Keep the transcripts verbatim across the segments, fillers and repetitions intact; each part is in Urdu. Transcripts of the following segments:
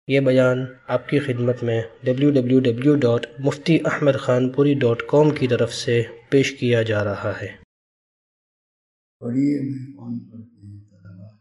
ये बयान आपकी खिदमत में W W W dot Mufti Ahmad Khanpuri dot com की तरफ से पेश किया जा रहा है। पढ़िए में कौन पढ़ते हैं तलबा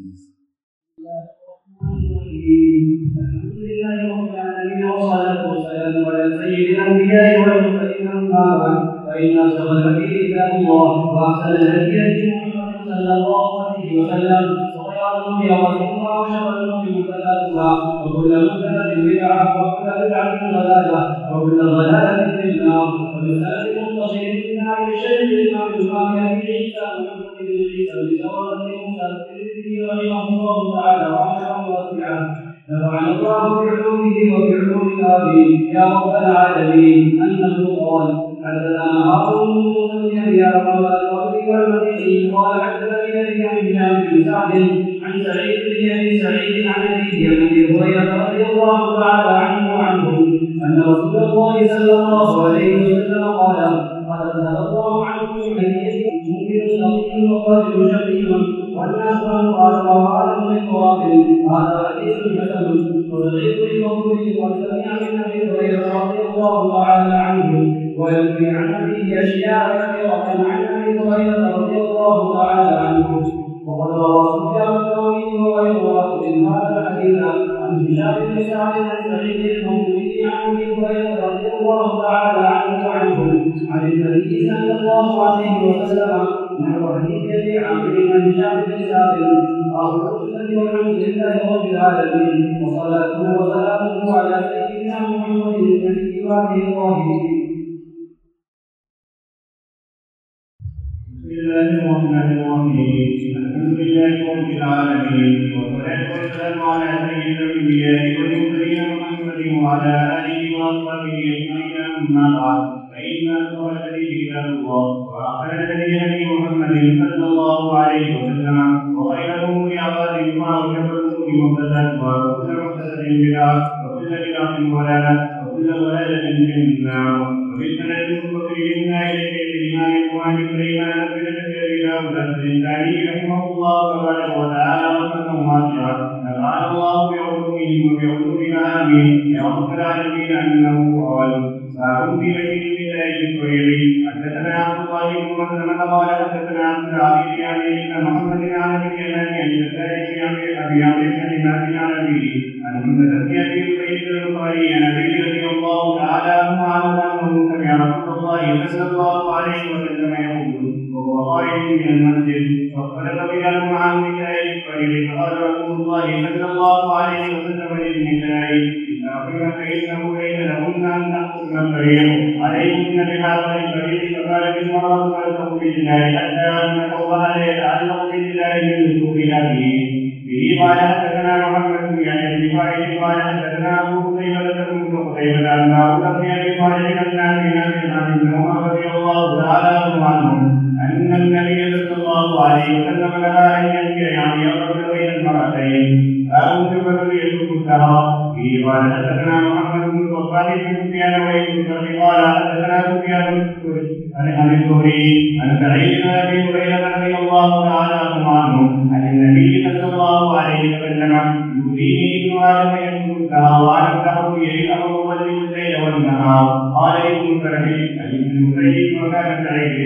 وكل محدثة بدعة وكل بدعة ضلالة وكل ضلالة في النار ومسألة متصل بالنار بشيخ الإمام الإمام أبي عيسى محمد بن عيسى بن ثورة موسى الترمذي رحمه الله تعالى رحمة واسعة نفعنا الله بعلومه وبعلوم آبيه يا رب العالمين أنه قال حدثنا هارون بن موسى بن أبي أرقم الأرضي والمديني قال حدثني أبي عن هشام بن سعد عن سعيد بن أبي سعيد عن أبيه عن أبي هريرة رضي الله تعالى عنه وعنه أن رسول الله صلى الله عليه وسلم قال قد أذهب الله عنكم من مؤمن نقي وقاتل شقي والناس من قال وقال من تراب هذا حديث حسن وسعيد المقبول قد سمع من أبي هريرة رضي الله تعالى عنه ويروي عن أبيه أشياء كثيرة عن أبي هريرة رضي الله تعالى عنه وقد روى سفيان الثوري وغيره من هذا الحديث عن هشام بن سعد عن سعيد المقبول عن أبي هريرة رضي الله تعالى عنه وعنه عن النبي صلى الله عليه وسلم نحو حديث أبي عامر عن هشام بن سعد والحمد لله رب العالمين وصلاته وسلامه على سيدنا محمد النبي وآله الطاهرين. بسم الله الرحمن الرحيم الحمد لله رب العالمين والصلاة والسلام على سيد الأنبياء والمرسلين محمد وعلى آله وأصحابه أجمعين أما بعد فإن أصدق الحديث كتاب الله وأحسن الهدي هدي محمد صلى الله عليه وسلم وخير الأمور عبادتها وشر الأمور محدثاتها وكل محدثة بدعة وكل بدعة ضلالة وكل ضلالة في النار وبالسند المنتصر منا إليك الإمام الإخوان سليمان بن بشير داود السجستاني رحمه الله تبارك وتعالى رحمة واسعة نفعنا الله بعلومه وبعلومنا آمين يا رب العالمين أنه قال فهم في بيت الله الكريم حدثنا عبد الله بن مسلمة قال حدثنا عبد العزيز عن ابن محمد عن ابي اليمان عن النسائي عن ابي عمرو بن حماد عن ابيه عن محمد بن ابي بكر البخاري عن ابي رضي الله تعالى عنه انه سمع رسول الله صلى الله عليه وسلم يقول وهو قائم من المسجد فاختلف بلال مع النساء الكريم فقال رسول الله صلى الله عليه وسلم للنساء فإنه ليس لهن أن تأخذن الفريق عليهن بهذا الفريق فقالت المرأة فلتق بالله حتى أن قولها لا يتعلق بالله من وجوهها به به قال حدثنا محمد بن يحيى بن خالد قال حدثنا أبو قتيبة بن قتيبة أن أبو بكر بن خالد عن نافع عن ابن عمر رضي الله تعالى عنهم أن النبي صلى الله عليه وسلم نهى أن ينكر يعني يقرب بين المرأتين أو تبرر يسوق السهر به قال حدثنا محمد بن صفوان بن سفيان ويوسف قال حدثنا سفيان عن الزهري عن سعيد بن ابي هريره رضي الله تعالى عنه عن النبي صلى الله عليه وسلم يؤذيني ابن ادم يسوق السهر وانا الدهر يلي امر الليل والليل والنهار قال ابن فرحي عن ابن المسيب وكان سعيد.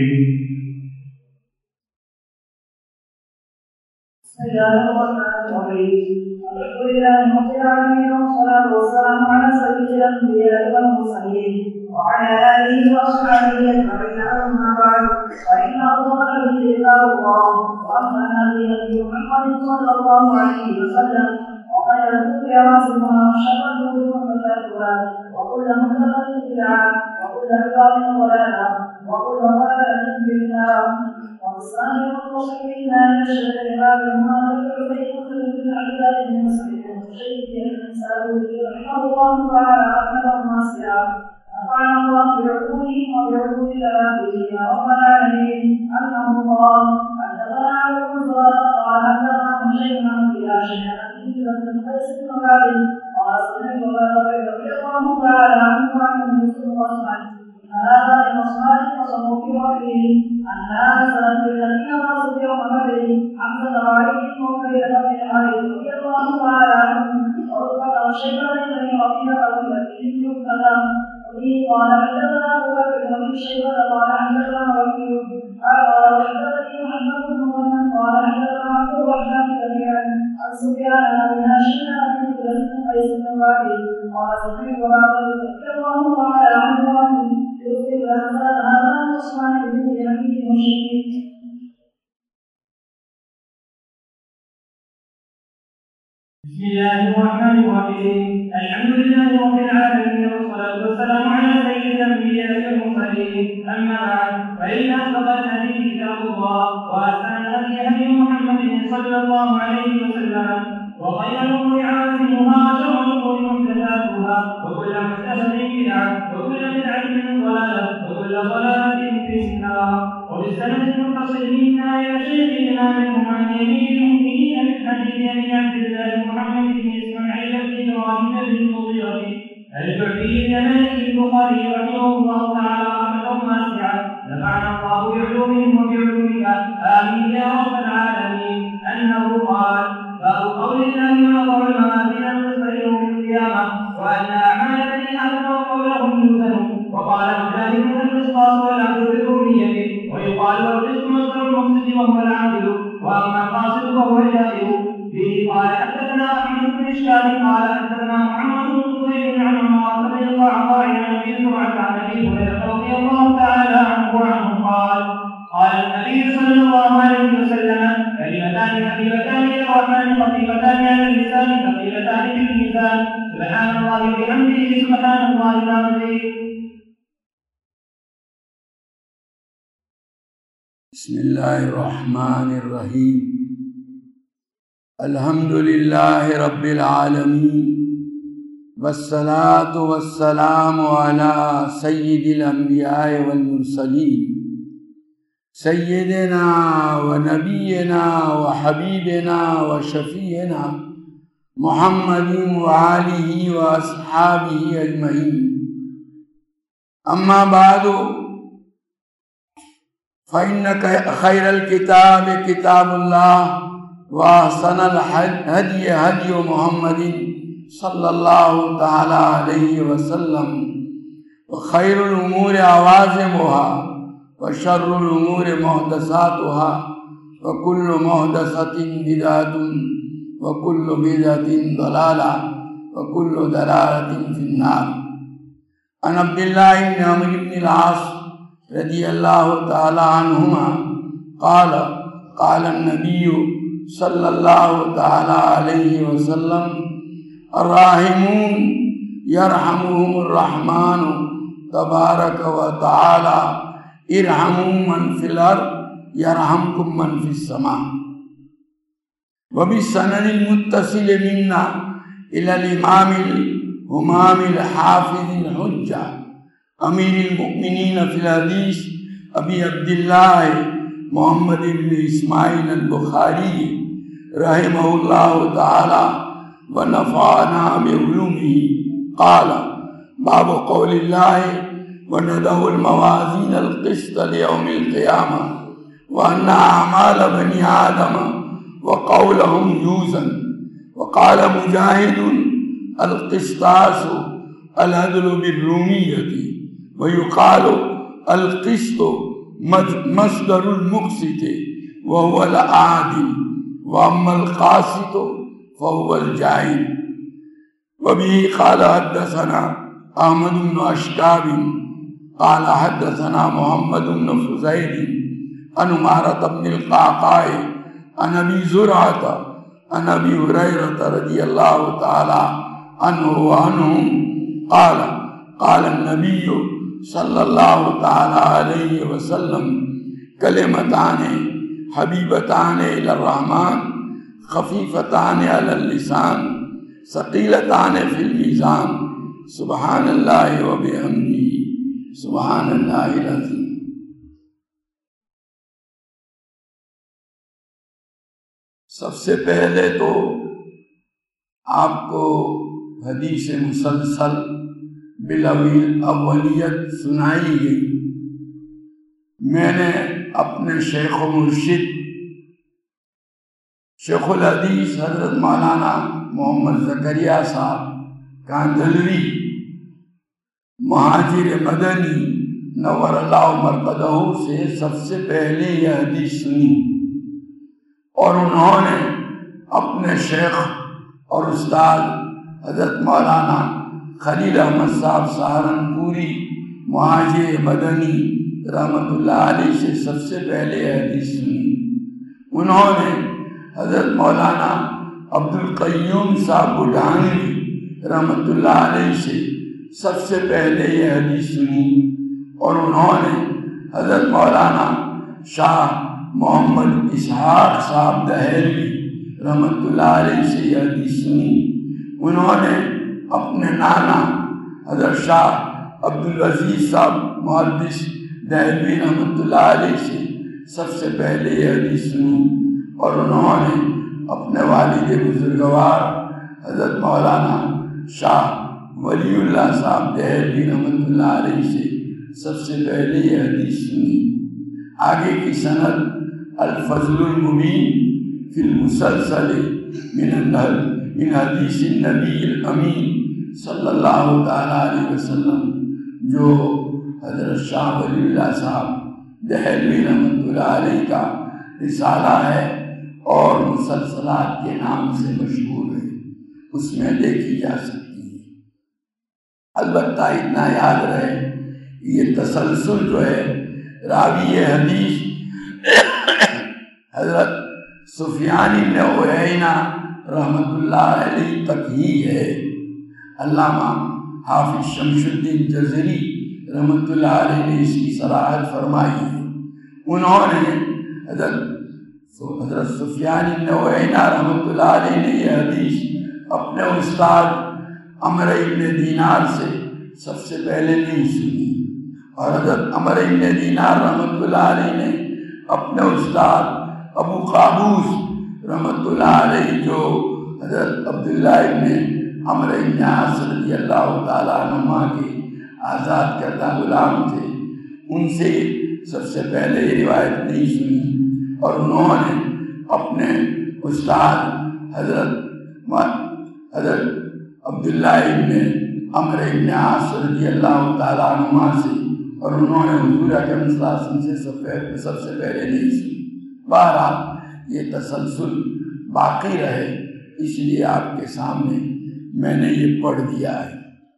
بسم الله الرحمن الرحيم الحمد لله رب العالمين والصلاة والسلام على سيد الأنبياء والمرسلين وعلى آله وأصحابه أجمعين أما بعد فإن أفضل الحديث كتاب الله وأحسن الهدي هدي محمد صلى الله عليه وسلم وخير الهدى راسمها وشر الأمور محدثاتها وكل محدثة بدعة وكل بدعة ضلالة وكل ضلالة في النار والصالح المصلين لا يشهد لباب المهاجر البيت مسلم بن عبد الله بن مسلم وشيخ الانسان رحمه الله تعالى رحمه واسعا نفعنا الله بعلومه وبعلوم كلامه يا رب العالمين انه قال حدثنا عبد الله قال حدثنا شيخا الى شيخا من قيس بن خالد قال سمعت ابا رضي الله تعالى عنه عن يوسف واصحابه هذا لمصالح وصفوا في وحده أن هذا سنة الذين رأسوا يوم بدر حمزة وعلي وخير بن حارث رضي الله تعالى عنهم ورفقه شيبة بن ربيعة الذي يكتب وفيه قال حدثنا أبو بكر بن شيبة قال حدثنا وكيع قال حدثني محمد بن مسلم قال حدثنا عبد الرحمن جميعا عن سفيان بن هاشم عن قيس بن وائل قال سمعت أبا بكر رضي الله تعالى عنه يذكر هذا عثمان بن حنيف المشركين. بسم الله الرحمن الرحيم. الحمد لله رب العالمين والصلاة والسلام على سيد الأنبياء والمرسلين. أما بعد فإن أصدق الحديث كتاب الله وأحسن الهدي هدي محمد صلى الله عليه وسلم وخير الأمور عوازمها وشر الأمور محدثاتها وكل محدثة بدعة وكل بدعة ضلالة وكل ضلالة في النار. وبالسند المتصل منا إلى شيخ الإمام الإمام أمير المؤمنين بالحديث أبي عبد الله محمد بن إسماعيل بن إبراهيم بن المغيرة الجعفي المالكي البخاري رحمه الله تعالى رحمة واسعة نفعنا الله بعلومهم وبعلومك آمين يا رب العالمين. أنه قال: باب قول الله ونضع الموازين القسط يوم القيامة وأن أعمال بني آدم وقولهم يوزن. وقال مجاهد: القسطاس والعدل بالرومية ويقال القسط مصدر المقسط وهو العادل وأما القاسط فهو الجائر. به قال حدثنا أحمد بن إشكال قال حدثنا محمد بن طويل عن عمار بن القعقاع عن أبي زرعة عن أبي هريرة رضي الله تعالى عنه وعنه قال: قال النبي صلى الله عليه وسلم: كلمتان خفيفتان إلى الرحمن خفيفتان على اللسان ثقيلتان في الميزان سبحان الله وبحمده سبحان الله العظيم. بسم الله الرحمن الرحيم. الحمد لله رب العالمين والصلاة والسلام على سيد الأنبياء والمرسلين سيدنا ونبينا وحبيبنا وشفيعنا محمد وآله وأصحابه أجمعين. أما بعد فإن خير الكتاب كتاب الله وأحسن الهدي هدي محمد صلى الله تعالى عليه وسلم وخير الأمور عوازمها وشر الأمور محدثاتها وكل محدثة بدعة وكل بدعة ضلالة وكل ضلالة في النار. عن عبد الله بن عمرو بن العاص رضي الله تعالى عنهما قال: قال النبي صلى الله تعالى عليه وسلم: الراحمون يرحمهم الرحمن تبارك وتعالى ارحموا من في الأرض يرحمكم من في السماء. وبالسند المتصل منا إلى الإمام الهمام الحافظ الحجة أمير المؤمنين في الحديث أبي عبد الله محمد بن إسماعيل البخاري رحمه الله تعالى ونفعنا بعلومه قال: باب قول الله ونضع الموازين القسط ليوم القيامة وأن أعمال بني آدم وقولهم يوزن. وقال مجاهد: القسطاس العدل بالرومية ويقال القسط مصدر المقسط وهو العادل وأما القاسط فهو الجائر. وبه قال حدثنا أحمد بن أشكاب قال حدثنا محمد بن فزيل عن عمارة بن القعقاع عن أبي زرعة عن أبي هريرة رضي الله تعالى عنه وعنهم قال: قال النبي صلى الله تعالى عليه وسلم: كلمتان حبيبتان إلى الرحمن خفيفتان على اللسان ثقيلتان في الميزان سبحان الله وبحمده سبحان الله العظيم. سب سے پہلے تو آپ کو حدیث مسلسل بالاولیت سنائی گئی. میں نے اپنے شیخ و مرشد شیخ الحدیث حضرت مولانا محمد زکریا صاحب کاندھلوی مہاجر مدنی نور اللہ مرقدہ سے سب سے پہلے یہ حدیث سنی، اور انہوں نے اپنے شیخ اور استاد حضرت مولانا خلیل احمد صاحب سہارنپوری مہاجر مدنی رحمۃ اللہ علیہ سے سب سے پہلے یہ حدیث سنی۔ انہوں نے حضرت مولانا عبدالقیوم صاحب بڈھانوی رحمۃ اللہ علیہ سے سب سے پہلے یہ حدیث سنی، اور انہوں نے حضرت مولانا شاہ محمد اسحاق صاحب دہلوی رحمۃ اللہ علیہ سے یہ حدیث سنی۔ انہوں نے اپنے نانا حضرت شاہ عبدالعزیز صاحب محدث دہلوی رحمۃ اللہ علیہ سے سب سے پہلے یہ حدیث سنی، اور انہوں نے اپنے والد بزرگوار حضرت مولانا شاہ ولی اللہ صاحب دہلوی رحمۃ اللہ علیہ سے سب سے پہلے یہ حدیث سنی۔ آگے کی سند الفضل المبین فی المسلسل من النہل من حدیث النبی الامین صلی اللہ تعالیٰ علیہ وسلم، جو حضرت شاہ ولی اللہ صاحب دہلوی رحمۃ اللہ علیہ کا رسالہ ہے اور مسلسلات کے نام سے مشہور ہے، اس میں دیکھی جا سکتی ہے۔ البتہ اتنا یاد رہے، یہ تسلسل جو ہے راوی حدیث حضرت سفیان بن عیینہ رحمۃ اللہ علیہ تک ہی ہے۔ علامہ حافظ شمس الدین جزری رحمۃ اللہ علیہ نے اس کی صراحت فرمائی ہے۔ انہوں نے حضرت حضرت سفیان بن عیینہ رحمۃ اللہ علیہ نے یہ حدیث اپنے استاد عمر بن دینار سے سب سے پہلے نہیں سنی، اور حضرت عمر بن دینار رحمۃ اللہ علیہ نے اپنے استاد ابو قابوس رحمۃ اللہ علیہ جو حضرت عبداللہ ابن عمر بن عاص رضی اللہ تعالیٰ عنہما کے آزاد کردہ غلام تھے، ان سے سب سے پہلے یہ روایت نہیں سنی، اور انہوں نے اپنے استاد حضرت حضرت عبداللہ ابن عمر بن عاص رضی اللہ تعالیٰ عنہما سے، اور انہوں نے حضور اکرم صلی اللہ علیہ وسلم سے سب سے پہلے نہیں سنی۔ بہرحال یہ تسلسل باقی رہے، اس لیے آپ کے سامنے میں نے یہ پڑھ دیا ہے۔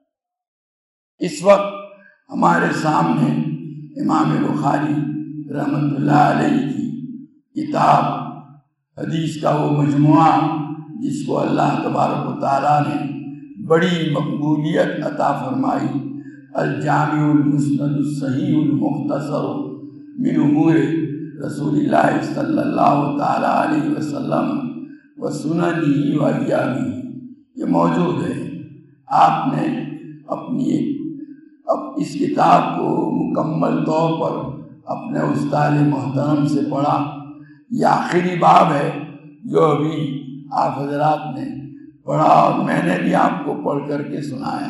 اس وقت ہمارے سامنے امام بخاری رحمۃ اللہ علیہ کی کتاب حدیث کا وہ مجموعہ جس کو اللہ تبارک و تعالیٰ نے بڑی مقبولیت عطا فرمائی، الجامع المسند الصحیح المختصر من امور رسول اللہ صلی اللہ تعالیٰ علیہ وسلم و سننہ و ایامہ، یہ موجود ہے۔ آپ نے اپنی اب اس کتاب کو مکمل طور پر اپنے استاد محترم سے پڑھا۔ یہ آخری باب ہے جو ابھی آپ حضرات نے پڑھا، اور میں نے بھی آپ کو پڑھ کر کے سنایا۔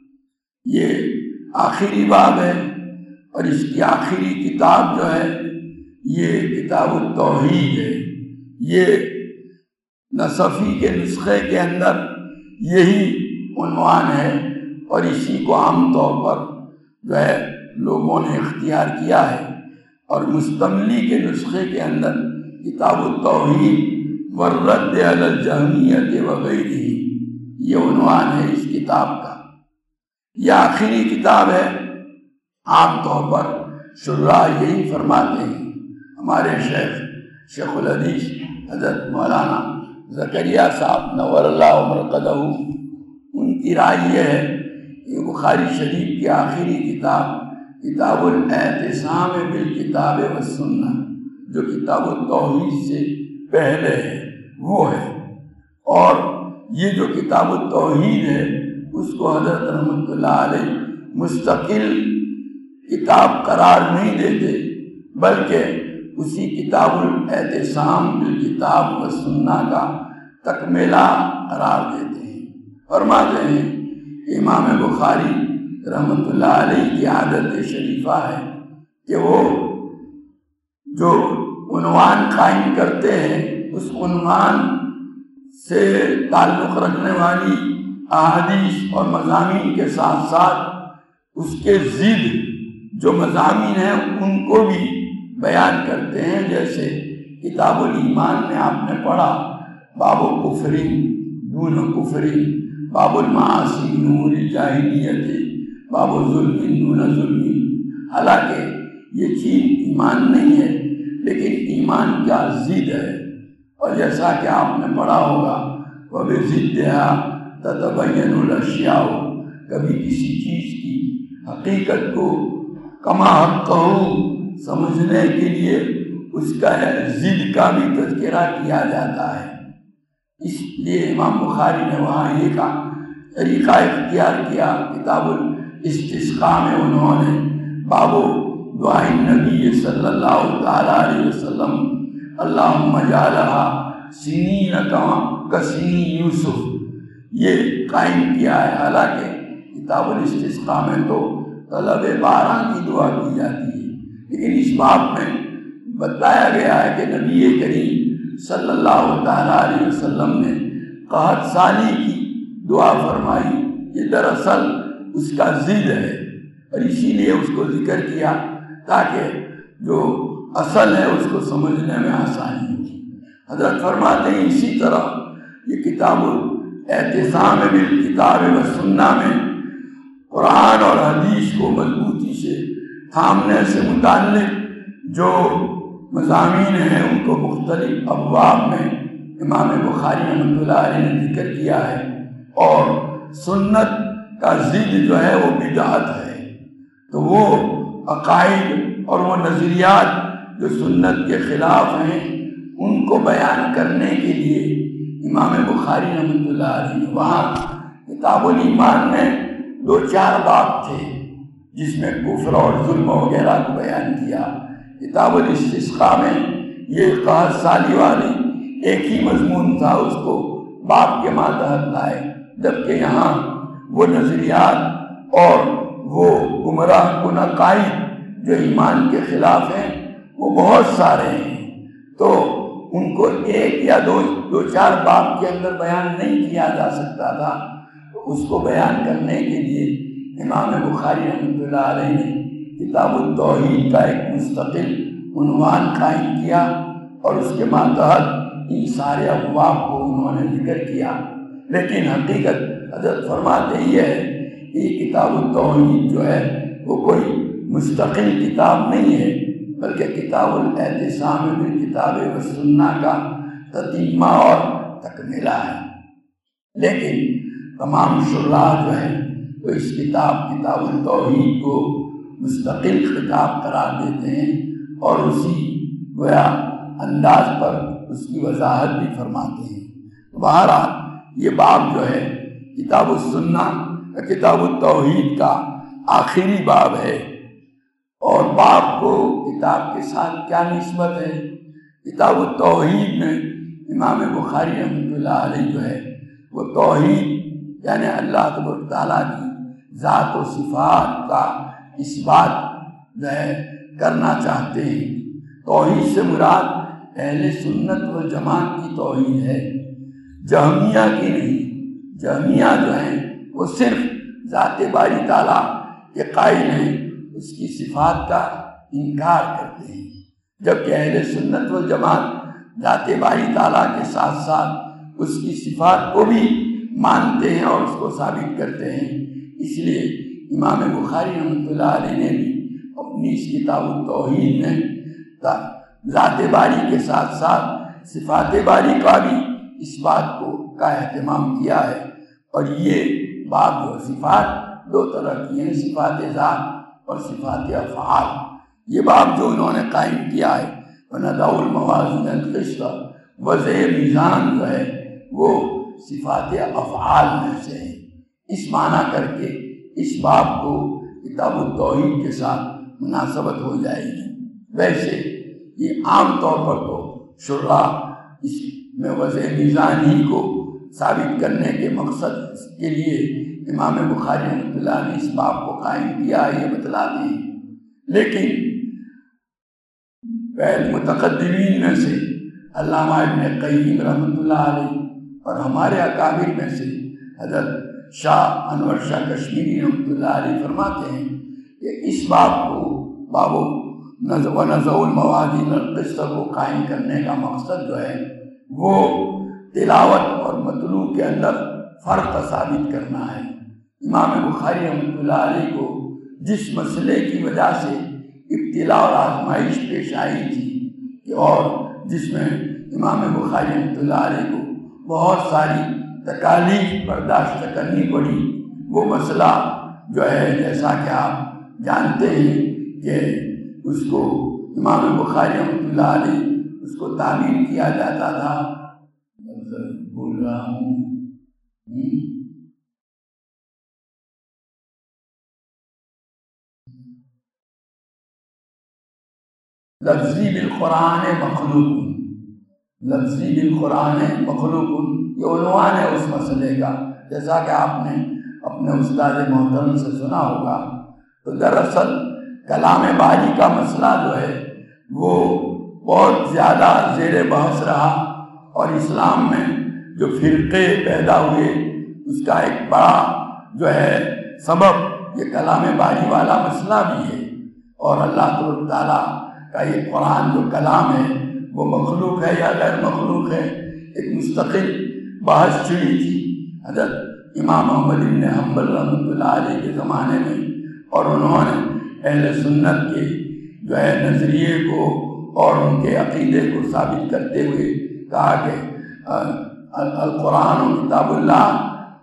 یہ آخری باب ہے، اور اس کی آخری کتاب جو ہے یہ کتاب التوحید ہے۔ یہ نصفی کے نسخے کے اندر یہی عنوان ہے، اور اسی کو عام طور پر جو ہے لوگوں نے اختیار کیا ہے، اور مستملی کے نسخے کے اندر کتاب التوحید والرد علی الجہمیۃ وغیرہ، یہ عنوان ہے اس کتاب کا۔ یہ آخری کتاب ہے۔ عام طور پر شراح یہی فرماتے ہیں، ہمارے شیخ شیخ الحدیث حضرت مولانا زکریا صاحب نور اللہ مرقدہ، ان کی رائے یہ ہے کہ بخاری شریف کی آخری کتاب کتاب الاعتصام بالکتاب والسنہ، جو کتاب التوحید سے پہلے ہے، وہ ہے، اور یہ جو کتاب التوحید ہے اس کو حضرت رحمۃ اللہ علیہ مستقل کتاب قرار نہیں دیتے، بلکہ اسی کتاب الاعتصام بالکتاب والسنہ کا تکملہ قرار دیتے ہیں۔ فرماتے ہیں کہ امام بخاری رحمۃ اللہ علیہ کی عادت شریفہ ہے کہ وہ جو عنوان قائم کرتے ہیں اس عنوان سے تعلق رکھنے والی احادیث اور مضامین کے ساتھ ساتھ اس کے ضد جو مضامین ہیں ان کو بھی بیان کرتے ہیں. جیسے کتاب الایمان میں آپ نے پڑھا باب الکفر دون کفر، باب المعاصی نور الجاہلیت، باب الظلم دون ظلم. حالانکہ یہ چیز ایمان نہیں ہے لیکن ایمان کا ضد ہے. اور جیسا کہ آپ نے پڑھا ہوگا وَبِضِدِّهَا تَتَبَيَّنُ الْأَشْيَاءُ، کبھی کسی چیز کی حقیقت کو کما حقہ سمجھنے کے لیے اس کا ضد کا بھی تذکرہ کیا جاتا ہے. اس لیے امام بخاری نے وہاں یہ کا طریقہ اختیار کیا. کتاب الاستسقاء میں انہوں نے باب دعائے نبی صلی اللہ تعالیٰ علیہ وسلم اللہم اجعلھا سنین کسنی یوسف یہ قائم کیا ہے. حالانکہ کتاب الاستسقاء میں تو طلب باران کی دعا کی جاتی ہے، لیکن اس باب میں بتایا گیا ہے کہ نبی کریم صلی اللہ تعالیٰ علیہ وسلم نے قحط سالی کی دعا فرمائی. یہ دراصل اس کا ضد ہے اور اسی لیے اس کو ذکر کیا تاکہ جو اصل ہے اس کو سمجھنے میں آسانی ہوگی. حضرت فرماتے ہیں اسی طرح یہ کتاب الاعتصام بالکتاب والسنہ میں قرآن اور حدیث کو مضبوطی سے تھامنے سے متعلق جو مضامین ہیں ان کو مختلف ابواب میں امام بخاری رحمۃ اللہ علیہ نے ذکر کیا ہے. اور سنت کا ضد جو ہے وہ بدعت ہے، تو وہ عقائد اور وہ نظریات جو سنت کے خلاف ہیں ان کو بیان کرنے کے لیے امام بخاری رحمۃ اللہ علیہ وہاں کتاب الایمان میں دو چار باب تھے جس میں کفر اور ظلم وغیرہ کو بیان کیا. کتاب الاستسقاء میں یہ قحط سالی والی ایک ہی مضمون تھا، اس کو باب کے ماتحت لائے. جبکہ یہاں وہ نظریات اور وہ گمراہ کن عقائد جو ایمان کے خلاف ہیں وہ بہت سارے ہیں، تو ان کو ایک یا دو دو چار باب کے اندر بیان نہیں کیا جا سکتا تھا. اس کو بیان کرنے کے لیے امام بخاری رحمۃ اللہ علیہ نے کتاب التوحید کا ایک مستقل عنوان قائم کیا اور اس کے ماتحت ان سارے ابواب کو انہوں نے ذکر کیا. لیکن حقیقت حضرت فرماتے یہ ہے کہ یہ کتاب التوحید جو ہے وہ کوئی مستقل کتاب نہیں ہے بلکہ کتاب الاعتصام بالکتاب والسنہ کا تتمہ اور تکملہ ہے. لیکن تمام شراح جو ہیں وہ اس کتاب کتاب التوحید کو مستقل کتاب قرار دیتے ہیں اور اسی گویا انداز پر اس کی وضاحت بھی فرماتے ہیں. بہرحال یہ باب جو ہے کتاب السنہ کتاب التوحید کا آخری باب ہے. اور باب کو کتاب کے ساتھ کیا نسبت ہے؟ کتاب التوحید میں امام بخاری رحمۃ اللہ علیہ جو ہے وہ توحید یعنی اللہ تبارک تعالیٰ کی ذات و صفات کا اس بات جو ہے کرنا چاہتے ہیں. توحید سے مراد اہل سنت و جماعت کی توحید ہے، جہمیہ کی نہیں. جہمیہ جو ہیں وہ صرف ذات باری تعالیٰ کے قائل ہیں، اس کی صفات کا انکار کرتے ہیں. جبکہ اہل سنت و جماعت ذات باری تعالیٰ کے ساتھ ساتھ اس کی صفات کو بھی مانتے ہیں اور اس کو ثابت کرتے ہیں. اس لیے امام بخاری رحمۃ اللہ علیہ نے بھی اپنی اس کتاب التوحید میں ذات باری کے ساتھ ساتھ صفات باری کا بھی اس بات کو کا اہتمام کیا ہے. اور یہ باب جو صفات دو طرح کی ہیں، صفات ذات اور صفات افعال. یہ باب جو انہوں نے قائم کیا ہے وَنَضَعُ الْمَوَازِينَ الْقِسْطَ وضع میزان جو ہے وہ صفات افعال میں سے ہے. اس معنی کر کے اس باب کو کتاب التوحید کے ساتھ مناسبت ہو جائے گی. ویسے یہ عام طور پر تو شراح اس میں وضع میزان ہی کو ثابت کرنے کے مقصد کے لیے امام بخاری رحمۃ اللہ نے اس باب کو قائم کیا ہے، یہ بتلاتے ہیں. لیکن پہلے متقدمین میں سے علامہ ابن قیم رحمۃ اللہ علیہ اور ہمارے اکابر میں سے حضرت شاہ انور شاہ کشمیری رحمۃ اللہ علیہ فرماتے ہیں کہ اس باب کو باب و نزع الموازین القسط کو قائم کرنے کا مقصد جو ہے وہ تلاوت اور مطلوع کے اندر فرق ثابت کرنا ہے۔ امام بخاری رحمۃ اللہ علیہ کو جس مسئلے کی وجہ سے ابتلا اور آزمائش پیش آئی تھی اور جس میں امام بخاری رحمۃ اللہ علیہ کو بہت ساری تکالیف برداشت کرنی پڑی، وہ مسئلہ جو ہے جیسا کہ آپ جانتے ہیں کہ اس کو امام بخاری رحمۃ اللہ علیہ اس کو تعبیر کیا جاتا تھا، بول رہا ہوں لفظی بالقرآن مخلوق، لفظی بالقرآن مخلوق یہ عنوان ہے اس مسئلے کا، جیسا کہ آپ نے اپنے استاد محترم سے سنا ہوگا۔ تو دراصل کلام باری کا مسئلہ جو ہے وہ بہت زیادہ زیر بحث رہا، اور اسلام میں جو فرقے پیدا ہوئے اس کا ایک بڑا جو ہے سبب یہ کلام باری والا مسئلہ بھی ہے، اور اللہ تعالیٰ کا یہ قرآن جو کلام ہے وہ مخلوق ہے یا غیر مخلوق ہے، ایک مستقل بحث چھڑی تھی حضرت امام احمد بن حنبل رحمۃ اللہ علیہ کے زمانے میں، اور انہوں نے اہل سنت کے جو ہے نظریے کو اور ان کے عقیدے کو ثابت کرتے ہوئے کہا کہ القرآن و کتاب اللہ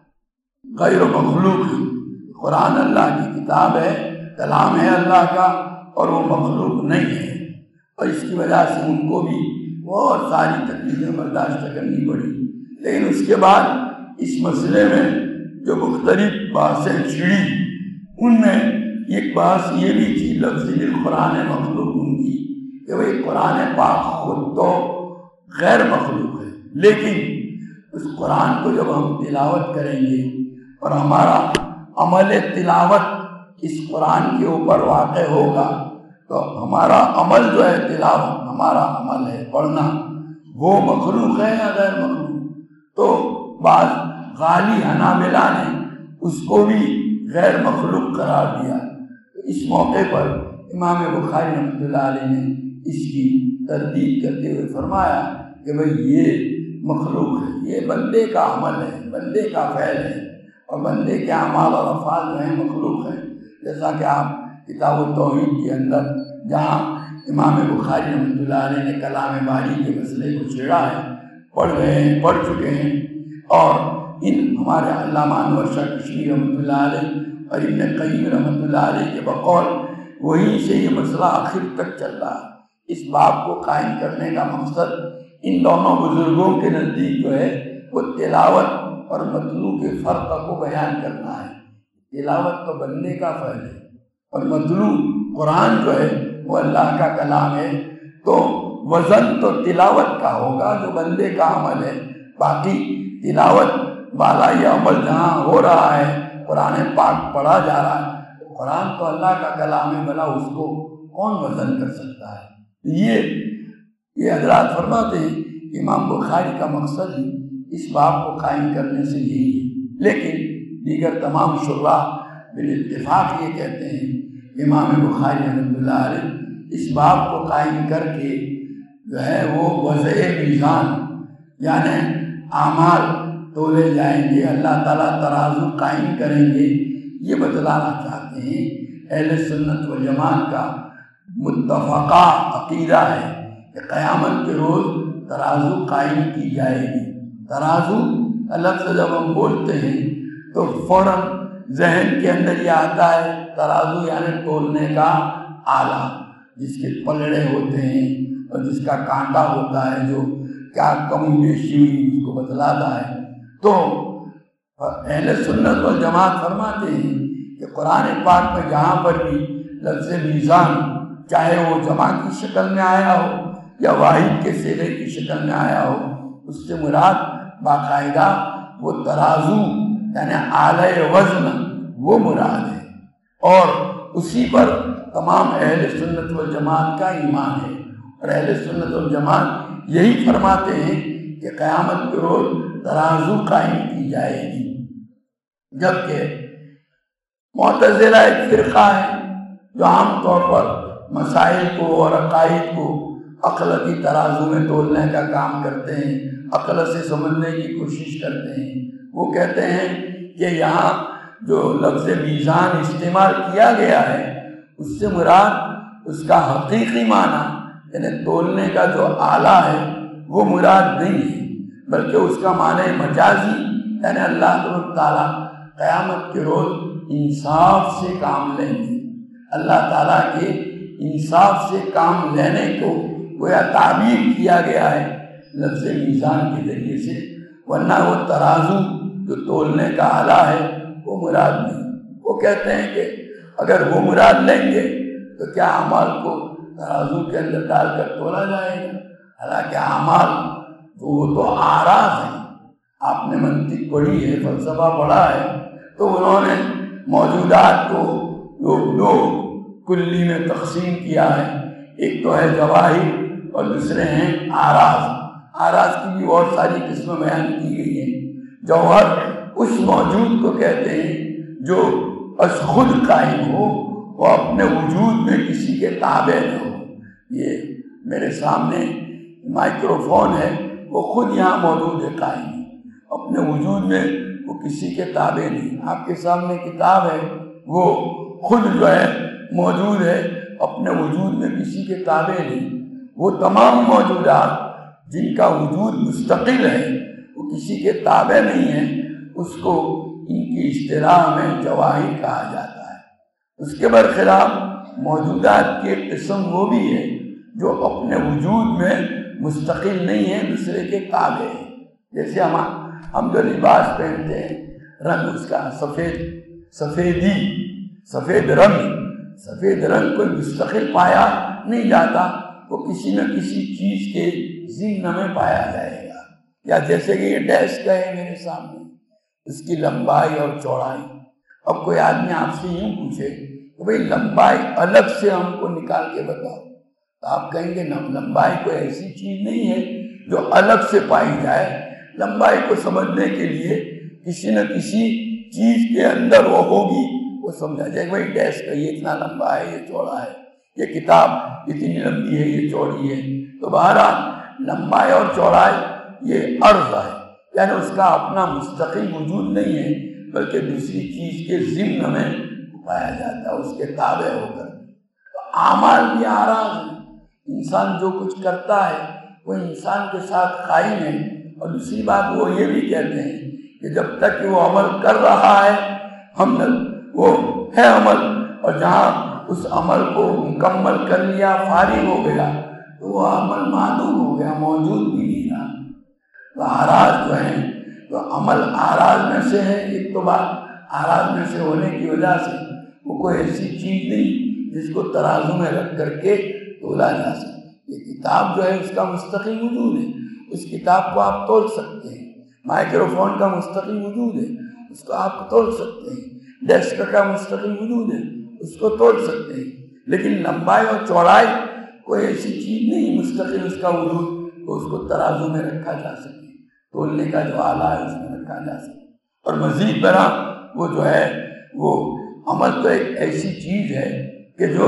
غیر مخلوق، قرآن اللہ کی کتاب ہے، کلام ہے اللہ کا، اور وہ مخلوق نہیں ہے، اور اس کی وجہ سے ان کو بھی بہت ساری تکلیفیں برداشت کرنی پڑی۔ لیکن اس کے بعد اس مسئلے میں جو مختلف بحثیں چھڑی ان میں ایک بحث یہ بھی تھی لفظی بالقرآن مخلوق ان کی، کہ وہی قرآن پاک خود تو غیر مخلوق ہے، لیکن اس قرآن کو جب ہم تلاوت کریں گے اور ہمارا عمل تلاوت اس قرآن کے اوپر واقع ہوگا تو ہمارا عمل جو ہے تلاوت ہمارا عمل ہے پڑھنا، وہ مخلوق ہے یا غیر مخلوق؟ تو بعض غالی حنابلہ نے اس کو بھی غیر مخلوق قرار دیا۔ اس موقع پر امام بخاری رحمۃ اللہ علیہ نے اس کی تردید کرتے ہوئے فرمایا کہ بھئی یہ مخلوق ہے، یہ بندے کا عمل ہے، بندے کا فعل ہے، اور بندے کے اعمال اور افعال جو ہیں مخلوق ہیں، جیسا کہ آپ کتاب التوحید کے اندر جہاں امام بخاری رحمۃ اللہ علیہ نے کلام باری کے مسئلے کو چھیڑا ہے پڑھ گئے ہیں، پڑھ چکے ہیں، اور ان ہمارے علامہ انور شاہ کشمیری رحمۃ اللہ علیہ اور ابن قیم رحمۃ اللہ علیہ کے بقول وہیں سے یہ مسئلہ آخر تک چل رہا ہے۔ اس باب کو قائم کرنے کا مقصد ان دونوں بزرگوں کے نزدیک جو ہے وہ تلاوت اور مطلوع کے فرق کو بیان کرنا ہے۔ تلاوت تو بندے کا فعل ہے اور مطلوع قرآن جو ہے وہ اللہ کا کلام ہے، تو وزن تو تلاوت کا ہوگا جو بندے کا عمل ہے، باقی تلاوت والا یہ عمل جہاں ہو رہا ہے، قرآن پاک پڑھا جا رہا ہے، قرآن تو اللہ کا کلام ہے، بھلا اس کو کون وزن کر سکتا ہے؟ یہ یہ حضرات فرماتے ہیں امام بخاری کا مقصد ہی اس باب کو قائم کرنے سے یہی ہے، لیکن دیگر تمام شراح بالاتفاق یہ کہتے ہیں امام بخاری رحمۃ اللہ علیہ اس باب کو قائم کر کے جو ہے وہ وضع میزان یعنی اعمال تولے جائیں گے، اللہ تعالیٰ ترازو قائم کریں گے، یہ بتلانا چاہتے ہیں۔ اہل سنت و جماعت کا متفقہ عقیدہ ہے کہ قیامت کے روز ترازو قائم کی جائے گی۔ ترازو الگ سے جب ہم بولتے ہیں تو فوراً ذہن کے اندر یہ آتا ہے ترازو یعنی تولنے کا آلہ، جس کے پلڑے ہوتے ہیں اور جس کا کانٹا ہوتا ہے جو کیا کمی بیشی ہوئی اس کو بتلاتا ہے۔ تو اہل سنت والجماعت فرماتے ہیں کہ قرآن پاک میں جہاں پر بھی لفظ میزان چاہے وہ جمع کی شکل میں آیا ہو یا واحد کے صیغے کی شکل میں آیا ہو، اس سے مراد باقاعدہ وہ ترازو یعنی آلہ وزن وہ مراد ہے، اور اسی پر تمام اہل سنت والجماعت کا ایمان ہے، اور اہل سنت والجماعت یہی فرماتے ہیں کہ قیامت کے روز ترازو قائم کی جائے گی۔ جبکہ معتزلہ ایک فرقہ ہے جو عام طور پر مسائل کو اور عقائد کو عقل کی ترازو میں تولنے کا کام کرتے ہیں، عقل سے سمجھنے کی کوشش کرتے ہیں۔ وہ کہتے ہیں کہ یہاں جو لفظ میزان استعمال کیا گیا ہے اس سے مراد اس کا حقیقی معنی یعنی تولنے کا جو آلہ ہے وہ مراد نہیں ہے، بلکہ اس کا معنی مجازی یعنی اللہ تعالیٰ قیامت کے روز انصاف سے کام لیں گے۔ اللہ تعالیٰ کے انصاف سے کام لینے کو گویا تعبیر کیا گیا ہے لفظ میزان کے ذریعے سے، ورنہ وہ ترازو جو تولنے کا آلہ ہے وہ مراد نہیں۔ وہ کہتے ہیں کہ اگر وہ مراد لیں گے تو کیا اعمال کو ترازو کے اندر ڈال کر تولا جائے گا؟ حالانکہ اعمال وہ تو آراز ہیں۔ آپ نے منطق پڑھی ہے، فلسفہ پڑھا ہے، تو انہوں نے موجودات کو جو دو کلی میں تقسیم کیا ہے، ایک تو ہے جواہر اور دوسرے ہیں آراز۔ آراز کی بھی بہت ساری قسمیں بیان کی گئی ہیں۔ جوہر اس موجود کو کہتے ہیں جو از خود قائم ہو، وہ اپنے وجود میں کسی کے تابع نہ ہو۔ یہ میرے سامنے مائکروفون ہے، وہ خود یہاں موجود ہے، قائم ہے، اپنے وجود میں وہ کسی کے تابع نہیں۔ آپ کے سامنے کتاب ہے، وہ خود جو ہے موجود ہے، اپنے وجود میں کسی کے تابع نہیں۔ وہ تمام موجودات جن کا وجود مستقل ہے، وہ کسی کے تابع نہیں ہے، اس کو ان کی اصطلاح میں جواہر کہا جاتا ہے۔ اس کے برخلاف موجودات کی قسم وہ بھی ہے جو اپنے وجود میں مستقل نہیں ہے، دوسرے کے تابع ہے۔ جیسے ہم ہم جو لباس پہنتے ہیں، رنگ اس کا سفید سفیدی سفید رنگ سفید رنگ کوئی مستقل پایا نہیں جاتا، وہ کسی نہ کسی چیز کے ضمن میں پایا جائے گا۔ یا جیسے کہ یہ ڈیسک ہے میرے سامنے، اس کی لمبائی اور چوڑائی، اب کوئی آدمی آپ سے یوں پوچھے کہ بھئی لمبائی الگ سے ہم کو نکال کے بتاؤ، تو آپ کہیں گے لمبائی کوئی ایسی چیز نہیں ہے جو الگ سے پائی جائے۔ لمبائی کو سمجھنے کے لیے کسی نہ کسی چیز کے اندر وہ ہوگی، وہ سمجھا جائے کہ بھئی ڈیسک ہے، یہ اتنا لمبا ہے، یہ چوڑا ہے، یہ کتاب اتنی لمبی ہے، یہ چوڑی ہے۔ تو بہرحال لمبائی اور چوڑائی یہ عرض ہے، یعنی اس کا اپنا مستقل وجود نہیں ہے، بلکہ دوسری چیز کے ضمن میں پایا جاتا ہے، اس کے تابع ہو کر۔ تو اعمال بھی آراز ہیں، انسان جو کچھ کرتا ہے وہ انسان کے ساتھ قائم ہے۔ اور دوسری بات وہ یہ بھی کہتے ہیں کہ جب تک وہ عمل کر رہا ہے ہم وہ ہے عمل، اور جہاں اس عمل کو مکمل کر لیا، فارغ ہو گیا، تو وہ عمل معدوم ہو گیا، موجود بھی نہیں رہا۔ تو آراز جو ہیں تو عمل آراز میں سے ہے۔ ایک تو بات آراز میں سے ہونے کی وجہ سے وہ کوئی ایسی چیز نہیں جس کو ترازو میں رکھ کر کے تولا جا سکے۔ یہ کتاب جو ہے اس کا مستقل وجود ہے، اس کتاب کو آپ تول سکتے ہیں۔ مائکروفون کا مستقل وجود ہے، اس کو آپ تول سکتے ہیں۔ ڈیسک کا مستقل وجود ہے، اس کو تول سکتے ہیں۔ لیکن لمبائی اور چوڑائی کوئی ایسی چیز نہیں مستقل اس کا وجود تو اس کو ترازو میں رکھا جا سکے، تولنے کا جو آلہ ہے اس میں رکھا جا سکے۔ اور مزید برآں وہ جو ہے وہ عمل تو ایک ایسی چیز ہے کہ جو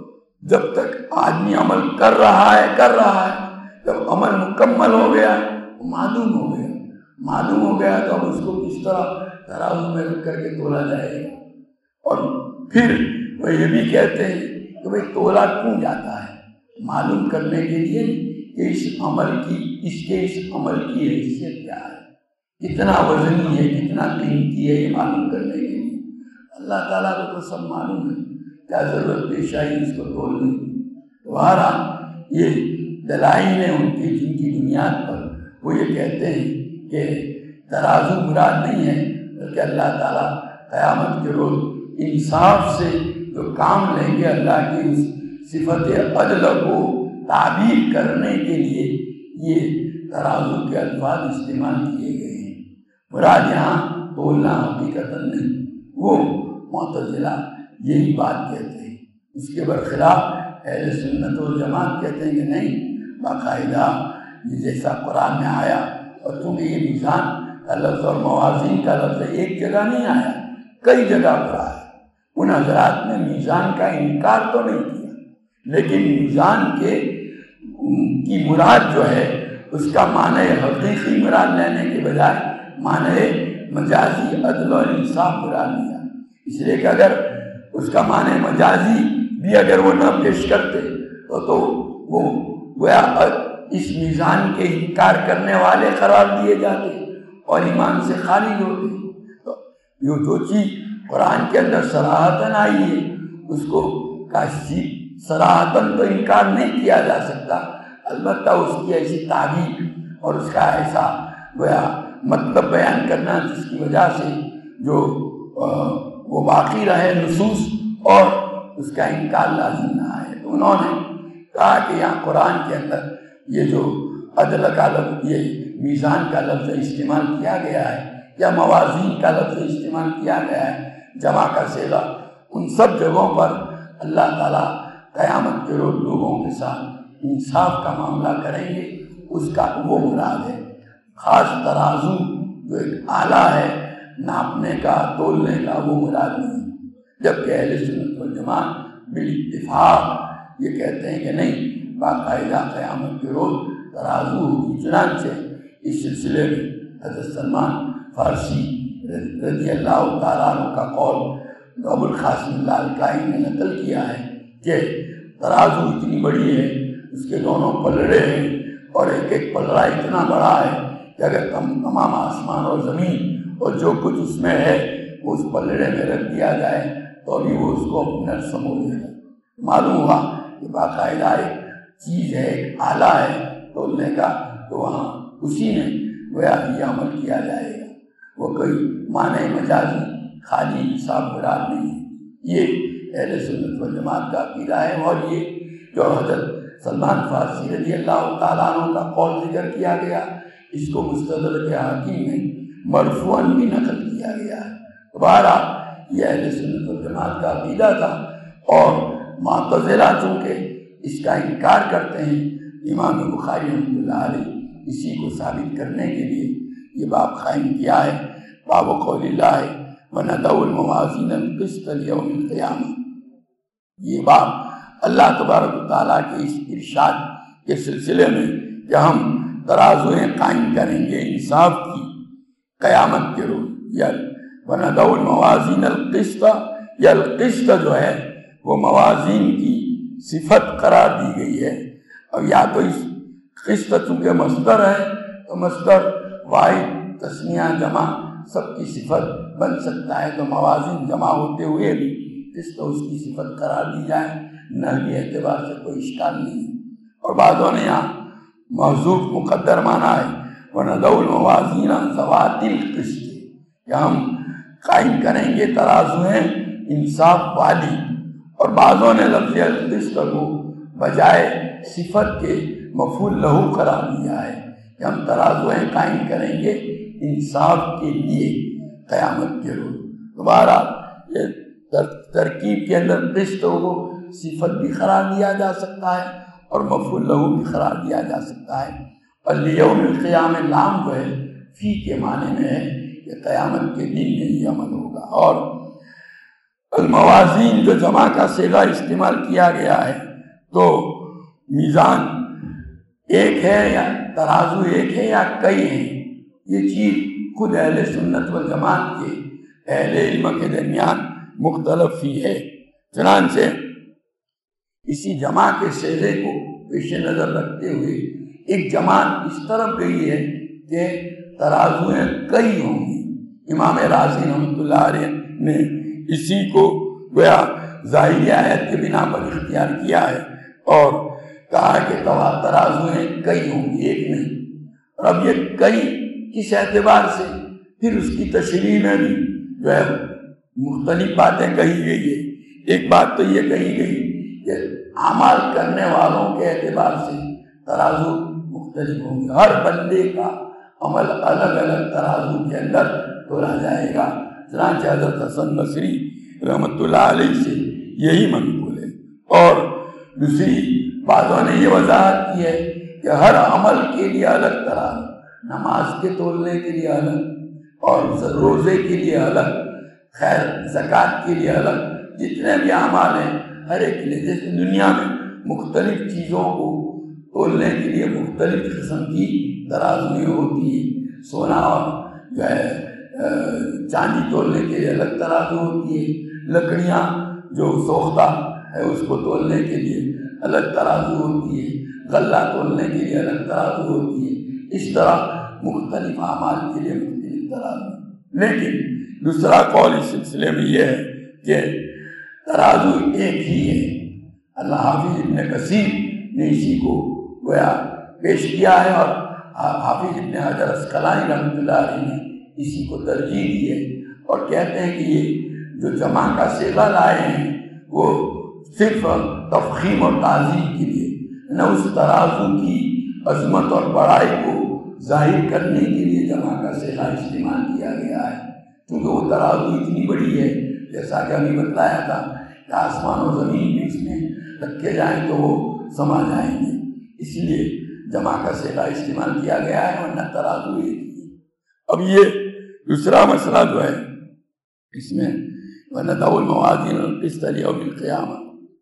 جب تک آدمی عمل کر رہا ہے کر رہا ہے جب عمل مکمل ہو گیا وہ معدوم ہو گیا معدوم ہو گیا تو اب اس کو کس طرح ترازو میں رکھ کر کے تولا جائے گا۔ اور پھر وہ یہ بھی کہتے ہیں کہ بھئی تولا کیوں جاتا ہے، معلوم کرنے کے لیے کہ اس عمل کی اس کے اس عمل کی حیثیت کیا ہے، کتنا وزنی ہے، کتنا قیمتی ہے، یہ معلوم کرنے کے لیے۔ اللہ تعالیٰ کو تو سب معلوم ہے، کیا ضرورت پیش آئی اس کو تولنے کی۔ بہرحال یہ دلائل ہیں ان کی جن کی بنیاد پر وہ یہ کہتے ہیں کہ ترازو مراد نہیں ہے، بلکہ اللہ تعالیٰ قیامت کے روز انصاف سے جو کام لیں گے، اللہ کی اس صفت عدل کو تعبیر کرنے کے لیے یہ ترازو کے الفاظ استعمال کیے گئے ہیں۔ مراد یہاں تولنا حقیقتاً نہیں، وہ معتزلہ یہی بات کہتے ہیں۔ اس کے برخلاف اہل سنت والجماعت کہتے ہیں کہ نہیں، باقاعدہ جیسا قرآن میں آیا، اور چونکہ یہ میزان کا لفظ اور موازین کا لفظ ایک جگہ نہیں آیا، کئی جگہ پر آیا۔ ان حضرات نے میزان کا انکار تو نہیں کیا، لیکن میزان کے کی مراد جو ہے اس کا معنی حقیقی مراد لینے کے بجائے معنی مجازی عدل و انصاف مراد لیا، اس لیے کہ اگر اس کا معنی مجازی بھی اگر وہ نہ پیش کرتے تو تو وہ گویا اس میزان کے انکار کرنے والے قرار دیے جاتے اور ایمان سے خارج ہوتے۔ تو یہ جو چیز قرآن کے اندر صراحتاً آئی ہے اس کو کاشی صراحتاً تو انکار نہیں کیا جا سکتا، البتہ اس کی ایسی تعبیر اور اس کا ایسا گویا مطلب بیان کرنا جس کی وجہ سے جو وہ باقی رہے نصوص اور اس کا انکار لازم نہ آئے۔ تو انہوں نے کہا کہ یہاں قرآن کے اندر یہ جو عدل کا لفظ، یہ میزان کا لفظ استعمال کیا گیا ہے یا موازین کا لفظ استعمال کیا گیا ہے جمع کا صیغہ، ان سب جگہوں پر اللہ تعالیٰ قیامت کے روز لوگوں کے ساتھ انصاف کا معاملہ کریں گے، اس کا وہ مراد ہے۔ خاص ترازو جو ایک آلہ ہے ناپنے کا تولنے کا، وہ مراد نہیں، جبکہ اہل سنت والجماعت بالاتفاق یہ کہتے ہیں کہ نہیں، باقاعدہ قیامت کے روز ترازو ہوگی۔ چنانچہ اس سلسلے میں حضرت سلمان فارسی رضی اللہ تعالیٰ عنہ کا قول ابو القاسم اللہ الکائی نے نقل کیا ہے کہ ترازو اتنی بڑی ہے، اس کے دونوں پلڑے ہیں اور ایک ایک پلڑا اتنا بڑا ہے کہ اگر تمام آسمان اور زمین اور جو کچھ اس میں ہے وہ اس پلڑے میں رکھ دیا جائے تو ابھی وہ اس کو اپنے سمو لے گا۔ معلوم ہوا کہ باقاعدہ ایک چیز ہے، ایک آلہ ہے تولنے کا، تو وہاں اسی میں گویا یہ عمل کیا جائے گا، وہ کوئی معنی مجازی خالی انصاف مراد نہیں ہے۔ یہ اہل سنت والجماعت کا عقیدہ ہے، اور یہ جو حضرت سلمان فارسی رضی اللہ تعالیٰ عنہ کا قول ذکر کیا گیا، اس کو مستدرک حاکم میں مرفوعاً بھی نقل کیا گیا ہے۔ بہرحال یہ اہل سنت والجماعت کا عقیدہ تھا، اور معتزلہ چونکہ اس کا انکار کرتے ہیں، امام بخاری رحمۃ اللہ علیہ اسی کو ثابت کرنے کے لیے یہ باب قائم کیا ہے، باب قول اللہ وَنَضَعُ الْمَوَازِينَ الْقِسْطَ لِيَوْمِ الْقِيَامَةِ۔ یہ باب اللہ تبارک و تعالیٰ کے اس ارشاد کے سلسلے میں کہ ہم ترازویں قائم کریں گے انصاف کی قیامت کے روز، یا وَنَضَعُ الْمَوَازِينَ الْقِسْطَ، یا القسط جو ہے وہ موازین کی صفت قرار دی گئی ہے، اور یا تو اس قسط چونکہ مصدر ہے تو مصدر واحد تثنیہ جمع سب کی صفت بن سکتا ہے، تو موازین جمع ہوتے ہوئے بھی قسط اس کی صفت قرار دی جائے، نحوی اعتبار سے کوئی اشکال نہیں ہے۔ اور بعضوں نے یہاں محذوف مقدر مانا ہے وَنَضَعُ الْمَوَازِينَ ذَوَاتِ الْقِسْطِ، کہ ہم قائم کریں گے ترازویں انصاف والی، اور بعضوں نے لفظ القسط کو بجائے صفت کے مفعول لہو قرار دیا ہے کہ ہم ترازویں قائم کریں گے انصاف کے لیے قیامت کے روز۔ دوبارہ یہ ترکیب کے اندر قسط کو صفت بھی قرار دیا جا سکتا ہے اور مفعول لہو بھی قرار دیا جا سکتا ہے، اور لیوم القیامہ لام جو ہے فی کے معنی میں ہے کہ قیامت کے دن میں یہ عمل ہوگا۔ اور الموازین جو جمع کا صیغہ استعمال کیا گیا ہے، تو میزان ایک ہے یا ترازو ایک ہے یا کئی ہیں، یہ چیز خود اہل سنت والجماعت کے اہل علم کے درمیان مختلف ہی ہے۔ چنانچہ اسی جمع کے صیغے کو پیش نظر رکھتے ہوئے ایک جماعت اس طرف گئی ہے کہ ترازویں کئی ہوں گی۔ امام رازی رحمۃ اللہ علیہ نے اسی کو گویا ظاہری آیت کے بنا پر اختیار کیا ہے اور کہا کہ ترازویں کئی ہوں گی، ایک نہیں۔ اور اب یہ کئی کس اعتبار سے، پھر اس کی تشریح میں بھی جو ہے مختلف باتیں کہی گئی ہے۔ ایک بات تو یہ کہی گئی کہ اعمال کرنے والوں کے اعتبار سے ترازو مختلف ہوں گے، ہر بندے کا عمل الگ الگ ترازو کے اندر تولا جائے گا۔ چنانچہ حضرت حسن بصری رحمۃ اللہ علیہ سے یہی منقول ہے۔ اور دوسری بعضوں نے یہ وضاحت کی ہے کہ ہر عمل کے لیے الگ ترازو، نماز کے تولنے کے لیے الگ، اور روزے کے لیے الگ، خیر زکوٰۃ کے لیے الگ، جتنے بھی اعمال ہیں ہر ایک کے لیے. جیسے دنیا میں مختلف چیزوں کو تولنے کے لیے مختلف قسم کی ترازویں ہوتی ہیں. سونا اور جو ہے چاندی تولنے کے لیے الگ ترازو ہوتی ہے، لکڑیاں جو سوختہ ہے اس کو تولنے کے لیے الگ ترازو ہوتی ہے، غلہ تولنے کے لیے الگ ترازو ہوتی ہے. اس طرح مختلف اعمال کے لیے مختلف ترازو. لیکن دوسرا قول اس سلسلے میں یہ ہے کہ ترازو ایک ہی ہے. اللہ حافظ ابن کثیر نے اسی کو گویا پیش کیا ہے، اور حافظ ابن حجر عسقلانی رحمۃ اللہ علیہ نے اسی کو ترجیح دی ہے، اور کہتے ہیں کہ یہ جو جمع کا صیغہ لائے ہیں وہ صرف تفخیم اور تعظیم کے لیے، نہ اس ترازو کی عظمت اور بڑائی کو ظاہر کرنے کے لیے جمع کا صیغہ استعمال کیا گیا ہے. کیونکہ وہ ترازو اتنی بڑی ہے، جیسا کہ ابھی بتلایا تھا کہ آسمان و زمین بھی اس میں رکھے جائیں تو وہ سما جائیں گے، اس لیے جمع کا صیغہ استعمال کیا گیا ہے، ورنہ ترازو ایک ہی. اب یہ دوسرا مسئلہ جو ہے اس میں وَنَضَعُ الْمَوَازِينَ الْقِسْطَ لِيَوْمِ الْقِيَامَةِ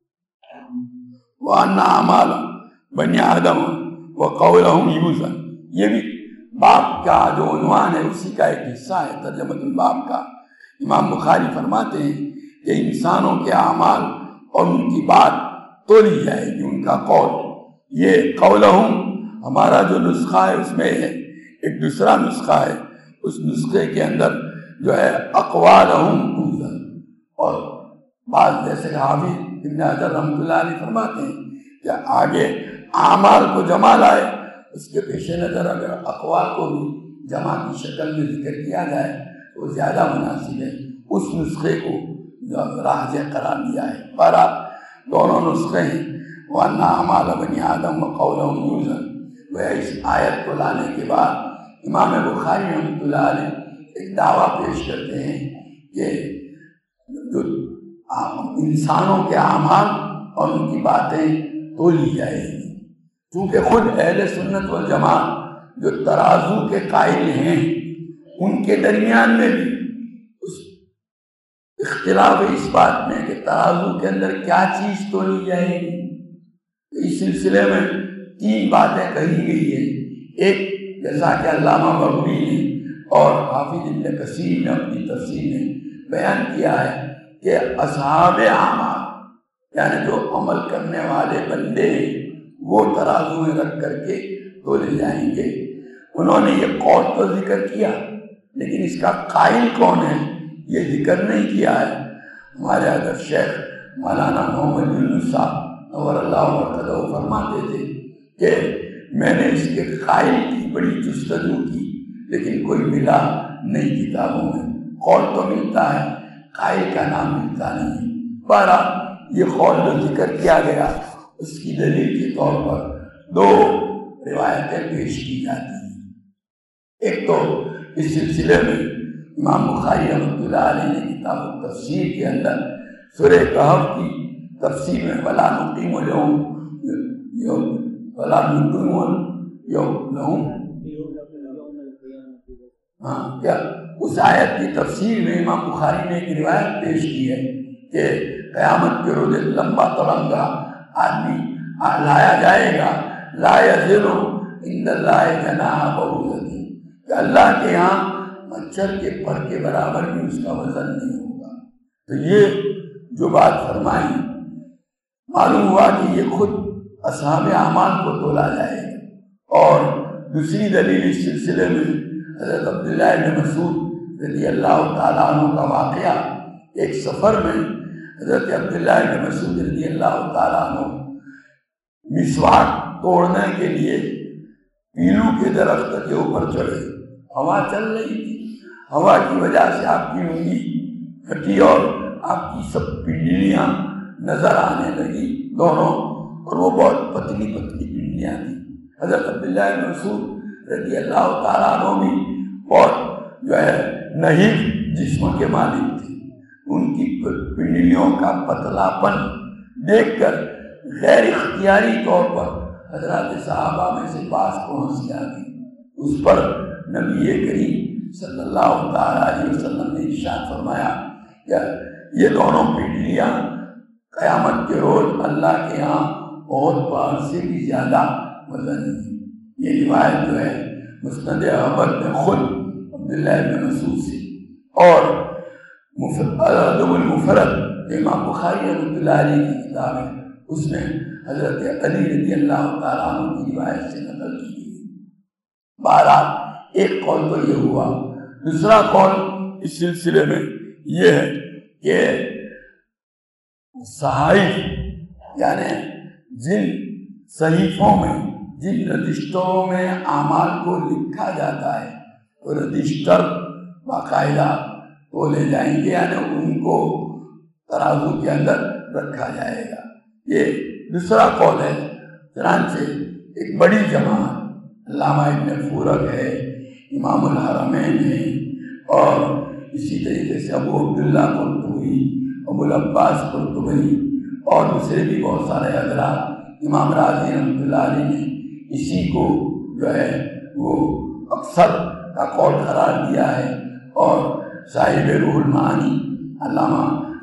وَأَنَّ أَعْمَالَ بَنِي آدَمَ وَقَوْلَهُمْ يُوزَنُ. یہ بھی باب کا جو عنوان ہے اسی کا ایک حصہ ہے، ترجمۃ الباب کا. امام بخاری فرماتے ہیں کہ انسانوں کے اعمال اور ان کی بات تولی جائے گی، ان کا قول. یہ قولہم ہمارا جو نسخہ ہے اس میں ہے، ایک دوسرا نسخہ ہے، اس نسخے کے اندر جو ہے اقوالہم توزن. اور بعض جیسے کہ حافظ ابن حجر رحمۃ اللہ علیہ فرماتے ہیں کہ آگے اعمال کو جمع لائے، اس کے پیش نظر اگر اقوال کو بھی جمع کی شکل میں ذکر کیا جائے تو زیادہ مناسب ہے. اس نسخے کو راجح قرار دیا ہے. بہرحال دونوں نسخے ہیں. وَأَنَّ أَعْمَالَ بَنِي آدَمَ وَقَوْلَهُمْ يُوزَنُ. وہ اس آیت کو لانے کے بعد امام بخاری رحمۃ اللہ علیہ ایک دعویٰ پیش کرتے ہیں کہ جو انسانوں کے اعمال اور ان کی باتیں تولی جائے گی. کیونکہ خود اہل سنت والجماعت جو ترازو کے قائل ہیں ان کے درمیان میں بھی اس اختلاف اس بات میں کہ ترازو کے اندر کیا چیز تولی جائے گی. اس سلسلے میں تین باتیں کہی گئی ہیں. ایک جیسا کہ علامہ بغوی نے اور حافظ ابن کثیر نے اپنی تفسیر میں بیان کیا ہے کہ اصحاب اعمال یعنی جو عمل کرنے والے بندے وہ ترازو میں رکھ کر کے تولے جائیں گے. انہوں نے یہ قول تو ذکر کیا لیکن اس کا قائل کون ہے یہ ذکر نہیں کیا ہے. ہمارے حضرت شیخ مولانا محمد یونس صاحب نور اللہ مرتضی فرماتے تھے کہ میں نے اس کے قائل کی بڑی جستجو کی لیکن کوئی ملا نہیں کتابوں میں. قول تو ملتا ہے، قائل کا نام ملتا نہیں. بہرحال یہ قول جو ذکر کیا گیا اس کی دلیل کے طور پر دو روایتیں پیش کی جاتی ہیں. ایک تو اس سلسلے میں امام بخاری رحمۃ اللہ علیہ نے کتاب التفسیر کے اندر سورہ کہف کی تفسیر میں وَلَا نُقِیمُ لَهُمْ وَلَا نُقِیمُ لَهُمْ ہاں کیا اس آیت کی تفسیر میں امام بخاری نے ایک روایت پیش کی ہے کہ قیامت کے روز لمبا ترنگا آدمی لایا جائے گا لا یزن عند اللہ جناح بعوضۃ کہ اللہ کے یہاں مچھر کے پر کے برابر بھی اس کا وزن نہیں ہوگا. تو یہ جو بات فرمائی معلوم ہوا کہ یہ خود اصحاب اعمال کو تولا جائے گا. اور دوسری دلیل اس سلسلے میں حضرت عبداللہ بن مسعود رضی اللہ تعالیٰ عنہ کا واقعہ. ایک سفر میں حضرت عبداللہ بن مسعود رضی اللہ تعالیٰ عنہ مسواک توڑنے کے لیے پیلو کے درخت کے اوپر چڑھے. ہوا چل رہی تھی، ہوا کی وجہ سے آپ کی انگلی پھٹی اور آپ کی سب پنڈلیاں نظر آنے لگی دونوں، اور وہ بہت پتلی پتلی پنڈلیاں تھیں. حضرت عبداللہ بن مسعود رضی اللہ تعالیٰ عنہ بھی بہت جو ہے نحیف جسم کے مالک تھے. ان کی پنڈلیوں کا پتلا پن دیکھ کر غیر اختیاری طور پر حضرات صحابہ میں سے بعض کو ہنسی آ گئی. اس پر نبی کریم صلی اللہ تعالیٰ علیہ وسلم نے ارشاد فرمایا کہ یہ دونوں پیٹلیاں قیامت کے روز اللہ کے ہاں بہت پہاڑ سے بھی زیادہ وزن ہے۔ یہ روایت جو ہے مسند احمد میں خود عبداللہ بن مسعود سے، اور الادب المفرد امام بخاری رحمۃ اللہ علیہ کی کتاب ہے، اس میں حضرت علی رضی اللہ تعالیٰ عنہ کی روایت سے نقل کی گئی۔ بہرحال ایک قول تو یہ ہوا، دوسرا قول اس سلسلے میں یہ ہے کہ صحائف یعنی جن صحیفوں میں، جن رجسٹروں میں اعمال کو لکھا جاتا ہے وہ رجسٹر باقاعدہ تولے جائیں گے، یعنی ان کو ترازو کے اندر رکھا جائے گا۔ یہ دوسرا قول ہے۔ چنانچہ ایک بڑی جماعت علامہ ابن فورک ہے، امام الحرمین ہے، اور اسی طریقے سے ابو عبداللہ قرطبی، ابو العباس قرطبی اور دوسرے بھی بہت سارے حضرات، امام راضی رحمۃ اللہ علیہ نے اسی کو جو ہے وہ اکثر کا قول قرار دیا ہے، اور صاحب روح المعانی علامہ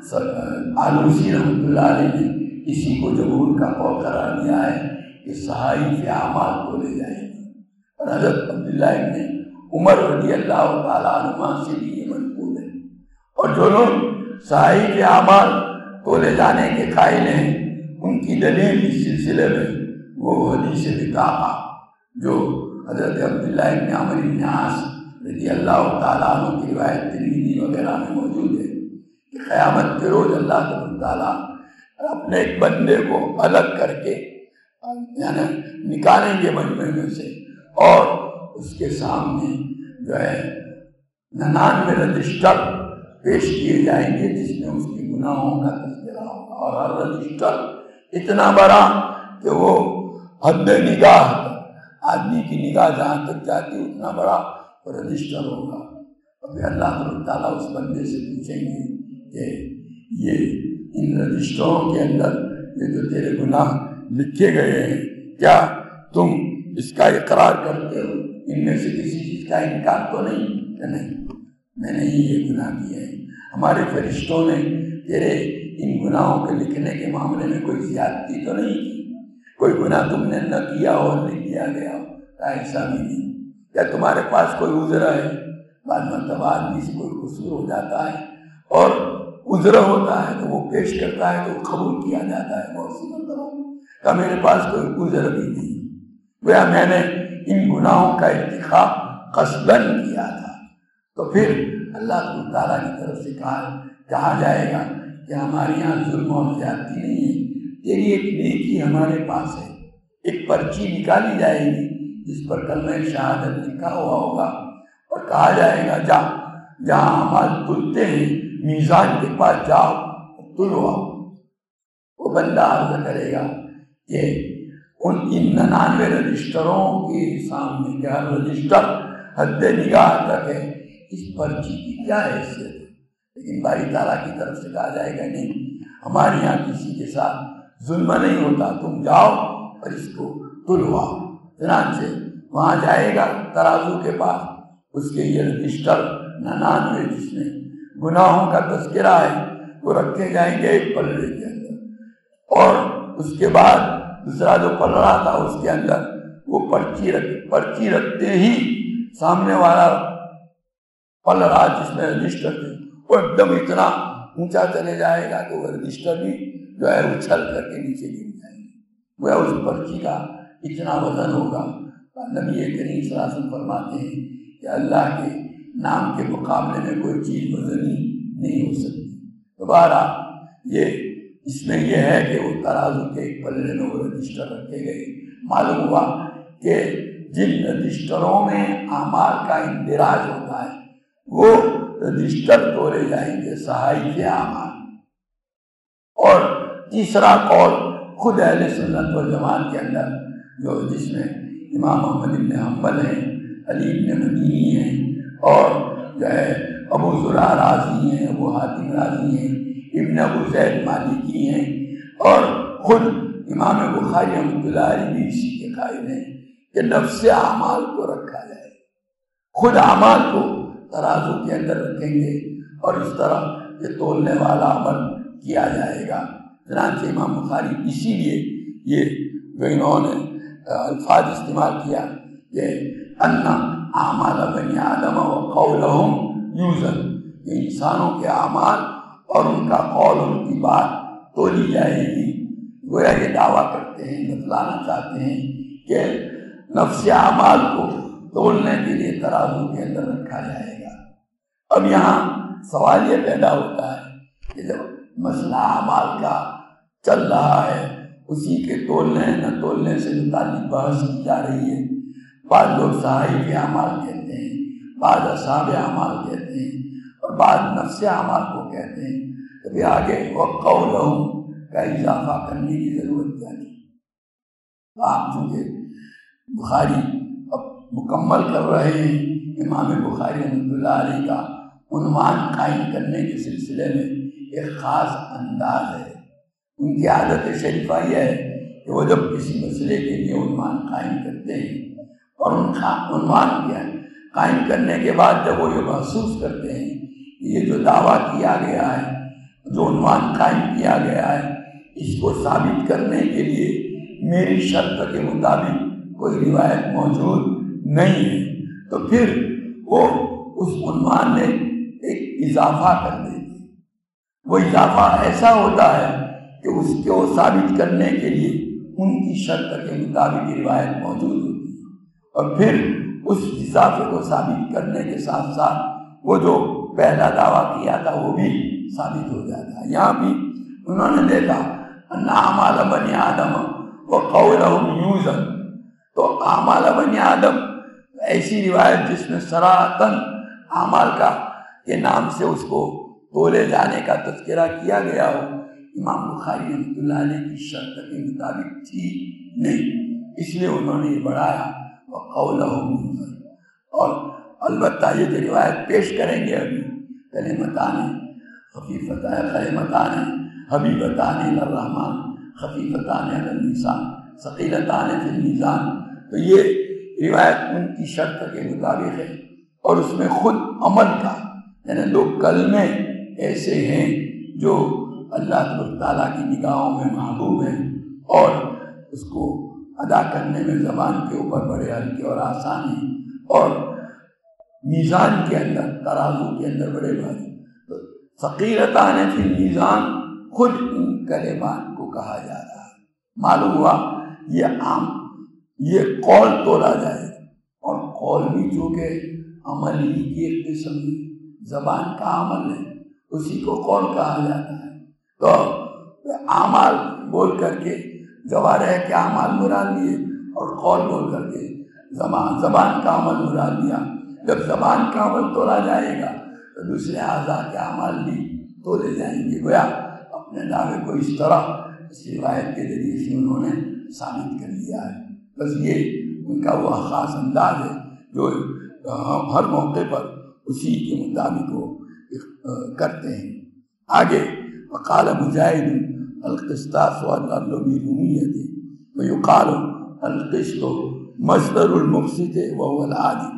آلوسی رحمۃ اللہ علیہ نے اسی کو جمہور کا قول قرار دیا ہے کہ صحائف اعمال کو لے جائیں گے۔ اور حضرت عبداللہ ابن عمر رضی اللہ تعالیٰ عنہ سے بھی یہ منقول ہے۔ اور جو لوگ صحائف اعمال کو لے جانے کے قائل ہیں، ان کی دلیل اس سلسلے میں وہ حدیث بطاقہ جو حضرت عبداللہ ابن عمرو بن عاص رضی اللہ تعالیٰ عنہ کی روایت ترمذی وغیرہ میں موجود ہے کہ قیامت کے روز اللہ تبارک تعالیٰ اپنے ایک بندے کو الگ کر کے یعنی نکالیں گے مجمع میں سے، اور اس کے سامنے جو ہے ننانوے رجسٹر پیش کیے جائیں گے جس میں اس کے گناہوں کا تذکرہ ہوگا، اور ہر رجسٹر اتنا بڑا کہ وہ حد نگاہ، آدمی کی نگاہ جہاں تک جاتی اتنا بڑا رجسٹر ہوگا۔ اور پھر اللہ تعالیٰ اس بندے سے پوچھیں گے کہ یہ ان رجسٹروں کے اندر یہ جو تیرے گناہ لکھے گئے ہیں، کیا تم اس کا اقرار کرتے ہو؟ ان میں سے کسی چیز کا انکار تو نہیں کہ نہیں، میں نے ہی یہ گناہ کیے ہیں۔ ہمارے فرشتوں نے تیرے ان گناہوں کے لکھنے کے معاملے میں کوئی زیادتی تو نہیں کی، کوئی گناہ تم نے نہ کیا ہو اور نہیں کیا گیا ہو، ایسا بھی نہیں۔ کیا تمہارے پاس کوئی عذر ہے؟ بعض مرتبہ آدمی سے کوئی قصور ہو جاتا ہے اور عذر ہوتا ہے تو وہ پیش کرتا ہے تو قبول کیا جاتا ہے۔ بہت سی مرتبہ کہ میرے پاس کوئی عذر بھی نہیں، گویا میں نے ان گناہوں کا ارتکاب قصداً کیا تھا۔ تو پھر اللہ تعالیٰ کی طرف سے کہا کہا جائے گا کہ ہمارے یہاں ظلم اور زیادتی نہیں ہے، تیری ایک نیکی ہمارے پاس ہے۔ ایک پرچی نکالی جائے گی جس پر کلمہ شہادت لکھا ہوا ہوگا، اور کہا جائے گا جا جہاں اعمال تلتے ہیں میزان کے پاس جاؤ تلو آؤ۔ وہ بندہ عرض کرے گا کہ ان ان ننانوے رجسٹروں کے سامنے کہ ہر رجسٹر حد نگاہ تک ہے، اس پرچی کی کیا حیثیت ہے؟ لیکن باری تعالیٰ کی طرف سے کہا جائے گا نہیں، ہمارے یہاں کسی کے ساتھ ظلم نہیں ہوتا، تم جاؤ اور اس کو تلواؤ۔ چنانچہ وہاں جائے گا ترازو کے پاس، اس کے یہ رجسٹر ننانوے جس میں گناہوں کا تذکرہ ہے وہ رکھے جائیں گے ایک پلڑے کے اندر، اور اس کے بعد دوسرا جو پلڑا تھا اس کے اندر وہ پرچی رکھ پرچی رکھتے ہی سامنے والا پلڑا جس میں رجسٹر تھے وہ ایک دم اتنا اونچا چلے جائے گا کہ وہ رجسٹر بھی جو ہے اچھل کر کے نیچے گر جائیں گے، وہ اس پرچی کا اتنا وزن ہوگا۔ نبی کریم صلی اللہ علیہ وسلم فرماتے ہیں کہ اللہ کے نام کے مقابلے میں کوئی چیز وزنی نہیں ہو سکتی۔ دوبارہ یہ اس میں یہ ہے کہ وہ ترازو کے ایک پلڑے میں وہ رجسٹر رکھے گئے۔ معلوم ہوا کہ جن رجسٹروں میں اعمال کا اندراج ہوتا ہے وہ رجسٹر تولے جائیں گے صحائف اعمال۔ اور تیسرا قول خود اہل سنت والجماعت کے اندر جو جس میں امام احمد بن حنبل ہیں، علی بن مدینی ہیں، اور جو ہے ابو زرع رازی ہیں، ابو حاتم رازی ہیں، ابن ابو زید مالکی ہیں، اور خود امام بخاری رحمۃ اللہ علیہ بھی اسی کے قائل ہیں کہ نفس اعمال کو رکھا جائے، خود اعمال کو ترازو کے اندر رکھیں گے اور اس طرح یہ تولنے والا عمل کیا جائے گا۔ چنانچہ امام بخاری اسی لیے یہ جو انہوں نے الفاظ استعمال کیا کہ ان اعمال بنی آدم و قولہم یوزن، کہ انسانوں کے اعمال اور ان کا قول، ان کی بات تولی جائے گی۔ گویا یہ دعویٰ کرتے ہیں، بتلانا چاہتے ہیں کہ نفس اعمال کو تولنے کے لیے ترازو کے اندر رکھا جائے گا۔ اب یہاں سوال یہ پیدا ہوتا ہے کہ جب مسئلہ اعمال کا چل رہا ہے، اسی کے تولنے نہ تولنے سے متعلق بحث کی جا رہی ہے، بعض لوگ صحائف اعمال کہتے ہیں، بعض اصحاب اعمال کہتے ہیں اور بعض نفس اعمال کو کہتے ہیں، تو پھر آگے وقولہم کا اضافہ کرنے کی ضرورت کیا تھی؟ آپ چونکہ بخاری اب مکمل کر رہے ہیں، امام بخاری رحمۃ اللہ علیہ کا عنوان قائم کرنے کے سلسلے میں ایک خاص انداز ہے۔ ان کی عادت شریفہ یہ ہے کہ وہ جب کسی مسئلے کے لیے عنوان قائم کرتے ہیں اور ان کا عنوان کیا ہے قائم کرنے کے بعد جب وہ یہ محسوس کرتے ہیں کہ یہ جو دعویٰ کیا گیا ہے، جو عنوان قائم کیا گیا ہے، اس کو ثابت کرنے کے لیے میری شرط کے مطابق کوئی روایت موجود نہیں ہے، تو پھر وہ اس عنوان میں ایک اضافہ کر دیتے ہیں۔ وہ اضافہ ایسا ہوتا ہے کہ اس کو ثابت کرنے کے لیے ان کی شرط کے مطابق روایت موجود ہوتی ہے، اور پھر اس اضافے کو ثابت کرنے کے ساتھ ساتھ وہ جو پہلا دعویٰ کیا تھا وہ بھی ثابت ہو جاتا ہے۔ یہاں بھی انہوں نے دیکھا ان اعمال بنی آدم وقولہم یوزن، تو اعمال بنی آدم ایسی روایت جس میں صراحتاً اعمال کا کے نام سے اس کو تولے جانے کا تذکرہ کیا گیا ہو، امام بخاری رحمۃ اللہ علیہ کی شرط کے مطابق تھی نہیں، اس لیے انہوں نے یہ بڑھایا وقولہم یوزن۔ اور البتہ یہ جو روایت پیش کریں گے ابھی، کلمتان خفیفتان کلمتان حبیبتان الی الرحمن خفیفتان علی اللسان ثقیلتان فی المیزان، تو یہ روایت ان کی شرط کے مطابق ہے، اور اس میں خود عمل کا، یعنی دو کلمے ایسے ہیں جو اللہ تعالیٰ کی نگاہوں میں محبوب ہیں اور اس کو ادا کرنے میں زبان کے اوپر بڑے ہلکے اور آسان ہیں، اور میزان کے اندر، ترازو کے اندر بڑے بھاری۔ تو ثقیلتان فی المیزان خود ان کلمات کو کہا جا رہا ہے۔ معلوم ہوا یہ عام یہ قول تولا جائے، اور قول بھی چونکہ عمل ہی کی ایک قسم ہے، زبان کا عمل ہے، اسی کو قول کہا جاتا ہے۔ تو اعمال بول کر کے جوارح کے اعمال مراد لیے اور قول بول کر کے زبان زبان کا عمل مراد لیا۔ جب زبان کا عمل تولا جائے گا تو دوسرے اعضاء کے اعمال بھی تولے جائیں گے۔ گویا اپنے دعوے کو اس طرح اس روایت کے ذریعے سے انہوں نے ثابت کر دیا ہے۔ بس یہ ان کا وہ خاص انداز ہے جو ہر موقع پر اسی کے مطابق وہ کرتے ہیں۔ آگے وقال مجاہد القسطاس والرومیت ویقال القسط مصدر المقسط وهو العادل۔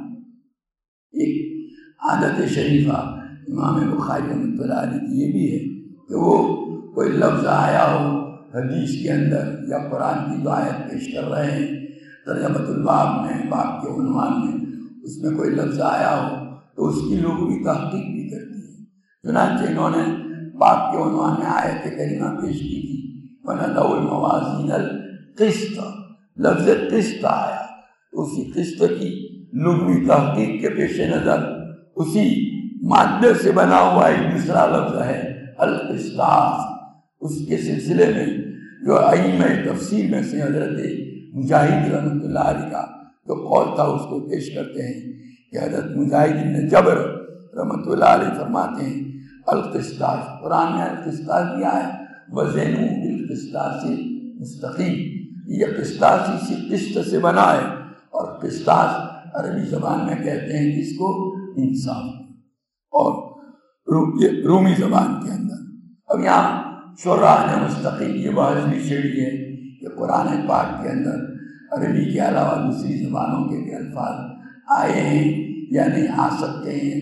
ایک عادت شریفہ امام بخاری رحمۃ اللہ علیہ کی یہ بھی ہے کہ وہ کوئی لفظ آیا ہو حدیث کے اندر یا قرآن کی جو آیت پیش کر رہے ہیں، ترجمۃ الباب میں، باب کے عنوان میں اس میں کوئی لفظ آیا ہو تو اس کی لغوی تحقیق بھی کرتی ہے۔ چنانچہ انہوں نے باب کے عنوان میں آیت کریمہ پیش کی تھی وَنَضَعُ الْمَوَازِينَ الْقِسْطَ، لفظ قسط آیا، اسی قسط کی لغوی تحقیق کے پیش نظر اسی مادے سے بنا ہوا ایک دوسرا لفظ ہے القسطاس۔ اس کے سلسلے میں جو ائمہ تفسیر میں سے حضرت مجاہد رحمۃ اللہ علیہ کا جو قول تھا اس کو پیش کرتے ہیں کہ حضرت مجاہد بن جبر رحمۃ اللہ علیہ فرماتے ہیں القسطاس، قرآن میں القسطاس دیا ہے وَزِنُوا بِالْقِسْطَاسِ الْمُسْتَقِيمِ، یہ قسطاس اسی قسط سے بنا ہے، اور قسطاس عربی زبان میں کہتے ہیں جس کو انصاف، اور رومی زبان کے اندر۔ اب یہاں شراح نے مستقل یہ بحث بھی چھیڑی ہے کہ قرآن پاک کے اندر عربی کے علاوہ دوسری زبانوں کے بھی الفاظ آئے ہیں یا نہیں آ سکتے ہیں،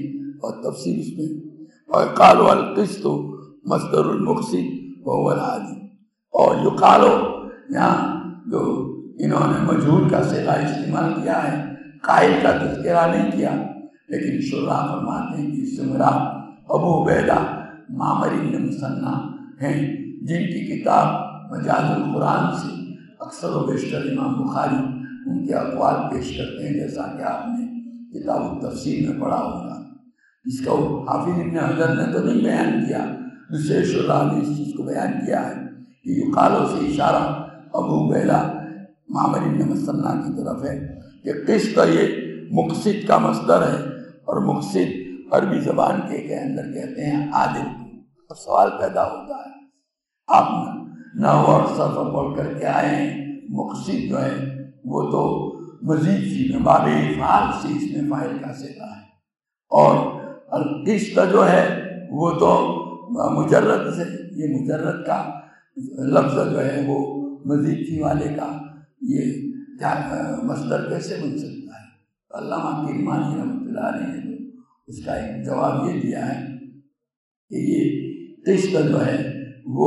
اور تفصیل اس میں اور قالوا القسط مصدر المقسط وهو العادل. اور یقالو یہاں جو انہوں نے مجہول کا صیغہ استعمال کیا ہے، قائل کا تذکرہ نہیں کیا، لیکن شراح فرماتے ہیں کہ اس سے مراد ابو عبیدہ معمر بن مثنیٰ ہیں، جن کی کتاب مجاز القرآن سے اکثر و بیشتر امام بخاری ان کے اقوال پیش کرتے ہیں، جیسا کہ آپ نے کتاب التفسیر میں پڑھا ہوگا. اس کا حافظ ابن حجر نے تو نہیں بیان کیا، دوسرے شراح نے اس چیز کو بیان کیا ہے کہ یقالو سے اشارہ ابو عبیدہ معمر بن مثنیٰ کی طرف ہے کہ قسط یہ مقسط کا مصدر ہے، اور مقسط عربی زبان کے کے اندر کہتے ہیں عادل. اور سوال پیدا ہوتا ہے، آپ نحو اور صرف پڑھ کر کے آئے ہیں، مقسط جو ہے وہ تو مزید سی میں باب افعال سے اس میں فاعل کا صیغہ ہے، اور القسط جو ہے وہ تو مجرد سے، یہ مجرد کا لفظ جو ہے وہ مزید سی والے کا یہ کیا مصدر کیسے بن سکتا ہے؟ علامہ کرمانی رحمۃ اللہ علیہ نے اس کا ایک جواب یہ دیا ہے کہ یہ قسط جو ہے وہ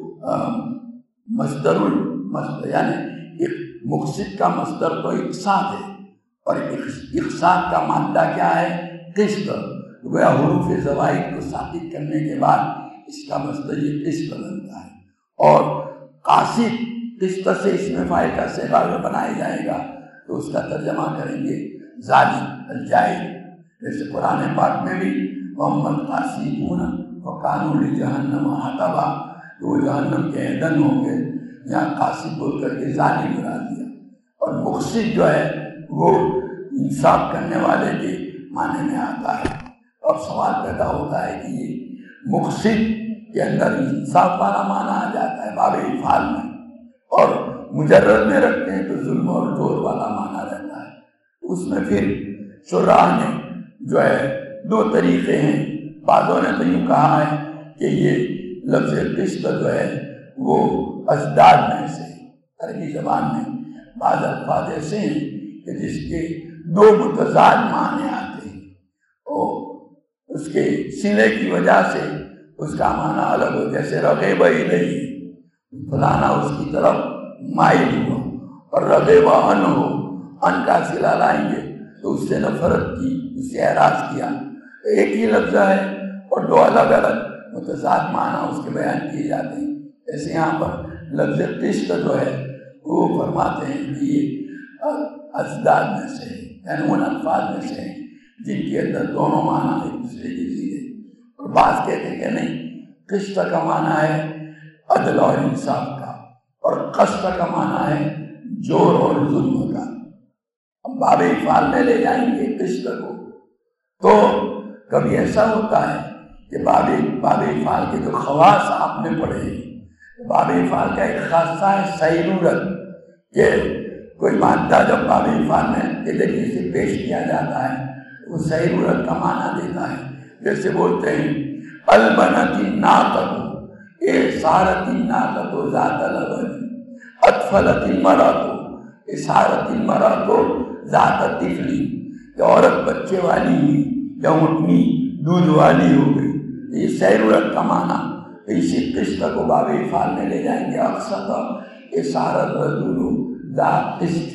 مصدر المصدر یعنی ایک مقسط کا مصدر تو اقساط ہے، اور اقساط کا مادہ کیا ہے؟ قسط. گویا حروف زوائد کو ثابت کرنے کے بعد اس کا مصدر یہ قسط بنتا ہے. اور قاصد قسط سے اس میں فاعل کا صیغہ بنایا جائے گا تو اس کا ترجمہ کریں گے ظالم الجائر. جیسے قرآن پاک میں بھی محمد قاسدون وقانوا لجہنم حطبا، تو وہ جہنم کے ایندھن ہوں گے، یہاں قاصد بول کر کے ظالم بنا دیا. اور مقسط جو ہے وہ انصاف کرنے والے کے معنی میں آتا ہے. اور سوال پیدا ہوتا ہے کہ یہ مقسط کے اندر انصاف والا معنی آ جاتا ہے باب افعال میں، اور مجرد میں رکھتے ہیں تو ظلم اور جور والا معنی رہتا ہے. اس میں پھر شراح نے جو ہے دو طریقے ہیں. بعضوں نے تو یوں کہا ہے کہ یہ لفظ قسط جو ہے وہ ازداد میں سے، عربی زبان میں بعض الفاظ ایسے ہیں کہ جس کے دو متضاد معنی آتے ہیں، اور اس کے سلے کی وجہ سے اس کا معنی الگ ہو. جیسے رغب الیہ، فلانا اس کی طرف مائل ہوا، اور رغب ان ہو، ان کا صلہ لائیں گے تو اس سے نفرت کی، اس سے اعراض کیا. ایک ہی لفظ ہے اور دو الگ الگ متضاد معنی اس کے بیان کیے جاتے ہیں. ایسے یہاں پر لفظ قسط جو ہے وہ فرماتے ہیں کہ یہ ازداد میں سے ہے، یعنی ان الفاظ میں سے ہے جن کے اندر دونوں معنی ایک دوسرے کے سیدھے. اور بعض کہتے ہیں کہ نہیں، قسط کا معنی ہے عدل اور انصاف کا، اور قسط کا معنی ہے جور اور ظلم کا. اب باب افعال میں لے جائیں گے قسط کو تو کبھی ایسا ہوتا ہے کہ باب باب افعال کے جو خواص آپ نے پڑھے ہیں، باب افعال کا ایک خاصہ ہے سیرورت، کہ کوئی مادہ جب باب افعال میں کے ذریعے سے پیش کیا جاتا ہے وہ سیرورت کا معنی دیتا ہے. جیسے بولتے ہیں البنت الناقۃ اے سارت الناقۃ ذات لبن، اطفلت المرأۃ اے سارت المرأۃ ذات طفل، کہ عورت بچے والی ہوئی یا اونٹنی دودھ والی ہو گئی. یہ سیرورت کا معنی. اسی قسط کو باب افعال میں لے جائیں گے اقسط اے سارت رجل ذات قسط،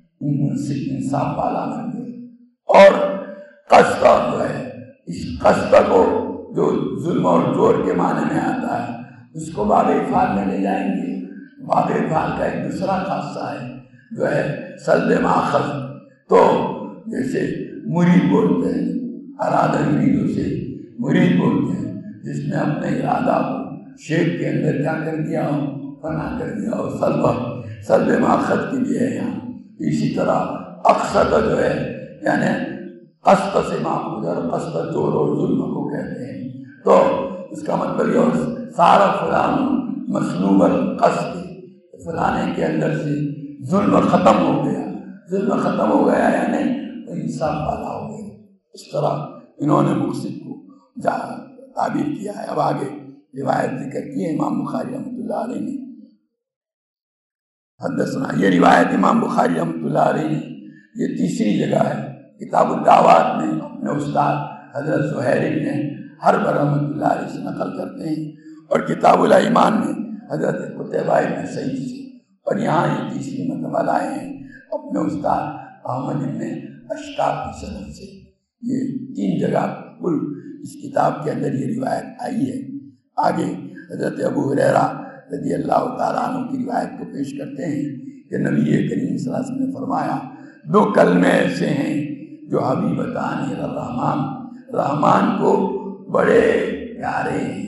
انصاف والا بن گئے. اور قسط جو ہے، اس قسط کو جو ظلم اور جور کے معنی میں آتا ہے اس کو باب افعال میں لے جائیں گے. باب افعال کا ایک دوسرا خاصہ ہے جو ہے سلب ماخذ. تو جیسے مرید بولتے ہیں، ارادہ یریدو سے مرید بولتے ہیں، جس نے اپنے ارادہ کو شیخ کے اندر کیا کر دیا ہو، فنا کر دیا ہو. سلب سلب ماخذ کے لیے ہے یہاں. اسی طرح اقسط جو ہے یعنی قسط سے ماخوذ، اور قسط جور اور ظلم کو کہتے ہیں. تو اس کا مطلب یہ سارا فلان مسلوب القسط، فلانے کے اندر سے ظلم ختم ہو گیا. ظلم ختم ہو گیا یعنی انصاف والا ہو گیا. اس طرح انہوں نے مقصد کو تعبیر کیا ہے. اب آگے روایت ذکر کی ہے امام بخاری رحمۃ اللہ علیہ نے. حدثنا، یہ روایت امام بخاری رحمۃ اللہ علیہ نے، یہ تیسری جگہ ہے کتاب الدعوات میں اپنے استاد حضرت زہیر بن حرب رحمۃ اللہ علیہ سے نقل کرتے ہیں، اور کتاب الایمان میں حضرت قتیبہ بن سعید سے، اور یہاں یہ تیسری مرتبہ لائے ہیں اپنے استاد احمد بن اشتاق کی سند سے۔ یہ تین جگہ کل اس کتاب کے اندر یہ روایت آئی ہے۔ آگے حضرت ابو ہریرہ رضی اللہ تعالیٰ عنہ کی روایت کو پیش کرتے ہیں کہ نبی کریم صلی اللہ علیہ وسلم نے فرمایا، دو کلمے ایسے ہیں جو حبیبتان الرحمن، رحمان کو بڑے پیارے ہیں،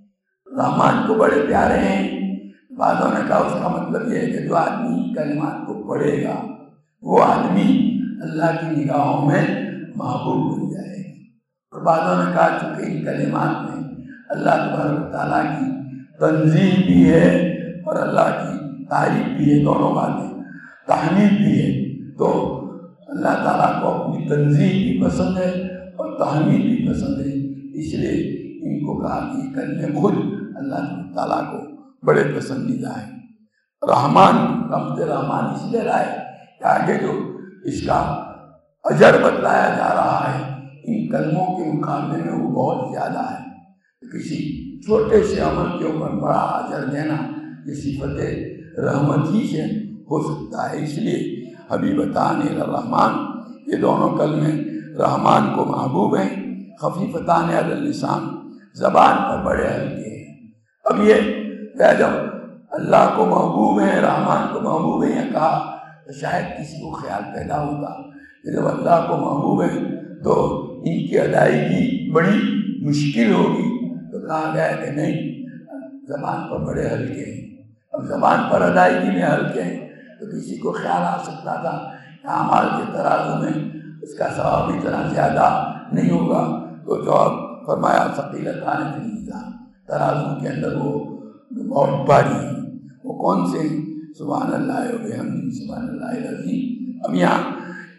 رحمان کو بڑے پیارے ہیں۔ بعضوں نے کہا اس کا مطلب یہ ہے کہ جو آدمی کلمات کو پڑھے گا وہ آدمی اللہ کی نگاہوں میں محبوب بن جائے گا۔ اور بعضوں نے کہا چونکہ ان کلمات میں اللہ تبارک تعالیٰ کی تنزیہ بھی ہے اور اللہ کی تعریف بھی ہے، دونوں باتیں، تحمید بھی ہے، تو اللہ تعالیٰ کو اپنی تنزیہ بھی پسند ہے اور تحمید بھی پسند ہے، اس لیے ان کو کہا کہ یہ کلمے خود اللہ تعالیٰ کو بڑے پسندیدہ ہیں۔ رحمان، رحمت رحمان اس لیے لائے کہ آگے جو اس کا اجر بتلایا جا رہا ہے ان کلموں کے مقابلے میں وہ بہت زیادہ ہے۔ کسی چھوٹے سے عمل کے اوپر بڑا اجر دینا یہ صفت رحمت ہی سے ہو سکتا ہے، اس لیے حبیبتان الرحمن یہ دونوں کلمے رحمان کو محبوب ہیں، خفیفتان علی اللسان زبان پر بڑے ہلکے ہیں۔ اب یہ جب اللہ کو محبوب ہے، رحمان کو محبوب ہے یہ کہا تو شاید کسی کو خیال پیدا ہوتا کہ جب اللہ کو محبوب ہے تو ان کی ادائیگی بڑی مشکل ہوگی، تو کہا گیا کہ نہیں، زبان پر بڑے ہلکے ہیں۔ اب زبان پر ادائیگی میں ہلکے ہیں تو کسی کو خیال آ سکتا تھا کہ اعمال کے ترازو میں اس کا ثواب اتنا زیادہ نہیں ہوگا، تو جواب فرمایا ثقیلتان فی المیزان، ترازو کے اندر وہ بہت بھاری ہیں۔ وہ کون سے ہیں؟ سبحان اللہ و بحمدہ سبحان اللہ العظیم۔ اب یہاں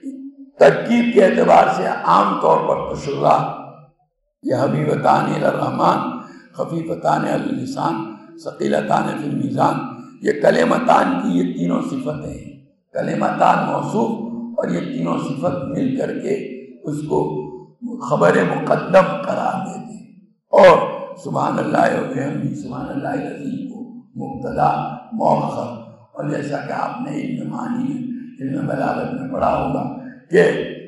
ترکیب کے اعتبار سے عام طور پر تشرع یہ حبیبتان الرحمن، خفیفتان علی اللسان، ثقیلتان فی المیزان، یہ کلمتان کی یہ تینوں صفتیں ہیں۔ کلمتان موصوف اور یہ تینوں صفت مل کر کے اس کو خبر مقدم قرار دیتے ہیں، اور سبحان اللہ و بحمدہ سبحان اللہ العظیم کو مبتدا مؤخر۔ اور جیسا کہ آپ نے علم معنی علم بلاغت میں پڑھا ہوگا کہ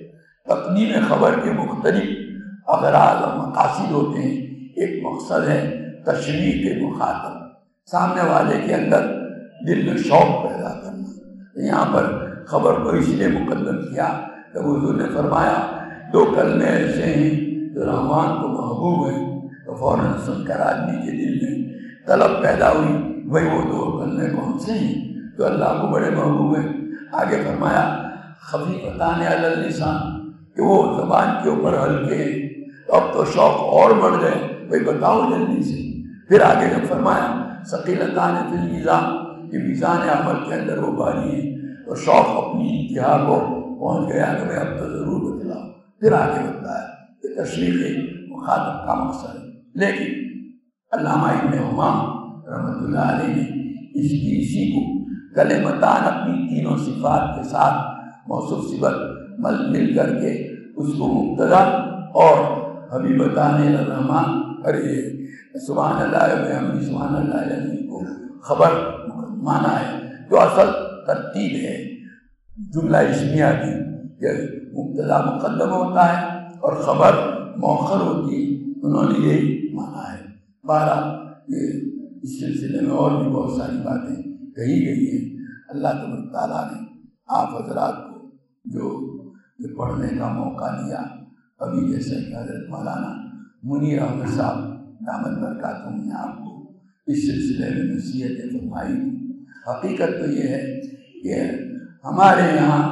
تقدیم خبر کے مختلف اغراض اور مقاصد ہوتے ہیں۔ ایک مقصد ہے تشریح کے مخاطب، سامنے والے کے اندر دل میں شوق پیدا کرنا۔ یہاں پر خبر کو اس لیے مقدم کیا کہ حضور نے فرمایا دو کلمے ایسے ہیں جو رحمان کو محبوب ہیں، تو فوراً سن کر آدمی کے دل میں طلب پیدا ہوئی بھائی وہ دو کلمے کون سے ہیں جو اللہ کو بڑے محبوب ہیں۔ آگے فرمایا خفیفتان علی اللسان کہ وہ زبان کے اوپر ہلکے ہیں، اب تو شوق اور بڑھ گئے بھائی بتاؤ جلدی سے۔ پھر آگے جب فرمایا ثقیلتان فی المیزان، یہ میزان عمل کے اندر وہ بھاری ہیں، تو شوق اپنی انتہا کو پہنچ گیا کہ اب تو ضرور بتلاؤ۔ پھر آگے بتلایا کہ تشریح مخاطب کا مقصد ہے۔ لیکن علامہ ابن حمام رحمۃ اللہ علیہ نے اس کی اسی کو کلمتان اپنی تینوں صفات کے ساتھ موصوف صفت مل مل کر کے اس کو مبتدا اور حبیبتان الرحمن اور یہ سبحان اللہ و بحمدہ سبحان اللہ العظیم کو خبر مانا ہے، جو اصل ترتیب ہے جملہ اسمیہ کی کہ مبتدا مقدم ہوتا ہے اور خبر مؤخر ہوتی ہے، انہوں نے یہی مانا ہے۔ بارہ یہ اس سلسلے میں اور بھی بہت ساری باتیں کہی گئی ہیں۔ اللہ تبارک تعالیٰ نے آپ حضرات کو جو یہ پڑھنے کا موقع دیا، ابھی جیسے کہ حضرت مولانا منیر احمد صاحب دامت برکاتہم نے آپ کو اس سلسلے میں نصیحتیں فرمائی۔ حقیقت تو یہ ہے کہ ہمارے یہاں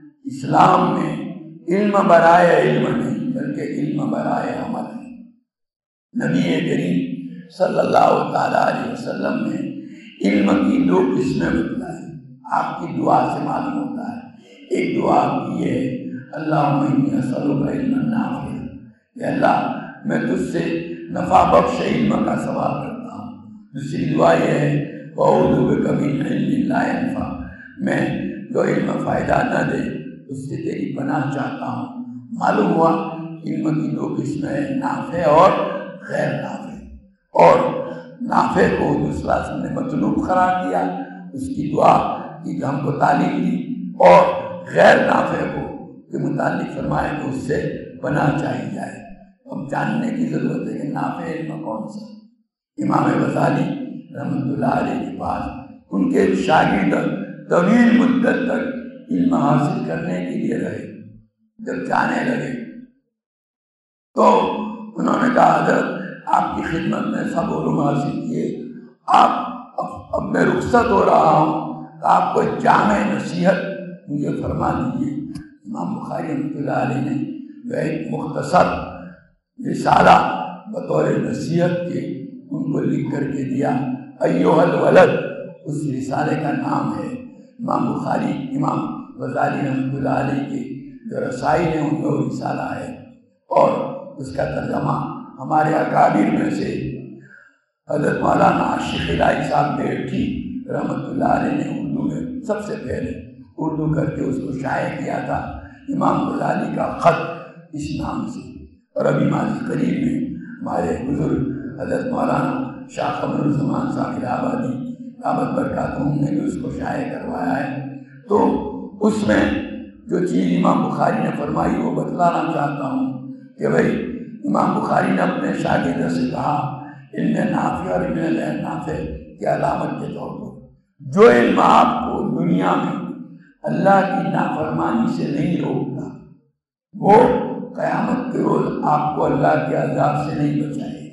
اسلام میں علم برائے علم نہیں بلکہ علم برائے عمل ہے۔ نبی کریم صلی اللہ تعالیٰ علیہ وسلم نے علم کی دو قسمیں بتلائی، آپ کی دعا سے معلوم ہوتا ہے۔ ایک دعا کی یہ ہے اللہم انی اسألک علما نافعا، کہ اللہ میں تجھ سے نفع بخش علم کا سوال کرتا ہوں۔ دوسری دعا یہ ہے وَأَعُوذُ بِكَ مِنْ عِلْمٍ لَا يَنفع، میں جو علم فائدہ نہ دے اس سے تیری پناہ چاہتا ہوں۔ معلوم ہوا علم کی دو قسمیں ہیں، نافع اور غیر نافع، اور نافع کو حضور صلی اللہ علیہ وسلم نے مطلوب قرار دیا، اس کی دعا کی جو ہم کو تعلیم دی، اور غیر نافع کو کے متعلق فرمائے کہ اس سے پناہ چاہی جائے۔ ہم جاننے کی ضرورت ہے کہ نافع علم کون سا۔ امام غزالی رحمۃ اللہ علیہ کے پاس ان کے شاگرد طویل مدت تک علم حاصل کرنے کے لیے رہے، جب جانے لگے تو انہوں نے کہا حضرت آپ کی خدمت میں سب علوم حاصل کیے، آپ اب, اب میں رخصت ہو رہا ہوں، تو آپ کو جامع نصیحت مجھے فرما دیجیے۔ امام بخاری رحمۃ اللہ علیہ نے جو ایک مختصر رسالہ بطور نصیحت کے ان کو لکھ کر کے دیا، ایھا الولد، اس رسالے کا نام ہے۔ امام بخاری امام غزالی رحمۃ اللہ علیہ کے جو رسائل ہیں ان میں وہ رسالہ ہے، اور اس کا ترجمہ ہمارے اکابر میں سے حضرت مولانا عاشق الہی صاحب بیٹھی رحمۃ اللہ علیہ نے اردو میں سب سے پہلے اردو کر کے اس کو شائع کیا تھا، امام غزالی کا خط اس نام سے۔ اور ابھی ماضی قریب میں ہمارے بزرگ حضرت مولانا شاہ قمر الزمان صاحب الہ آبادی دامت برکاتہم نے بھی اس کو شائع کروایا ہے۔ تو اس میں جو چیز امام بخاری نے فرمائی وہ بتلانا چاہتا ہوں کہ بھئی امام بخاری نے اپنے شاگردوں سے کہا علم نافع اور علم غیر نافع کی علامت کے طور پر جو علم آپ کو دنیا میں اللہ کی نافرمانی سے نہیں روکتا، وہ قیامت کے روز آپ کو اللہ کے عذاب سے نہیں بچائے گا۔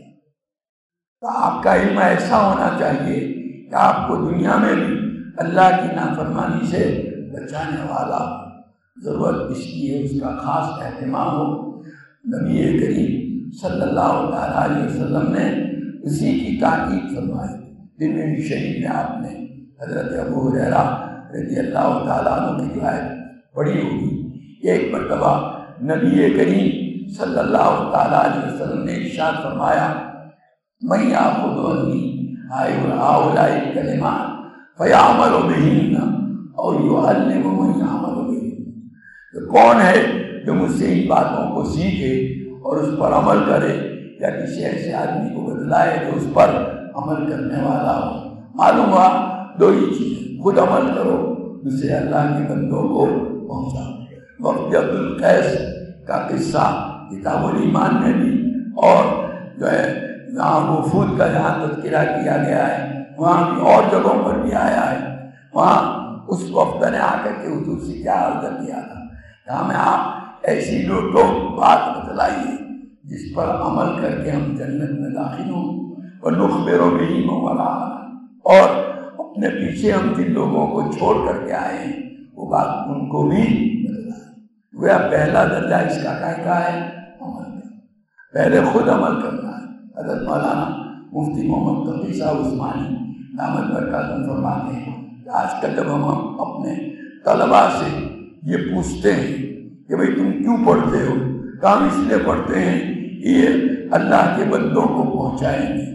تو آپ کا علم ایسا ہونا چاہیے کہ آپ کو دنیا میں بھی اللہ کی نافرمانی سے بچانے والا ہو۔ ضرورت اس کی ہے اس کا خاص اہتمام ہو۔ نبی کریم صلی اللہ تعالیٰ علیہ وسلم نے اسی کی تاکید فرمائی۔ دن شریف میں آپ نے حضرت ابو ہریرہ رضی اللہ تعالیٰ عنہ کی روایت پڑھی ہوگی، ایک مرتبہ نبی کریم صلی اللہ تعالیٰ علیہ وسلم نے ارشاد فرمایا، من یأخذ عنی ہؤلاء الکلمات فیعمل بہن اور یعلم من یعمل بہن، کون ہے جو مجھ سے ان باتوں کو سیکھے اور اس پر عمل کرے، یا کسی ایسے آدمی کو بتلائے جو اس پر عمل کرنے والا ہو۔ معلوم ہوا دو ہی چیزیں، خود عمل کرو، دوسرے اللہ کے بندوں کو پہنچاؤ۔ وقت عبد القیس کا قصہ کتاب الایمان میں بھی، اور جو ہے جہاں وفود کا جہاں تذکرہ کیا گیا ہے وہاں بھی اور جگہوں پر بھی آیا ہے۔ وہاں اس وقت نے آ کر کے حضور سے کیا عرض کیا تھا کہ ہمیں آپ ایسی دو دو بات بتلائیے جس پر عمل کر کے ہم جنت میں داخل ہوں، اور نخبر بہ من وراءنا، اور اپنے پیچھے ہم جن لوگوں کو چھوڑ کر کے آئے ہیں وہ بات ان کو بھی بتلائیں۔ وہ پہلا درجہ اس کا کیا ہے؟ عمل کا، پہلے خود عمل کرنا ہے۔ حضرت مولانا مفتی محمد تقی صاحب عثمانی دامت برکاتہم فرماتے ہیں کہ آج کل جب ہم اپنے طلباء سے یہ پوچھتے ہیں کہ بھئی تم کیوں پڑھتے ہو، کہ ہم اس لیے پڑھتے ہیں کہ یہ اللہ کے بندوں کو پہنچائیں گے،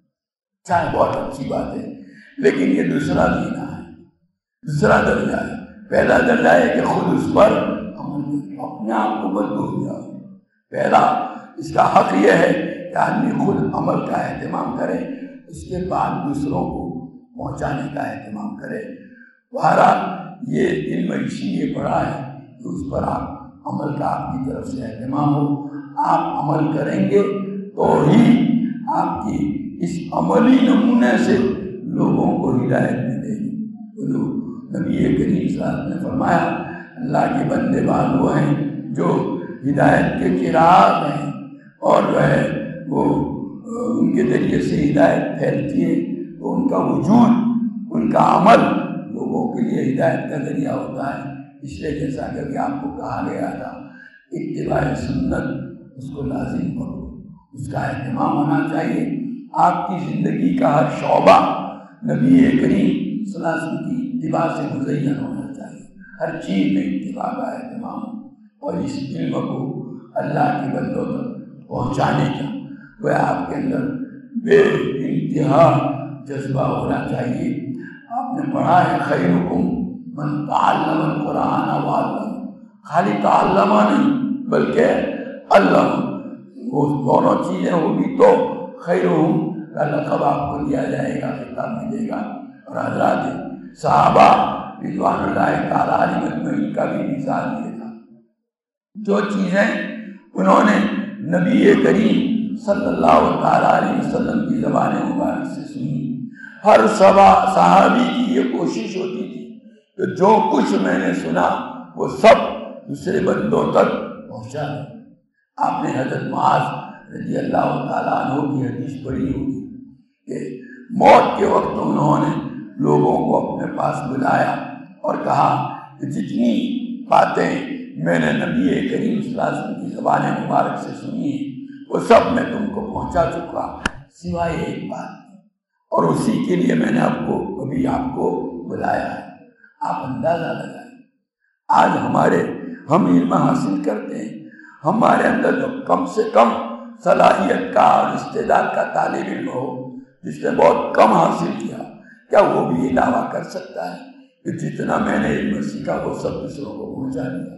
چاہے بہت اچھی بات ہے، لیکن یہ دوسرا زینہ ہے، دوسرا درجہ ہے۔ پہلا درجہ ہے کہ خود اس پر عمل کرو، اپنے آپ کو مت بھول جاؤ۔ پہلا اس کا حق یہ ہے کہ آدمی خود عمل کا اہتمام کرے، اس کے بعد دوسروں کو پہنچانے کا اہتمام کرے۔ بہرحال یہ علم اسی لیے پڑھا ہے کہ اس پر آپ عمل کا آپ کی طرف سے اہتمام ہو۔ آپ عمل کریں گے تو ہی آپ کی اس عملی نمونے سے لوگوں کو ہدایت ملے گی۔ نبی کریم صلی اللہ علیہ وسلم نے فرمایا اللہ کے بندے بعض وہ ہیں جو ہدایت کے چراغ ہیں، اور جو ہے وہ ان کے ذریعے سے ہدایت پھیلتی ہے، تو ان کا وجود، ان کا عمل لوگوں کے لیے ہدایت کا ذریعہ ہوتا ہے۔ اس لیے جیسا کہ ابھی آپ کو کہا گیا تھا، اتباع سنت اس کو لازم کرو، اس کا اہتمام ہونا چاہیے۔ آپ کی زندگی کا ہر شعبہ نبی کریم صلی اللہ علیہ وسلم کی اتباع سے مزین ہونا چاہیے، ہر چیز میں اتباع کا اہتمام ہو، اور اس علم کو اللہ کے بندوں تک پہنچانے کا وہ آپ کے اندر بے انتہا جذبہ ہونا چاہیے۔ آپ نے پڑھا ہے خیرکم من تعلم القرآن وعلم، خالی تعلمہ نہیں بلکہ اللہ وہ دونوں چیزیں ہوگی تو خیر ہوں، لقب آپ کو دیا جائے گا، خطاب ملے گا۔ اور حضرات صحابہ رضوان اللہ تعالیٰ علیہ مجمعین کا بھی مثال یہ تھا، جو چیزیں انہوں نے نبی کریم صلی اللہ تعالیٰ علیہ وسلم کی زبان مبارک سے سنی، ہر صحابی کی یہ کوشش ہوتی تھی کہ جو کچھ میں نے سنا وہ سب دوسرے بندوں تک پہنچا دیں۔ آپ نے حضرت معاذ رضی اللہ تعالیٰ عنہ کی حدیث پڑھی ہوگی کہ موت کے وقت انہوں نے لوگوں کو اپنے پاس بلایا اور کہا کہ جتنی باتیں میں نے نبی کریم صلی اللہ علیہ وسلم کی زبان مبارک سے سنی ہیں وہ سب میں تم کو پہنچا چکا سوائے ایک بات، اور اسی کے لیے میں نے آپ کو ابھی آپ کو بلایا ہے۔ آپ اندازہ لگائیں، آج ہمارے ہم علم حاصل کرتے ہیں، ہمارے اندر جو کم سے کم صلاحیت کا اور استعداد کا طالب علم ہو جس نے بہت کم حاصل کیا، کیا وہ بھی یہ دعویٰ کر سکتا ہے کہ جتنا میں نے علم سیکھا وہ سب دوسروں کو پہنچا دیا؟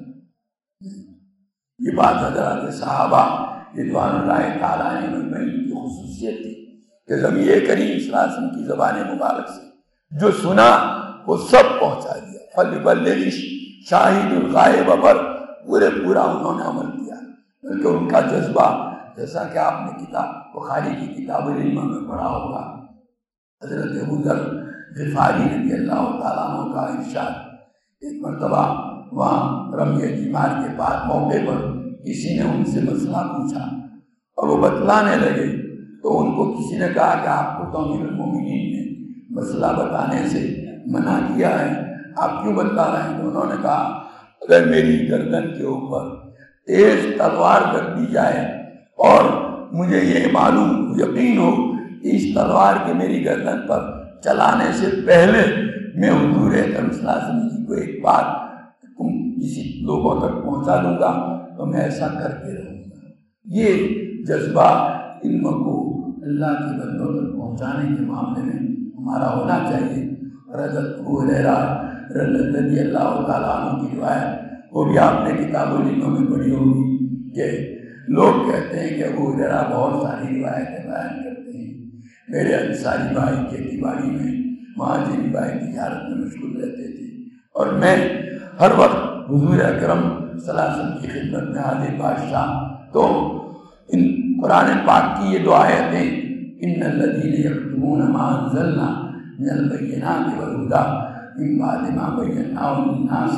یہ بات حضرات صحابہ رضوان اللہ تعالیٰ علیہ مجمعین کی خصوصیت تھی کہ نبی کریم صلی اللہ علیہ وسلم کی زبان مبارک سے جو سنا وہ سب پہنچا دیا۔ فَلْيُبَلِّغِ شَاهِدُ الْغَائِبَ پر پورے پورا انہوں نے عمل کیا، بلکہ ان کا جذبہ جیسا کہ آپ نے کتاب بخاری کی کتاب العلم میں پڑھا ہوگا، حضرت ابو ذر غفاری رضی اللہ تعالیٰ عنہ کا ارشاد، ایک مرتبہ وہاں رمی جمار کے بعد موقع پر کسی نے ان سے مسئلہ پوچھا اور وہ بتلانے لگے، تو ان کو کسی نے کہا کہ آپ کو تو امیر المومنین نے مسئلہ بتانے سے منع کیا ہے، آپ کیوں بتلا رہے ہیں؟ تو انہوں نے کہا اگر میری گردن کے اوپر تیز تلوار کر دی جائے اور مجھے یہ معلوم یقین ہو کہ اس تلوار کے میری گردن پر چلانے سے پہلے میں حضور اکرم صلی اللہ علیہ وسلم کو ایک بات تم کسی لوگوں تک پہنچا دوں گا تو میں ایسا کر کے رہوں گا۔ یہ جذبہ علم کو اللہ کے بندوں تک پہنچانے کے معاملے میں ہمارا ہونا چاہیے۔ اور حضرت ابو ہریرہ رضی اللہ تعالیٰ عنہ کی روایت وہ بھی آپ نے کتاب العلم میں پڑھی ہوگی کہ لوگ کہتے ہیں کہ ابو ہریرہ بہت ساری روایتیں بیان کرتے ہیں، میرے انصاری بھائی کھیتی باڑی میں مہاجری بھائی تجارت میں مشغول رہتے تھے اور میں ہر وقت حضور اکرم صلی اللہ علیہ وسلم کی خدمت میں حاضر بادشاہ۔ تو ان قرآن پاک کی یہ دو آیتیں، ان الذین یکتمون ما انزلنا من البینات والہدی من بعد ما بیناہ للناس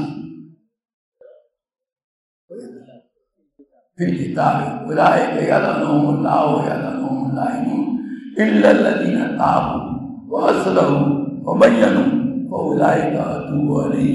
فی الکتاب اولئک یلعنهم اللہ ویلعنهم اللاعنون الا الذین تابوا واصلحوا وبینوا فاولئک اتوب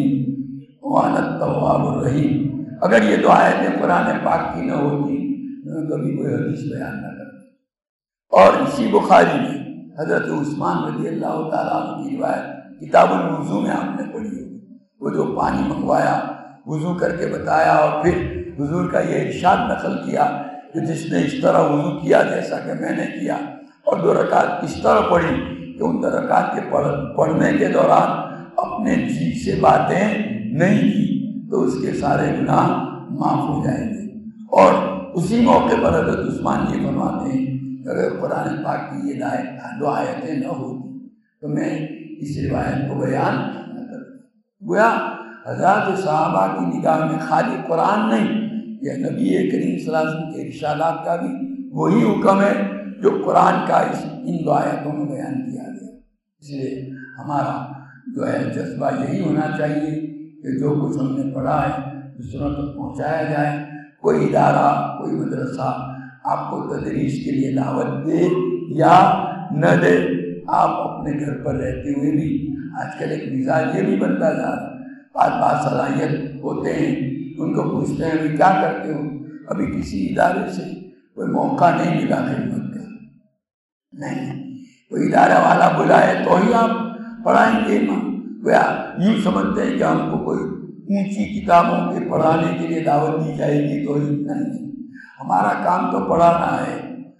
علیہم وانا التواب الرحیم۔ اگر یہ دو آیتیں قرآن پاک کی نہ ہوتی میں کبھی کوئی حدیث بیان نہ کرتا۔ اور اسی بخاری میں حضرت عثمان رضی اللہ تعالیٰ عنہ کی روایت کتاب الوضو میں آپ نے پڑھی ہوگی، وہ جو پانی منگوایا وضو کر کے بتایا اور پھر حضور کا یہ ارشاد نقل کیا کہ جس نے اس طرح وضو کیا جیسا کہ میں نے کیا اور دو رکعت اس طرح پڑھی کہ ان دو رکعت کے پڑھ پڑھنے کے دوران اپنے جی سے باتیں نہیں کی تو اس کے سارے گناہ معاف ہو جائیں گے۔ اور اسی موقع پر حضرت عثمان یہ فرماتے ہیں کہ اگر قرآن پاک کی یہ دو آیتیں نہ ہوتی تو میں اس روایت کو بیان نہ کرتا۔ گویا حضرات صحابہ کی نگاہ میں خالی قرآن نہیں، یہ نبی کریم صلی اللہ علیہ وسلم کے ارشادات کا بھی وہی حکم ہے جو قرآن کا اس ان دو آیتوں میں بیان کیا گیا۔ اس لیے ہمارا جو ہے جذبہ یہی ہونا چاہیے کہ جو کچھ ہم نے پڑھا ہے دوسروں تک پہنچایا جائے۔ کوئی ادارہ کوئی مدرسہ آپ کو تدریس کے لیے دعوت دے یا نہ دے، آپ اپنے گھر پر رہتے ہوئے بھی آج کل ایک مزاج یہ بھی بنتا جا رہا ہے، بات بات صلاحیت ہوتے ہیں ان کو پوچھتے ہیں ابھی کیا کرتے ہو، ابھی کسی ادارے سے کوئی موقع نہیں ملا خدمت کا، نہیں کوئی ادارہ والا بلائے تو ہی آپ پڑھائیں گے۔ گویا یوں سمجھتے ہیں کہ ہم کو کوئی اونچی کتابوں کے پڑھانے کے لیے دعوت دی جائے گی تو ہی نہیں، ہمارا کام تو پڑھانا ہے۔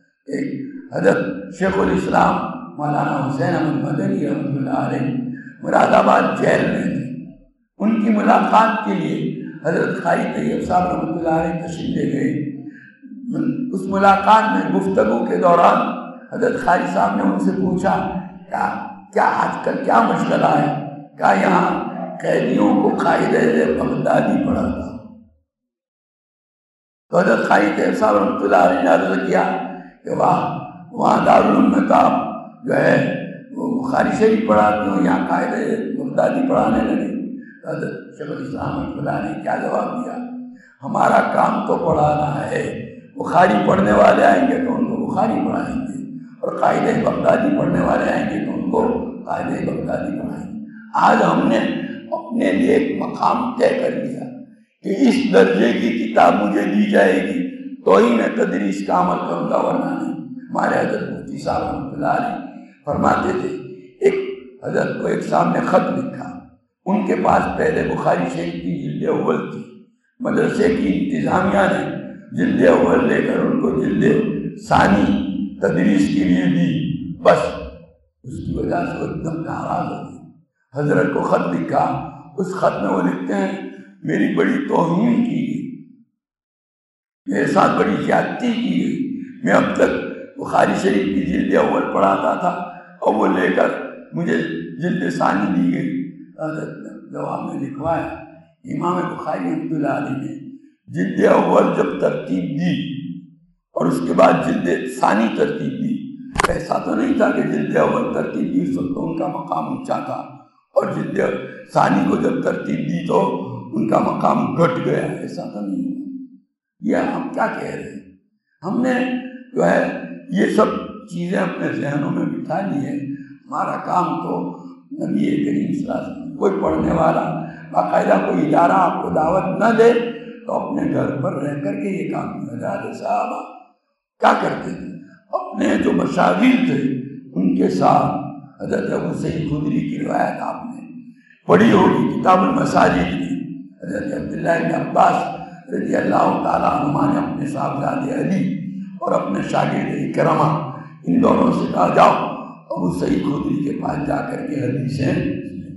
ایک حضرت شیخ الاسلام مولانا حسین احمد مدنی رحمۃ اللہ علیہ مراد آباد جیل میں تھے، ان کی ملاقات کے لیے حضرت قاری طیب صاحب رحمۃ اللہ علیہ تشریف لے گئے۔ اس ملاقات میں گفتگو کے دوران حضرت قاری صاحب نے ان سے پوچھا کیا کیا آج کل کیا مشغلہ ہے؟ کیا یہاں قیدیوں کو قاعدہ بغدادی پڑھاتا؟ تو حضرت قاری صاحب رحمۃ اللہ علیہ نے عرض کیا کہ واہ، وہاں دارالعلوم میں تو آپ جو ہے وہ بخاری شریف پڑھاتے ہو، یہاں قاعدہ بغدادی پڑھانے لگے۔ حضرت شیخ الاسلام رحمۃ اللہ نے کیا جواب دیا؟ ہمارا کام تو پڑھانا ہے، بخاری پڑھنے والے آئیں گے تو ان کو بخاری پڑھائیں گے، اور قاعدہ بغدادی پڑھنے والے آئیں گے تو ان کو قاعدہ بغدادی پڑھائیں گے۔ آج ہم نے اپنے لیے ایک مقام طے کر لیا کہ اس درجے کی کتاب مجھے دی جائے گی تو ہی میں تدریس کا عمل کروں گا، ورنہ نہیں۔ ہمارے حضرت مفتی صاحب رحمۃ اللہ علیہ فرماتے تھے، ایک حضرت کو ایک صاحب نے خط لکھا، ان کے پاس پہلے بخاری شریف کی جلد اول تھی، مدرسے کی انتظامیہ نے جلد اول لے کر ان کو جلد ثانی تدریس کے لیے دی، بس اس کی وجہ سے وہ ایک دم ناراض ہو گئی۔ حضرت کو خط لکھا، اس خط میں وہ لکھتے ہیں میری بڑی توہین کی گئی، میرے ساتھ بڑی زیادتی کی گئی، میں اب تک بخاری شریف کی جلد اول پڑھاتا تھا اور وہ لے کر مجھے جلد ثانی دی گئی۔ حضرت نے جواب میں لکھوایا، امام بخاری رحمۃ اللہ علیہ نے جلد اول جب ترتیب دی اور اس کے بعد جلد ثانی ترتیب دی، ایسا تو نہیں تھا کہ جلد اول ترتیب دی اس وقت ان کا مقام اونچا تھا اور جلد ثانی کو جب ترتیب دی تو ان کا مقام گھٹ گیا، ایسا تو نہیں ہوا۔ یہ ہم کیا کہہ رہے ہیں؟ ہم نے جو ہے یہ سب چیزیں اپنے ذہنوں میں بٹھا لی ہے۔ ہمارا کام تو نبی کریم صلی اللہ علیہ وسلم، کوئی پڑھنے والا باقاعدہ کوئی ادارہ آپ کو دعوت نہ دے تو اپنے گھر پر رہ کر کے یہ کام کیا جائے۔ صحابہ کیا کرتے تھے؟ اپنے جو مشاغل تھے ان کے ساتھ، حضرت ابو سعید خدری کی روایت آپ نے پڑھی ہوگی کتاب المساجد میں، حضرت عبداللہ بن عباس رضی اللہ تعالیٰ عنہ نے اپنے صاحبزادے علی اور اپنے شاگرد اکرمہ ان دونوں سے کہا جاؤ ابو سعید خدری کے پاس جا کر کے حدیثیں،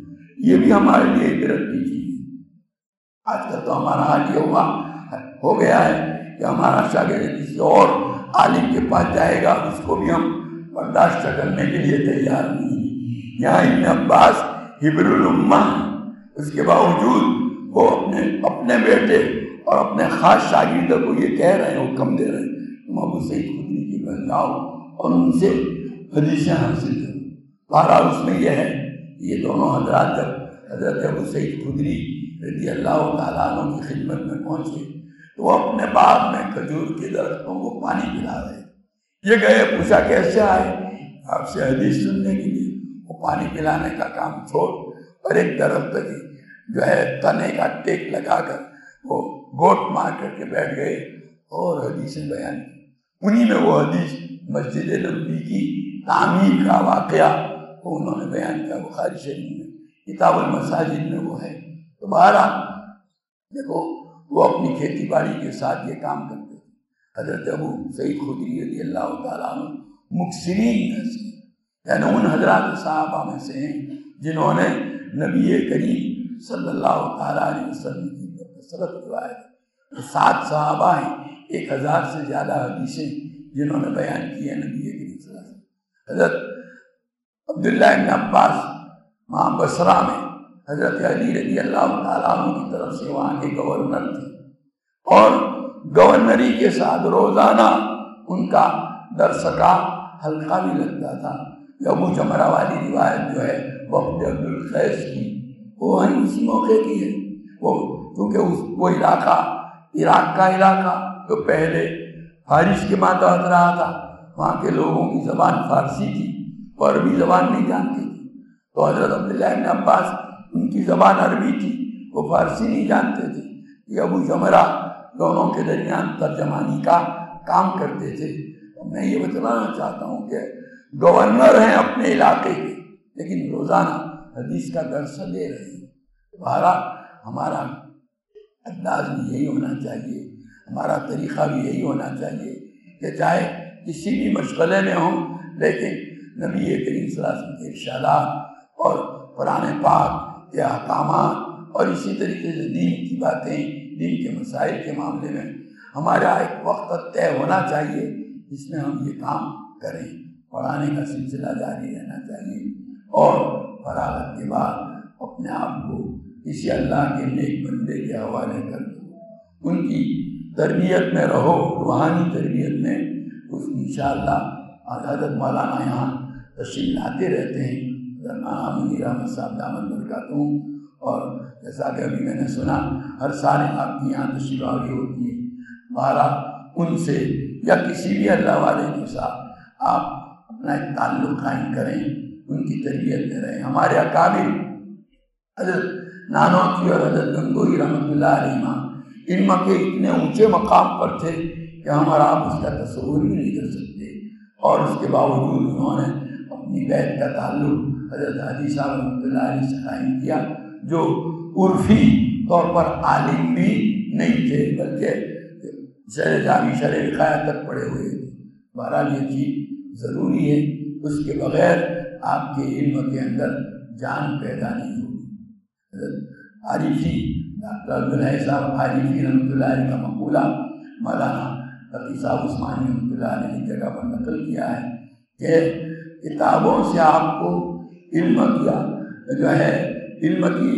یہ بھی ہمارے لیے عبرت کی چیز ہے۔ آج کل تو ہمارا حال یہ ہوا ہو گیا ہے کہ ہمارا شاگرد کسی اور عالم کے پاس جائے گا، اس کو بھی ہم برداشت کرنے کے لیے تیار نہیں ہیں۔ یہاں ابن عباس حبر الامہ، اس کے باوجود وہ اپنے اپنے بیٹے اور اپنے خاص شاگردوں کو یہ کہہ رہے ہیں، حکم دے رہے ہیں تم ابو سعید خدری کے پاس جاؤ اور ان سے حدیثیں حاصل کرو۔ بہرحال اس میں یہ ہے، یہ دونوں حضرات جب حضرت ابو سعید خدری رضی اللہ تعالیٰ عنہ کی خدمت میں پہنچے تو وہ اپنے باغ میں کھجور کے درختوں کو پانی پلا رہے، یہ گئے، پوچھا کیسے آئے؟ آپ سے حدیث سننے کے لیے۔ وہ پانی پلانے کا کام چھوڑ اور ایک درخت کی جو ہے تنے کا ٹیک لگا کر وہ گوٹ مار کر کے بیٹھ گئے اور حدیثیں بیان کی۔ انہی میں وہ حدیث مسجد نبوی کی تعمیر کا واقعہ وہ انہوں نے بیان کیا، بخاری شریف میں کتاب المساجد میں وہ ہے۔ تو بہرحال دیکھو وہ اپنی کھیتی باڑی کے ساتھ یہ کام کرتے تھے۔ حضرت ابو سعید خدری رضی اللہ تعالیٰ عنہ مکثرین میں سے، یعنی ان حضرات صحابہ میں سے ہیں جنہوں نے نبی کریم صلی اللہ تعالیٰ علیہ وسلم کی کثرت روایت، سات صحابہ ہیں، ایک ہزار سے زیادہ حدیثیں جنہوں نے بیان کی ہیں نبی کریم صلی اللہ علیہ وسلم۔ حضرت عبداللہ بن عباس وہاں بصرہ میں حضرت علی رضی اللہ تعالیٰ عنہ کی طرف سے وہاں کے گورنر تھے، اور گورنری کے ساتھ روزانہ ان کا درس کا حلقہ بھی لگتا تھا۔ ابو جمرہ والی روایت جو ہے وفد عبد القیس کی، وہ وہیں اسی موقع کی ہے۔ وہ کیونکہ وہ علاقہ عراق کا علاقہ جو پہلے فارس کے ماتحت رہا تھا، وہاں کے لوگوں کی زبان فارسی تھی، وہ عربی زبان نہیں جانتی تھی، تو حضرت عبداللہ بن عباس ان کی زبان عربی تھی، وہ فارسی نہیں جانتے تھے۔ یہ ابو جمرہ دونوں کے درمیان ترجمانی کا کام کرتے تھے۔ میں یہ بتلانا چاہتا ہوں کہ گورنر ہیں اپنے علاقے کے، لیکن روزانہ حدیث کا درس دے رہے ہیں۔ بہرحال ہمارا انداز بھی یہی ہونا چاہیے، ہمارا طریقہ بھی یہی ہونا چاہیے کہ چاہے کسی بھی مشغلے میں ہوں، لیکن نبی کریم صلی اللہ علیہ وسلم کے ارشادات اور قرآن پاک کے احکامات اور اسی طریقے سے دین کی باتیں، دین کے مسائل کے معاملے میں ہمارا ایک وقت طے ہونا چاہیے جس میں ہم یہ کام کریں. پڑھانے کا سلسلہ جاری رہنا چاہیے اور فراغت کے بعد اپنے آپ کو کسی اللہ کے نیک بندے کے حوالے کر دو، ان کی تربیت میں رہو، روحانی تربیت میں. اس انشاءاللہ حضرت مولانا یہاں تشریف لاتے رہتے ہیں، مولانا منیر احمد صاحب دامت برکاتہم، اور جیسا کہ ابھی میں نے سنا ہر سال آپ کی یہاں تشریف آوری ہوتی ہے. بہرحال ان سے یا کسی بھی اللہ والے کے ساتھ آپ اپنا ایک تعلق قائم کریں، ان کی تربیت میں رہیں. ہمارے اکابر حضرت نانوتوی اور حضرت گنگوئی رحمۃ اللہ علیہ علم کے اتنے اونچے مقام پر تھے کہ ہم اور آپ اس کا تصور بھی نہیں کر سکتے، اور اس کے باوجود انہوں نے اپنی بیت کا تعلق حضرت حاجی صاحب رحمۃ اللہ علیہ سے قائم کیا، جو عرفی طور پر عالم بھی نہیں تھے بلکہ شرح جامی شرح وقایت تک پڑھے ہوئے تھے. بہرحال یہ چیز ضروری ہے، اس کے بغیر آپ کے علم کے اندر جان پیدا نہیں ہوگی. حضرت عارفی ڈاکٹر عبدالحی صاحب عارفی رحمۃ اللہ علیہ کا مقولہ مولانا تقی صاحب عثمانی رحمۃ اللہ علیہ کی جگہ پر نقل کیا ہے کہ کتابوں سے آپ کو علم کیا جو ہے علم کی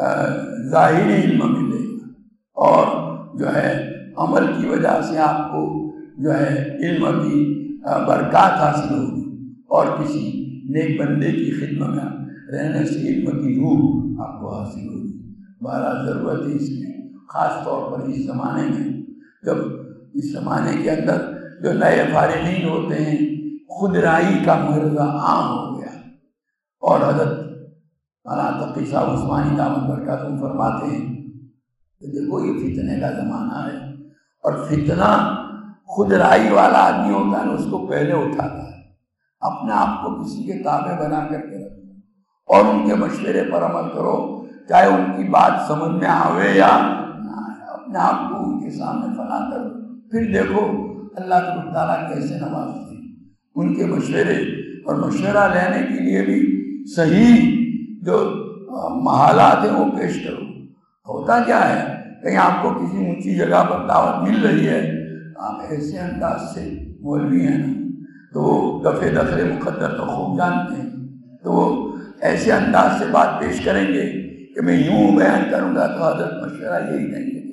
ظاہری علم ملے گا، اور جو ہے عمل کی وجہ سے آپ کو جو ہے علم کی برکات حاصل ہوگی، اور کسی نیک بندے کی خدمت میں رہنے سے علم کی روح آپ کو حاصل ہوگی. بہرحال ضرورت ہے اس میں، خاص طور پر اس زمانے میں، جب اس زمانے کے اندر جو نئے فارغین ہوتے ہیں خود رائی کا مرضہ عام ہو گیا. اور حضرت مولانا تقی صاحب عثمانی دامت برکاتہم فرماتے ہیں کہ دیکھو یہ فتنے کا زمانہ ہے، اور فتنہ خود رائی والا آدمی ہوتا ہے نا، اس کو پہلے اٹھاتا ہے. اپنے آپ کو کسی کے تابع بنا کر کے رکھو اور ان کے مشورے پر عمل کرو، چاہے ان کی بات سمجھ میں آوے یا نہ آئے. اپنے آپ کو ان کے سامنے فنا کرو، پھر دیکھو اللہ تعالیٰ کیسے نوازتے ہیں. ان کے مشورے اور مشورہ لینے کے لیے بھی صحیح جو محالات ہیں وہ پیش کرو. ہوتا کیا ہے، کہیں آپ کو کسی اونچی جگہ پر دعوت مل رہی ہے، آپ ایسے انداز سے مولوی ہیں نا تو وہ دفع دفع مقدر تو خوب جانتے ہیں، تو وہ ایسے انداز سے بات پیش کریں گے کہ میں یوں بیان کروں گا تو حضرت مشورہ یہی نہیں ہے،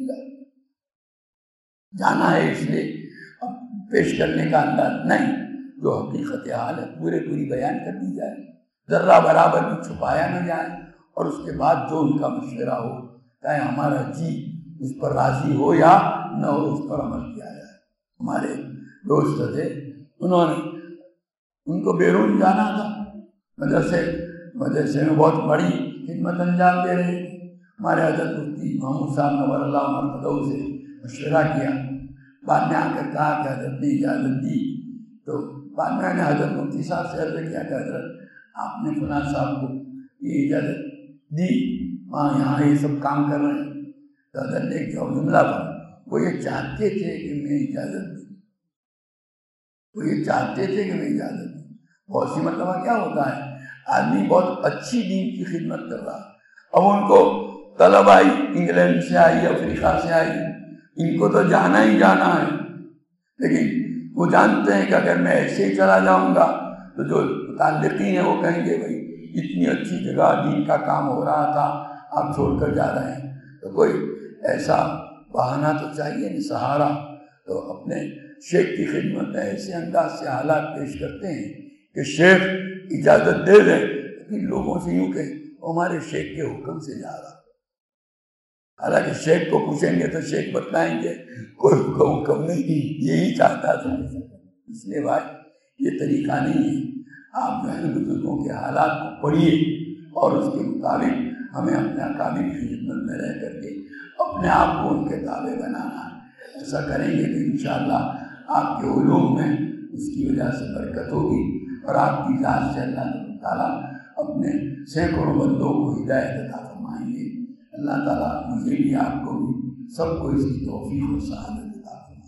جانا ہے اس لیے اب پیش کرنے کا انداز نہیں، جو حقیقت حال ہے پورے پوری بیان کر دی جائے، ذرہ برابر بھی چھپایا نہ جائے، اور اس کے بعد جو ان کا مشورہ ہو چاہے ہمارا جی اس پر راضی ہو یا نہ ہو اس پر عمل کیا جائے. ہمارے دوست تھے، انہوں نے ان کو بیرون جانا تھا، مدرسے مدرسے میں بہت بڑی خدمت انجام دے رہے تھے. ہمارے حضرت مفتی محمود صاحب نور اللہ مرتضی سے مشورہ کیا، بعد میں آ کر کہا کہ حضرت نے اجازت دی. تو بعد میں نے حضرت مفتی صاحب سے عرض کیا کہ حضرت آپ نے فلاں صاحب کو یہ اجازت دی، وہاں یہاں یہ سب کام کر رہے ہیں. تو حضرت نے ایک جملہ پر وہ یہ چاہتے تھے کہ میں اجازت دوں، وہ یہ چاہتے تھے کہ میں اجازت دوں. بہت سی مرتبہ کیا ہوتا ہے، آدمی بہت اچھی دین کی خدمت کر رہا، اب ان کو طلب آئی انگلینڈ سے آئی، افریقہ سے آئی، ان کو تو جانا ہی جانا ہے، لیکن وہ جانتے ہیں کہ اگر میں ایسے ہی چلا جاؤں گا تو جو متعلقین ہیں وہ کہیں گے بھائی اتنی اچھی جگہ دین کا کام ہو رہا تھا آپ چھوڑ کر جا رہے ہیں. تو کوئی ایسا بہانہ تو چاہیے نہیں، سہارا. تو اپنے شیخ کی خدمت میں ایسے انداز سے حالات پیش کرتے ہیں کہ شیخ اجازت دے دیں، لیکن لوگوں سے یوں کہ ہمارے شیخ کے حکم سے جا رہا. حالانکہ شیخ کو پوچھیں گے تو شیخ بتلائیں گے کوئی حکم نہیں، یہی چاہتا تھا. اس لیے بھائی یہ طریقہ نہیں ہے. آپ جو ہے بزرگوں کے حالات کو پڑھیے اور اس کے مطابق ہمیں اپنے اکابر کی خدمت میں رہ کر کے اپنے آپ کو ان کے تابع بنانا ہے. ایسا کریں گے تو انشاءاللہ آپ کے علوم میں اس کی وجہ سے برکت ہوگی، اور آپ کی ذات سے اللہ تعالیٰ اپنے سینکڑوں بندوں کو ہدایت عطا فرمائیں گے. اللہ تعالیٰ مجھے بھی آپ کو بھی سب کو اس کی توفیق و سعادت عطا فرمائے.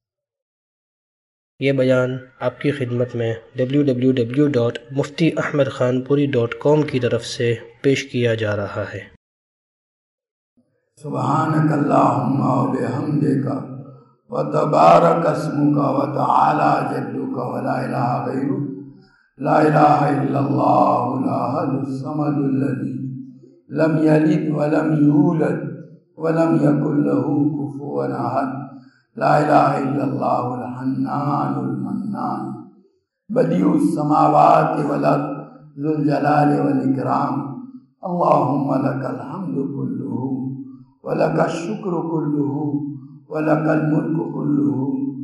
یہ بیان آپ کی خدمت میں W W W dot Mufti Ahmad Khanpuri dot کام کی طرف سے پیش کیا جا رہا ہے. سبحانک اللہم و بحمدک وتبارك اسمك وتعالى جدك ولا إله غيرك لا إله إلا الله الأحد الصمد الذي لم يلد ولم يولد ولم يكن له كفوا أحد لا إله إلا الله الحنان المنان بديع السماوات والأرض ذو الجلال والإكرام اللهم لك الحمد كله ولك الشكر كله ولك الملك كله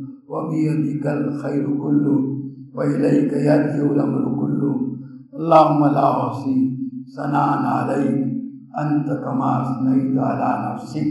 وبيدك الخير كله وإليك يرجع الأمر كله اللهم لا أحصي ثناء عليك أنت كما أثنيت على نفسك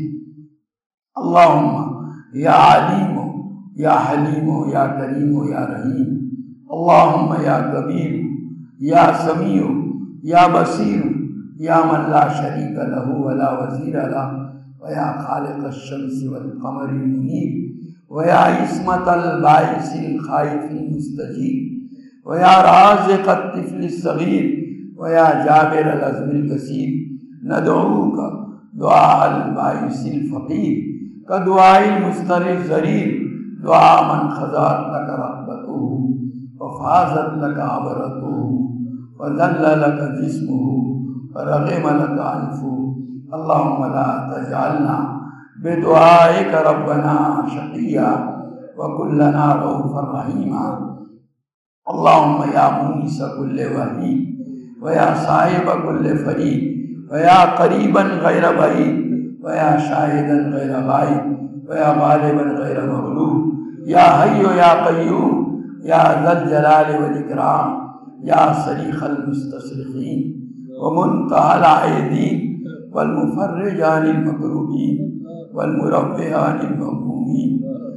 اللهم يا عليم يا حليم يا كريم يا رحيم اللهم يا كبير يا سميع يا بصير يا من لا شريك له ولا وزير له ويا خالق الشمس والقمر المنير ويا عصمة البائس الخائف المستجيب ويا رازق الطفل الصغير ويا جابر العزم الكثير ندعوك دعاء البائس الفقير كدعاء المستر الزرير دعاء من خضعت لك رغبته وفازت لك عبرته وذل لك جسمه ورغم لك أنفه اللهم لا تجعلنا بدعائك ربنا شقيا وكلنا رؤوفا رحيما اللهم يا مونس كل وحيد ويا صاحب كل فريد ويا قريبا غير بعيد ويا شاهدا غير غائب ويا غالبا غير مغلوب يا حي يا قيوم يا ذا الجلال والإكرام يا صريخ المستصرخين ومنتهى العائدين والمفرج عن المكروبين والمربع عن المغمومين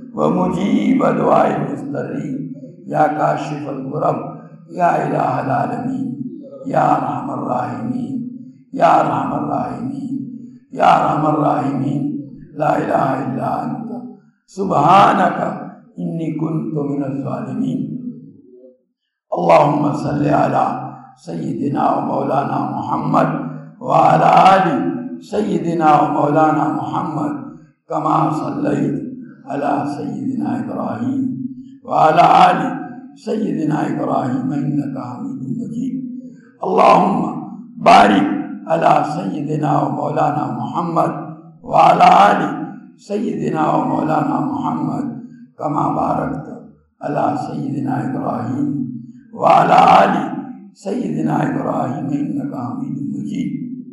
ومجيب دعاء المضطرين يا كاشف الكرب يا إله العالمين يا أرحم الراحمين يا أرحم الراحمين يا أرحم الراحمين لا إله إلا أنت سبحانك إني كنت من الظالمين اللهم صل على سيدنا ومولانا محمد وعلى آل سيدنا ومولانا محمد كما صليت على سيدنا إبراهيم وعلى آل سيدنا إبراهيم إنك حميد مجيد اللهم بارك على سيدنا ومولانا محمد وعلى آل سيدنا ومولانا محمد كما باركت على سيدنا إبراهيم وعلى آل سيدنا إبراهيم إنك حميد مجيد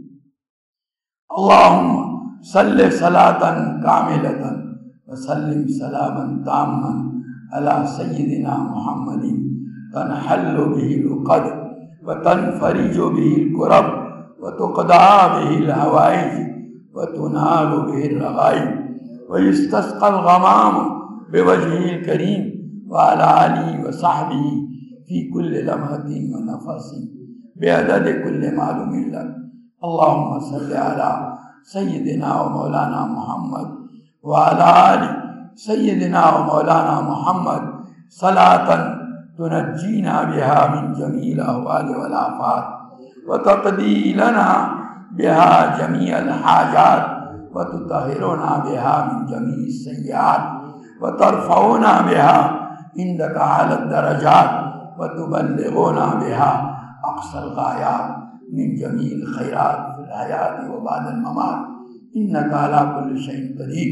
اللهم صل صلاة كاملة وسلم سلاما تاما على سيدنا محمد تنحل به العقد وتنفرج به الكرب وتقضى به الهوائج وتنال به الرغائب ويستسقى الغمام بوجهه الكريم وعلى آله وصحبه في كل لمحة ونفس بعدد كل معلوم لك اللهم صل على سيدنا ومولانا محمد وعلى آل سيدنا ومولانا محمد صلاة تنجينا بها من جميع الأهوال والآفات وتقضي لنا بها جميع الحاجات وتطهرنا بها من جميع السيئات وترفعنا بها عندك على الدرجات وتبلغنا بها أقصى الغايات من جميع الخيرات في الحياة وبعد الممات إنك على كل شيء قدير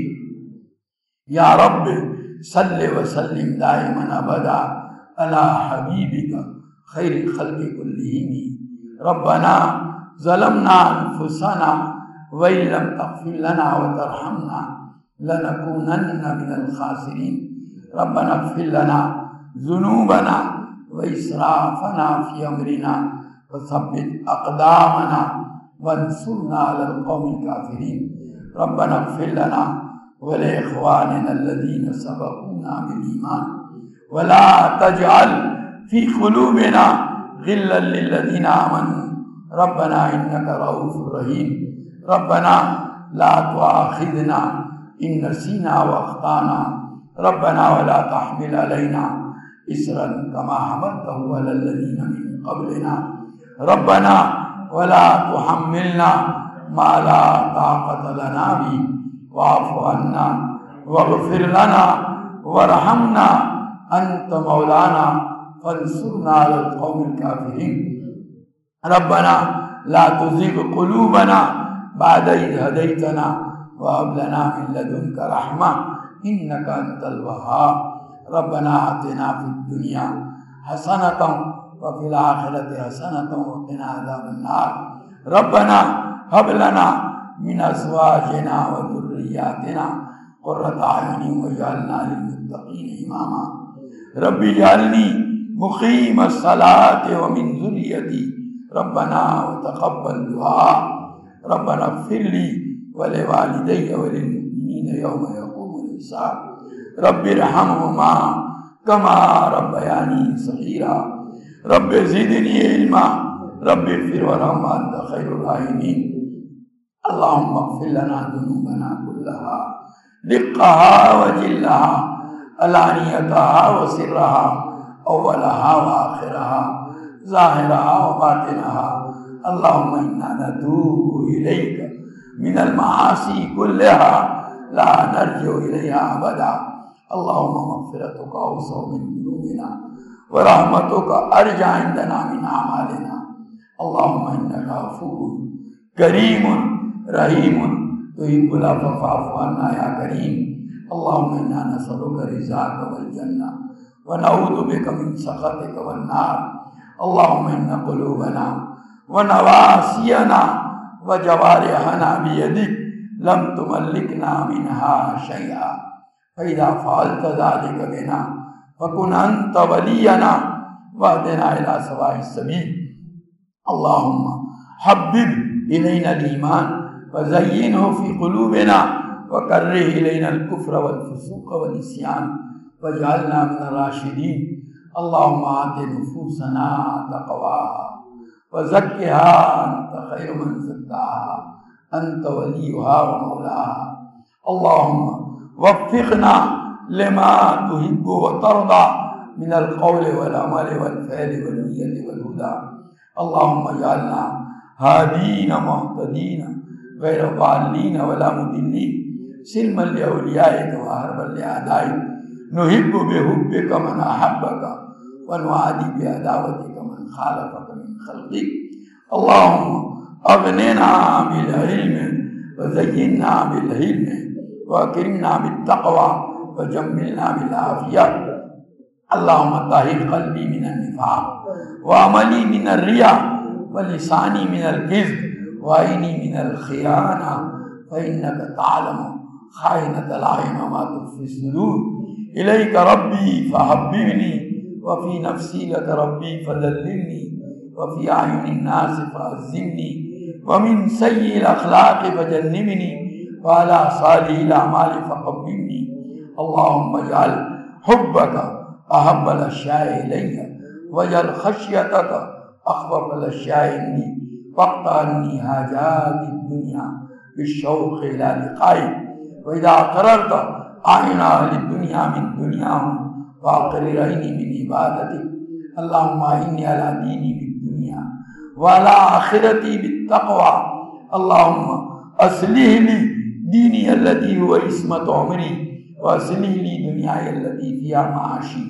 يا رب صل وسلم دائما أبدا على حبيبك خير الخلق كلهم ربنا ظلمنا أنفسنا وإن لم تغفر لنا وترحمنا لنكونن من الخاسرين ربنا اغفر لنا ذنوبنا وإسرافنا في أمرنا وثبت أقدامنا وانصرنا على القوم الكافرين ربنا اغفر لنا ولإخواننا الذين سبقونا بالإيمان ولا تجعل في قلوبنا غلا للذين آمنوا ربنا إنك رؤوف رحيم ربنا لا تؤاخذنا إن نسينا وأخطأنا ربنا ولا تحمل علينا إسرا كما حملته على الذين من قبلنا ربنا ولا تحملنا ما لا طاقة لنا به واعف عنا واغفر لنا وارحمنا أنت مولانا فانصرنا على القوم الكافرين. ربنا لا تزغ قلوبنا بعد إذ هديتنا وهب لنا من لدنك رحمة إنك أنت الوهاب. ربنا آتنا في الدنيا حسنة وفي الآخرة حسنة وقنا عذاب النار. ربنا هب لنا من أزواجنا وذرياتنا قرة أعين واجعلنا للمتقين إماما. رب اجعلني مقيم الصلاة ومن ذريتي ربنا وتقبل دعاء. ربنا اغفر لي ولوالدي وللمؤمنين يوم يقوم الحساب. رب ارحمهما كما ربياني صغيرا. رب زدني علما. رب اغفر وارحم وأنت خير الراحمين. اللهم اغفر لنا ذنوبنا كلها دقها وجلها علانيتها وسرها أولها وآخرها ظاهرها وباطنها. اللهم إنا نتوب إليك من المعاصي كلها لا نرجع إليها أبدا. اللهم مغفرتك أوسع من ذنوبنا ورحمتك أرجى عندنا من أعمالنا. اللهم إنك عفو كريم رحيم تحب العفو فاعف عنا يا كريم. اللهم إنا نسألك رضاك والجنة ونعوذ بك من سخطك والنار. اللهم إن قلوبنا ونواسينا وجوارحنا بيدك لم تملكنا منها شيئا فإذا فعلت ذلك بنا فكن أنت ولينا واهدنا إلى سواء السبيل. اللهم حبب إلينا الإيمان وزينه في قلوبنا وكره إلينا الكفر والفسوق والعصيان واجعلنا من الراشدين. اللهم آت نفوسنا تقواها وزكها أنت خير من زكاها أنت وليها ومولاها. اللهم وفقنا لما تحب وترضى من القول والعمل والفعل والنية والهدى. اللهم اجعلنا هادين مهتدين غير ضالين ولا مضلين سلما لأوليائك وحربا لأعدائك. نحب بحبك من أحبك ونعادي بعداوتك من خالفك من خلقك. اللهم أغننا بالعلم وزينا بالعلم وأكرمنا بالتقوى وجملنا بالعافية. اللهم طهر قلبي من النفاق وعملي من الرياء ولساني من الكذب وعيني من الخيانة فإنك تعلم خائنة الأعين وما تخفي الصدور. إليك ربي فحببني وفي نفسي لك ربي فذللني وفي أعين الناس فعزمني ومن سيء الأخلاق فجنبني وعلى صالح الأعمال فقبلني. اللهم اجعل حبك أحب الأشياء إلي واجعل خشيتك أخوف الأشياء عندي واقطع عني حاجات الدنيا بالشوق إلى لقائك. وإذا قررت أعين أهل الدنيا من دنياهم وأقرر عيني من عبادتك. اللهم أعني على ديني بالدنيا وعلى آخرتي بالتقوى. اللهم أصلح لي ديني الذي هو عصمة عمري وأصلح لي دنياي التي فيها معاشي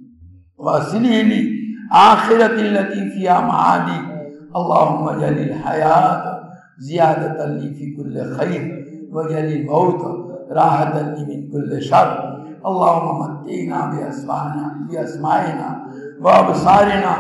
وأصلح لي آخرتي التي فيها معادي. اللهم اجعل الحياة زيادة لي في كل خير واجعل الموت راحة لي من كل شر. اللهم متعنا بأسمائنا بأسمائنا وأبصارنا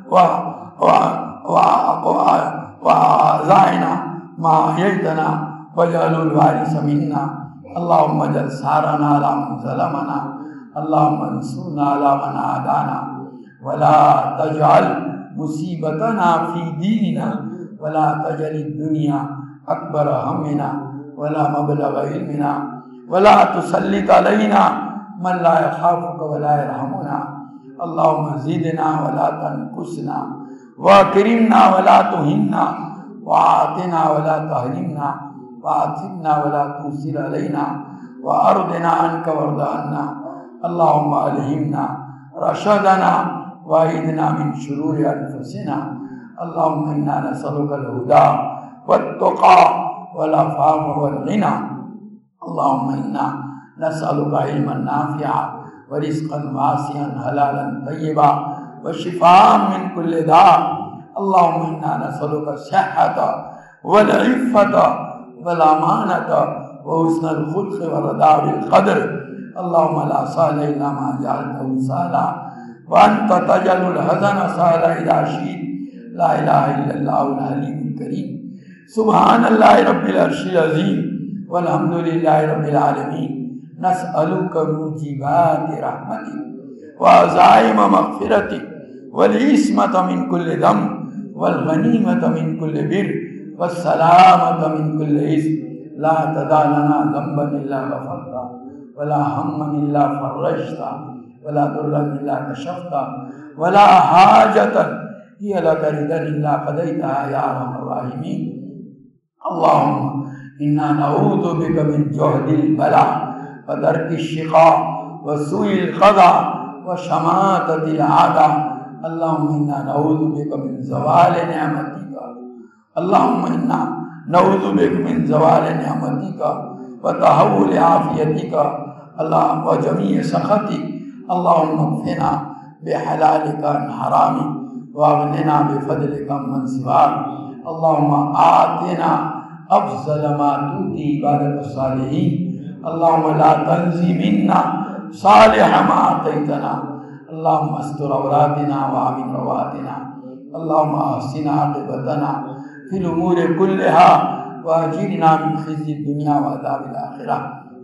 وأعضائنا ما أحييتنا واجعله الوارث منا. اللهم اجعل ثارنا على من ظلمنا. اللهم انصرنا على من عادانا ولا تجعل مصيبتنا في ديننا ولا تجعل الدنيا أكبر همنا ولا مبلغ علمنا ولا تسلط علينا من لا يخافك ولا يرحمنا. اللهم زدنا ولا تنقصنا واكرمنا ولا تهنا وأعطنا ولا تحرمنا وآثرنا ولا تؤثر علينا وأرضنا عنك وارض عنا. اللهم ألهمنا رشدنا وأعذنا من شرور أنفسنا. اللهم إنا نسألك الهدى والتقى والعفاف والغنى. اللهم إنا نسألك علما نافعا ورزقا واسعا حلالا طيبا وشفاء من كل داء. اللهم إنا نسألك الصحة والعفة والأمانة وحسن الخلق والرضا بالقدر. اللهم لا سهل إلا ما جعلته سهلا وأنت تجعل الحزن سهلا إذا شئت. لا إله إلا الله العلي الكريم. سبحان الله رب العرش العظيم والحمد لله رب العالمين. نسألك موجبات رحمتك وعزائم مغفرتك والعصمة من كل ذنب والغنيمة من كل بر والسلامة من كل إثم. لا تدع لنا ذنبا إلا غفرته ولا هما إلا فرجته ولا ضرا إلا كشفته ولا حاجة هي لك رضا إلا قضيتها يا أرحم الراحمين. اللهم إنا نعوذ بك من جهد البلاء ودرك الشقاء وسوء القضاء وشماتة الأعداء. اللهم إنا نعوذ بك من زوال نعمتك. اللهم إنا نعوذ بك من زوال نعمتك وتحول عافيتك اللهم وجميع سخطك. اللهم اكفنا بحلالك عن حرامك واغننا بفضلك من سواك. اللهم آتنا أفضل ما تؤتي عبادك الصالحين. اللهم لا تنزي منا صالح ما أعطيتنا. اللهم استر عوراتنا وآمن رواتنا. اللهم أحسن عاقبتنا في الأمور كلها وأجرنا من خزي الدنيا وعذاب الآخرة.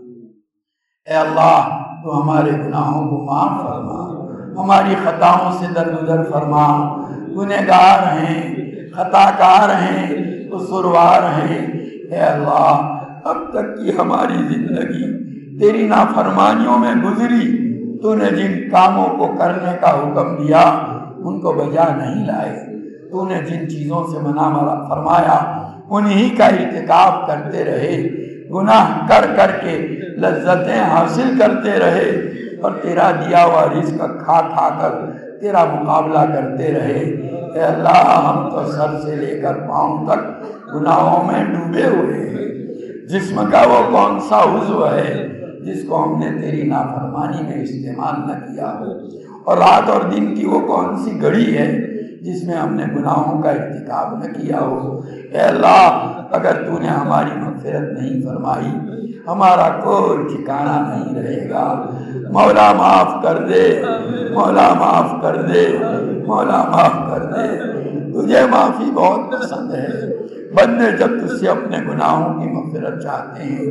اے اللہ تو ہمارے گناہوں کو معاف فرما، ہماری خطاؤں سے درگزر فرما. گنہگار ہیں، خطا کار ہیں، قصوروار ہیں. اے اللہ اب تک کی ہماری زندگی تیری نافرمانیوں میں گزری. تو نے جن کاموں کو کرنے کا حکم دیا ان کو بجا نہیں لائے. تو نے جن چیزوں سے منع فرمایا انہی کا ارتکاب کرتے رہے. گناہ کر کر کے لذتیں حاصل کرتے رہے اور تیرا دیا ہوا رزق کھا کھا کر تیرا مقابلہ کرتے رہے. اے اللہ ہم تو سر سے لے کر پاؤں تک گناہوں میں ڈوبے ہوئے ہیں. جسم کا وہ کون سا عضو ہے جس کو ہم نے تیری نافرمانی میں استعمال نہ کیا ہو، اور رات اور دن کی وہ کون سی گھڑی ہے جس میں ہم نے گناہوں کا ارتکاب نہ کیا ہو. اے اللہ اگر تو نے ہماری مغفرت نہیں فرمائی ہمارا کوئی ٹھکانہ نہیں رہے گا. مولا معاف کر دے، مولا معاف کر دے، مولا معاف کر دے. تجھے معافی بہت پسند ہے. بندے جب تجھ سے اپنے گناہوں کی مغفرت چاہتے ہیں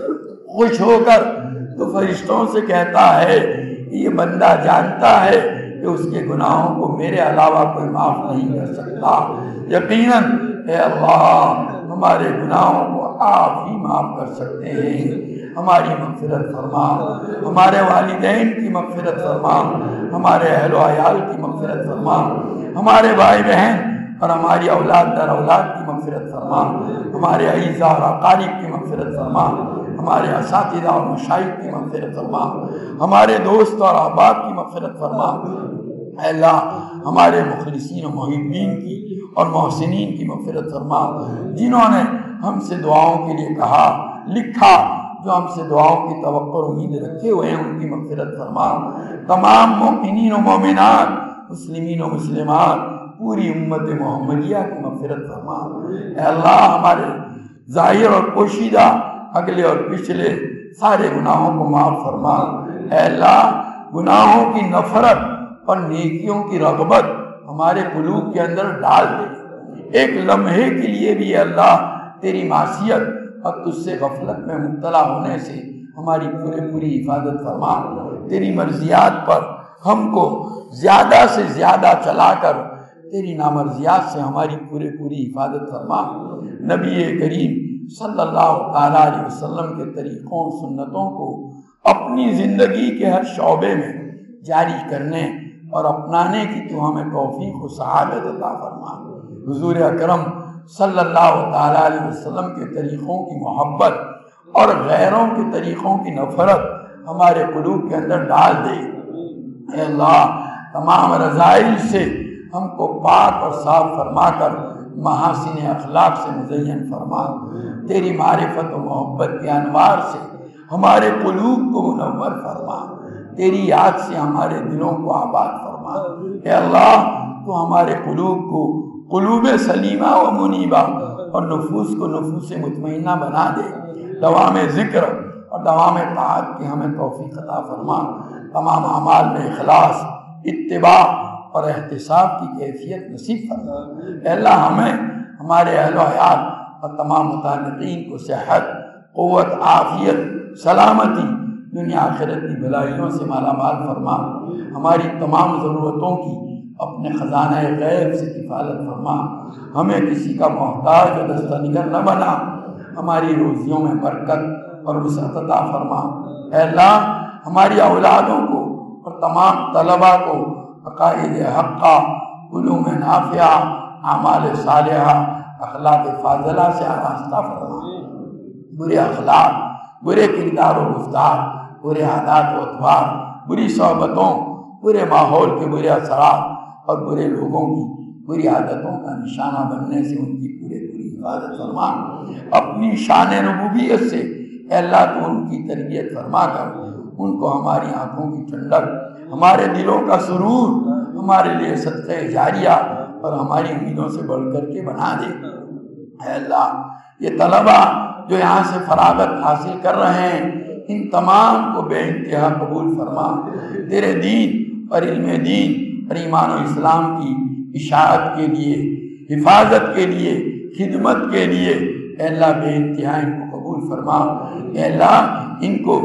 خوش ہو کر تو فرشتوں سے کہتا ہے یہ بندہ جانتا ہے کہ اس کے گناہوں کو میرے علاوہ کوئی معاف نہیں کر سکتا. یقیناً اے اللہ ہمارے گناہوں کو آپ ہی معاف کر سکتے ہیں. ہماری مغفرت فرما، ہمارے والدین کی مغفرت فرما، ہمارے اہل و عیال کی مغفرت فرما، ہمارے بھائی بہن اور ہماری اولاد در اولاد کی مغفرت فرما، ہمارے اعزاء اور اقارب کی مغفرت فرما، ہمارے اساتذہ اور مشائخ کی مغفرت فرما، ہمارے دوست اور احباب کی مغفرت فرما. اے اللہ ہمارے مخلصین و محبین کی اور محسنین کی مغفرت فرما. جنہوں نے ہم سے دعاؤں کے لیے کہا، لکھا، جو ہم سے دعاؤں کی توقع اور امید رکھے ہوئے ہیں ان کی مغفرت فرما. تمام مومنین و مومنات، مسلمین و مسلمات، پوری امت محمدیہ کی مغفرت فرما. اے اللہ ہمارے ظاہر اور پوشیدہ اگلے اور پچھلے سارے گناہوں کو معاف فرما. اے اللہ گناہوں کی نفرت اور نیکیوں کی رغبت ہمارے قلوب کے اندر ڈال دے. ایک لمحے کے لیے بھی اے اللہ تیری معصیت اور تجھ سے غفلت میں مبتلا ہونے سے ہماری پورے پوری حفاظت فرما. تیری مرضیات پر ہم کو زیادہ سے زیادہ چلا کر تیری نامرضیات سے ہماری پورے پوری حفاظت فرما. نبی کریم صلی اللہ تعالیٰ علیہ وسلم کے طریقوں اور سنتوں کو اپنی زندگی کے ہر شعبے میں جاری کرنے اور اپنانے کی تو ہمیں توفیق و سعادت عطا فرما. حضور اکرم صلی اللہ تعالیٰ علیہ وسلم کے طریقوں کی محبت اور غیروں کے طریقوں کی نفرت ہمارے قلوب کے اندر ڈال دے. اے اللہ تمام رذائل سے ہم کو پاک اور صاف فرما کر محاسن اخلاق سے مزین فرما. تیری معرفت و محبت کے انوار سے ہمارے قلوب کو منور فرما، تیری یاد سے ہمارے دلوں کو آباد فرما۔ اے اللہ تو ہمارے قلوب کو قلوب سلیمہ و منیبہ اور نفوس کو نفوس مطمئنہ بنا دے، دوام ذکر اور دوام طاعت کی ہمیں توفیق عطا فرما، تمام اعمال میں اخلاص، اتباع اور احتساب کی کیفیت نصیب فرما۔ اے اللہ ہمیں، ہمارے اہل و عیال اور تمام متعلقین کو صحت، قوت، عافیت، سلامتی، دنیا آخرت کی بھلائیوں سے مالا مال فرما، ہماری تمام ضرورتوں کی اپنے خزانہ غیب سے کفالت فرما، ہمیں کسی کا محتاج و دستہ نگر نہ بنا، ہماری روزیوں میں برکت اور وسعت عطا فرما۔ اے اللہ ہماری اولادوں کو اور تمام طلباء کو عقائد حقہ، علوم نافعہ، اعمال صالحہ، اخلاق فاضلہ سے آراستہ فرما، برے اخلاق، برے کردار و گفتار، برے عادات و اطوار، بری صحبتوں، برے ماحول کے برے اثرات اور برے لوگوں کی بری عادتوں کا نشانہ بننے سے ان کی پورے پوری حفاظت فرما۔ اپنی شان ربوبیت سے اے اللہ تو ان کی تربیت فرما کر ان کو ہماری آنکھوں کی ٹھنڈک، ہمارے دلوں کا سرور، ہمارے لیے صدقہ جاریہ اور ہماری امیدوں سے بڑھ کر کے بنا دے۔ اے اللہ یہ طلبہ جو یہاں سے فراغت حاصل کر رہے ہیں، ان تمام کو بے انتہا قبول فرما، تیرے دین اور علم دین اور ایمان و اسلام کی اشاعت کے لیے، حفاظت کے لیے، خدمت کے لیے اے اللہ بے انتہا ان کو قبول فرما۔ اے اللہ ان کو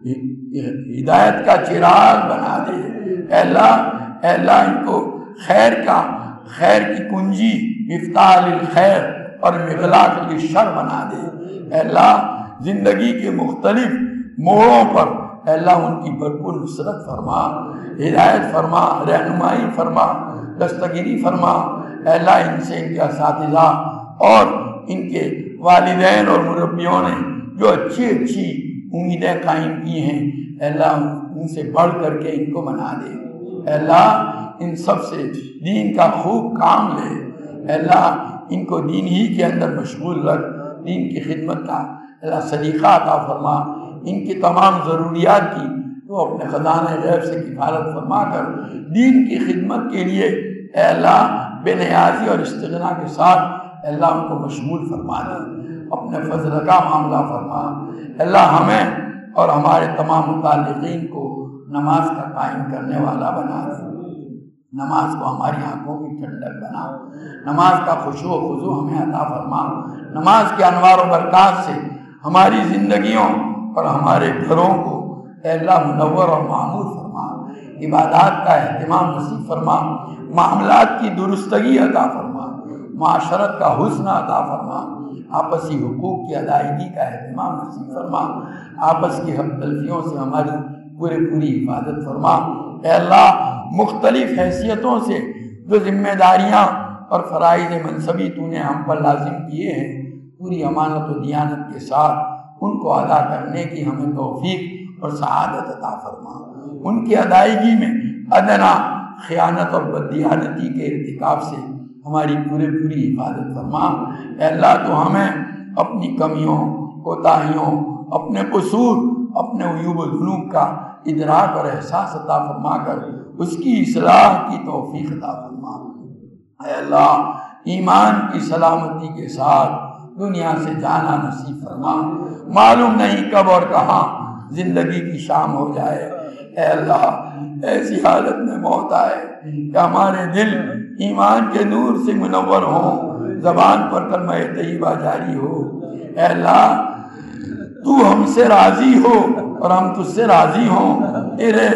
ہدایت کا چراغ بنا دے، اے اللہ اے اللہ ان کو خیر کا خیر کی کنجی، مفتاح للخیر اور مغلاق للشر بنا دے۔ اے اللہ زندگی کے مختلف موڑوں پر اے اللہ ان کی بھرپور نصرت فرما، ہدایت فرما، رہنمائی فرما، دستگیری فرما۔ اے اللہ ان سے ان کے اساتذہ اور ان کے والدین اور مربیوں نے جو اچھی اچھی امیدیں قائم کی ہیں، اے اللہ ان سے بڑھ کر کے ان کو بنا دے۔ اے اللہ ان سب سے دین کا خوب کام لے، اے اللہ ان کو دین ہی کے اندر مشغول رکھ، دین کی خدمت کا اللہ سلیقہ عطا فرما، ان کی تمام ضروریات کی تو اپنے خزانہ غیب سے کفالت فرما کر دین کی خدمت کے لیے اے اللہ بے نیازی اور استغنا کے ساتھ اے اللہ ان کو مشغول فرما دے، اپنے فضل کا معاملہ فرما۔ اے اللہ ہمیں اور ہمارے تمام متعلقین کو نماز کا قائم کرنے والا بنا دے، نماز کو ہماری آنکھوں کی ٹھنڈک بنا، نماز کا خشوع و خضوع ہمیں عطا فرما، نماز کے انوار و برکات سے ہماری زندگیوں اور ہمارے گھروں کو اے اللہ منور اور معمور فرما، عبادات کا اہتمام نصیب فرما، معاملات کی درستگی عطا فرما، معاشرت کا حسن عطا فرما، آپسی حقوق کی ادائیگی کا اہتمام نصیب فرما، آپس کی حق تلفیوں سے ہماری پورے پوری حفاظت فرما۔ اے اللہ مختلف حیثیتوں سے جو ذمہ داریاں اور فرائض منصبی تو نے ہم پر لازم کیے ہیں، پوری امانت و دیانت کے ساتھ ان کو ادا کرنے کی ہمیں توفیق اور سعادت عطا فرما، ان کی ادائیگی میں ادنا خیانت اور بددیانتی کے ارتکاب سے ہماری پورے پوری حفاظت فرما۔ اے اللہ تو ہمیں اپنی کمیوں، کوتاہیوں، اپنے قصور، اپنے عیوب و ذنوب کا ادراک اور احساس عطا فرما کر اس کی اصلاح کی توفیق عطا فرما۔ اے اللہ ایمان کی سلامتی کے ساتھ دنیا سے جانا نصیب فرما، معلوم نہیں کب اور کہاں زندگی کی شام ہو جائے۔ اے اللہ ایسی حالت میں موت آئے کہ ہمارے دل ایمان کے نور سے منور ہوں، زبان پر کلمہ طیبہ جاری ہو۔ اے اللہ تو ہم سے راضی ہو اور ہم تجھ سے راضی ہوں، تیرے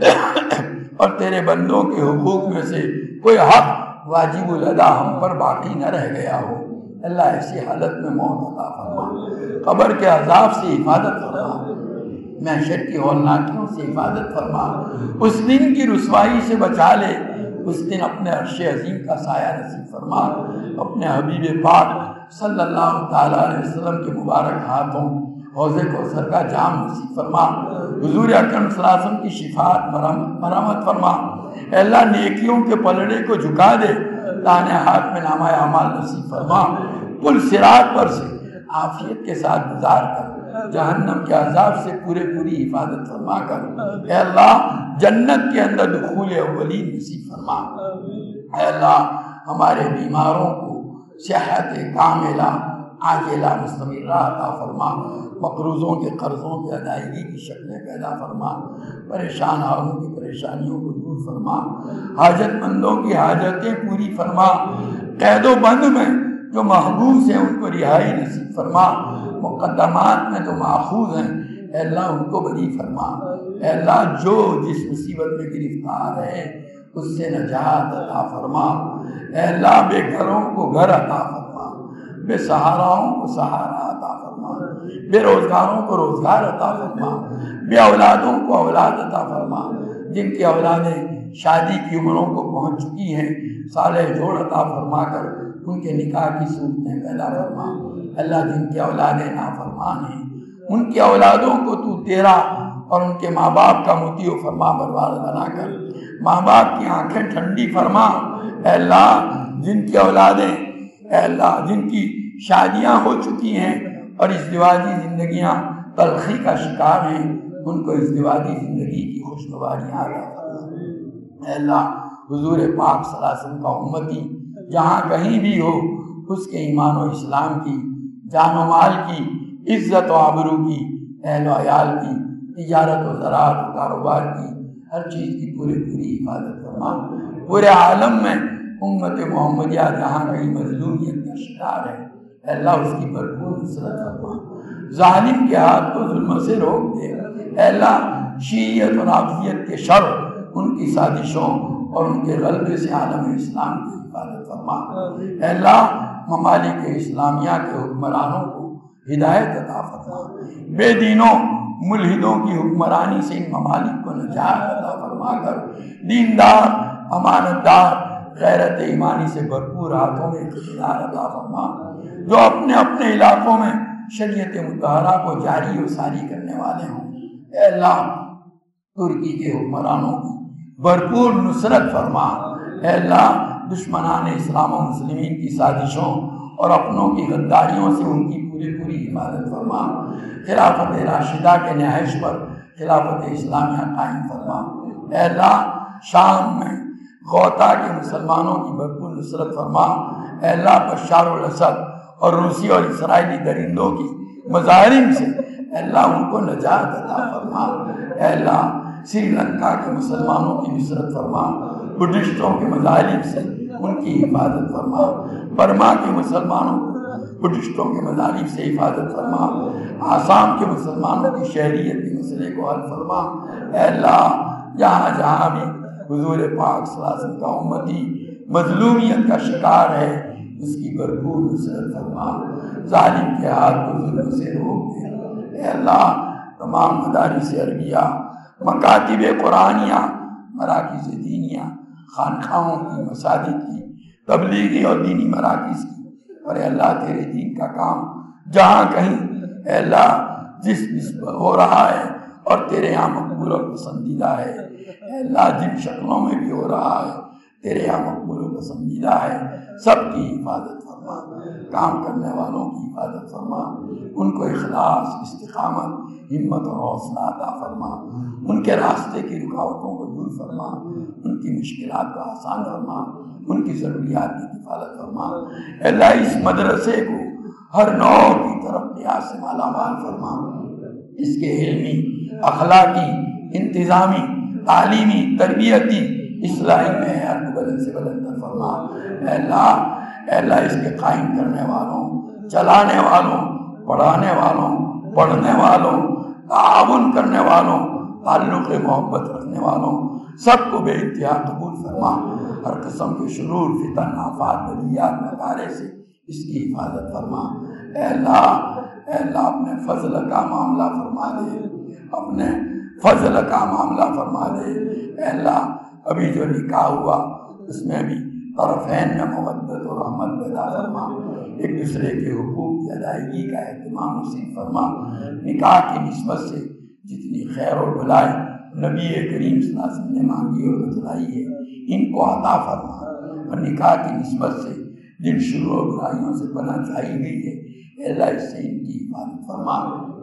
اور تیرے بندوں کے حقوق میں سے کوئی حق واجب الادا ہم پر باقی نہ رہ گیا ہو۔ اللہ ایسی حالت میں موت عطا فرما، قبر کے عذاب سے حفاظت فرما، محشر کی ہولناکیوں سے حفاظت فرما، اس دن کی رسوائی سے بچا لے، اس دن اپنے عرش عظیم کا سایہ نصیب فرما، اپنے حبیب پاک صلی اللہ تعالیٰ علیہ وسلم کے مبارک ہاتھوں حوض کوثر کا جام نصیب فرما، حضور اکرم صلی اللہ علیہ وسلم کی شفاعت مرحمت فرما۔ اے اللہ نیکیوں کے پلڑے کو جھکا دے، دانے ہاتھ میں نامہ اعمال نصیب فرما، پل صراط پر سے عافیت کے ساتھ گزار کر جہنم کے عذاب سے پورے پوری حفاظت فرما کر اے اللہ جنت کے اندر دخول اولین نصیب فرما۔ اے اللہ ہمارے بیماروں کو صحت کاملہ عاجلہ مستمرہ عطا فرما، مقروضوں کے قرضوں کی ادائیگی کی شکلیں پیدا فرما، پریشان حالوں کی پریشانیوں کو دور فرما، حاجت مندوں کی حاجتیں پوری فرما، قید و بند میں جو محبوس ہیں ان کو رہائی نصیب فرما، مقدمات میں جو ماخوذ ہیں اے اللہ ان کو بری فرما۔ اے اللہ جو جس مصیبت میں گرفتار ہے اس سے نجات عطا فرما۔ اے اللہ بے گھروں کو گھر عطا فرما، بے سہاراؤں کو سہارا عطا فرما، بے روزگاروں کو روزگار عطا فرما، بے اولادوں کو اولاد عطا فرما، جن کی اولادیں شادی کی عمروں کو پہنچ چکی ہیں صالح جوڑ عطا فرما کر ان کے نکاح کی صورتیں پیدا فرما۔ اللہ جن کی اولادیں نافرمان ہیں ان کی اولادوں کو تو تیرا اور ان کے ماں باپ کا مطیع و فرما بردار بنا کر ماں باپ کی آنکھیں ٹھنڈی فرما۔ اے اللہ جن کی اولادیں اے اللہ جن کی شادیاں ہو چکی ہیں اور ازدواجی زندگیاں تلخی کا شکار ہیں ان کو ازدواجی زندگی کی خوشگواریاں عطا فرما۔ اے اللہ حضور پاک صلی اللہ علیہ وسلم کا امتی جہاں کہیں بھی ہو اس کے ایمان و اسلام کی، جان و مال کی، عزت و آبرو کی، اہل و عیال کی، تجارت و زراعت و کاروبار کی، ہر چیز کی پوری پوری حفاظت فرما۔ پورے عالم میں امت محمدیہ جہاں کہیں مظلومیت کا شکار ہے اے اللہ اس کی بھرپور نصرت فرما، ظالم کے ہاتھ کو ظلم سے روک دے۔ اے اللہ شیعیت اور رافضیت کے شر ان کی سازشوں اور ان کے غلبے سے عالم اسلام کی حفاظت فرما۔ اے اللہ ممالک اسلامیہ کے حکمرانوں کو ہدایت عطا فرما، بے دینوں ملحدوں کی حکمرانی سے ان ممالک کو نجات عطا فرما کر دیندار امانت دار غیرت ایمانی سے بھرپور ہاتھوں میں اقتدار عطا فرما، جو اپنے اپنے علاقوں میں شریعت مطہرہ کو جاری و ساری کرنے والے ہوں۔ اے اللہ ترکی کے حکمرانوں کی بھرپور نصرت فرما۔ اے اللہ دشمنان اسلام و مسلمین کی سازشوں اور اپنوں کی غداریوں سے ان کی پوری پوری حفاظت فرما۔ خلافت راشدہ کے نہج پر خلافت اسلامیہ قائم فرما۔ اے اللہ شام میں غوطہ کے مسلمانوں کی بھرپور نصرت فرما۔ اے اللہ بشار الاسد اور روسی اور اسرائیلی درندوں کی مظاہرین سے اے اللہ ان کو نجات عطا فرما۔ اے اللہ سری لنکا کے مسلمانوں کی نصرت فرما، بدھسٹوں کے مظالم سے ان کی حفاظت فرما، برما کے مسلمانوں کو بدھسٹوں کے مظالم سے حفاظت فرما، آسام کے مسلمانوں کی شہریت کے مسئلے کو حل فرما۔ اے اللہ جہاں جہاں بھی حضور پاک صلی اللہ علیہ وسلم کا امتی مظلومیت کا شکار ہے اس کی بھرپور نصرت فرما، ظالم کے ہاتھ کو ظلم سے روک دے۔ اے اللہ تمام مدارس عربیہ، مکاتب قرآنیہ، مراکز دینیہ، خانقاہوں کی، مساجد کی، تبلیغی اور دینی مراکز کی، اور اے اللہ تیرے دین کا کام جہاں کہیں اے اللہ جس نسبت ہو رہا ہے اور تیرے یہاں مقبول اور پسندیدہ ہے، اے اللہ جن شکلوں میں بھی ہو رہا ہے تیرے یہاں مقبول و پسندیدہ ہے، سب کی حفاظت فرما، کام کرنے والوں کی حفاظت فرما، ان کو اخلاص، استقامت، ہمت اور حوصلہ عطا فرما، ان کے راستے کی رکاوٹوں کو دور فرما، ان کی مشکلات کو آسان فرما، ان کی ضروریات کی کفالت فرما۔ اے اللہ اس مدرسے کو ہر نوع کی ترقیات سے مالا مال فرما، اس کے علمی، اخلاقی، انتظامی، تعلیمی، تربیتی، اصلاحی معیار کو بلند سے بلند تر فرما۔ اے اللہ اے اللہ اس کے قائم کرنے والوں، چلانے والوں، پڑھانے والوں، پڑھنے والوں، تعاون کرنے والوں، تعلق محبت رکھنے والوں سب کو بے انتہا قبول فرما، ہر قسم کے شرور، فتن، آفات، بلیات، نکارے سے اس کی حفاظت فرما۔ اے اللہ اے اللہ اپنے فضل کا معاملہ فرما دے، اپنے فضل کا معاملہ فرما دے۔ اے اللہ ابھی جو نکاح ہوا اس میں بھی طرفین میں مودت اور رحمت پیدا فرما، ایک دوسرے کے حقوق کی ادائیگی کا اہتمام نصیب فرما، نکاح کی نسبت سے جتنی خیر اور بھلائی نبی کریم صلی اللہ علیہ وسلم نے مانگی اور بتلائی ہے ان کو عطا فرما، اور نکاح کی نسبت سے جن شروع و برائیوں سے پناہ چاہی گئی ہے اے اللہ اس سے ان کی حفاظت فرما۔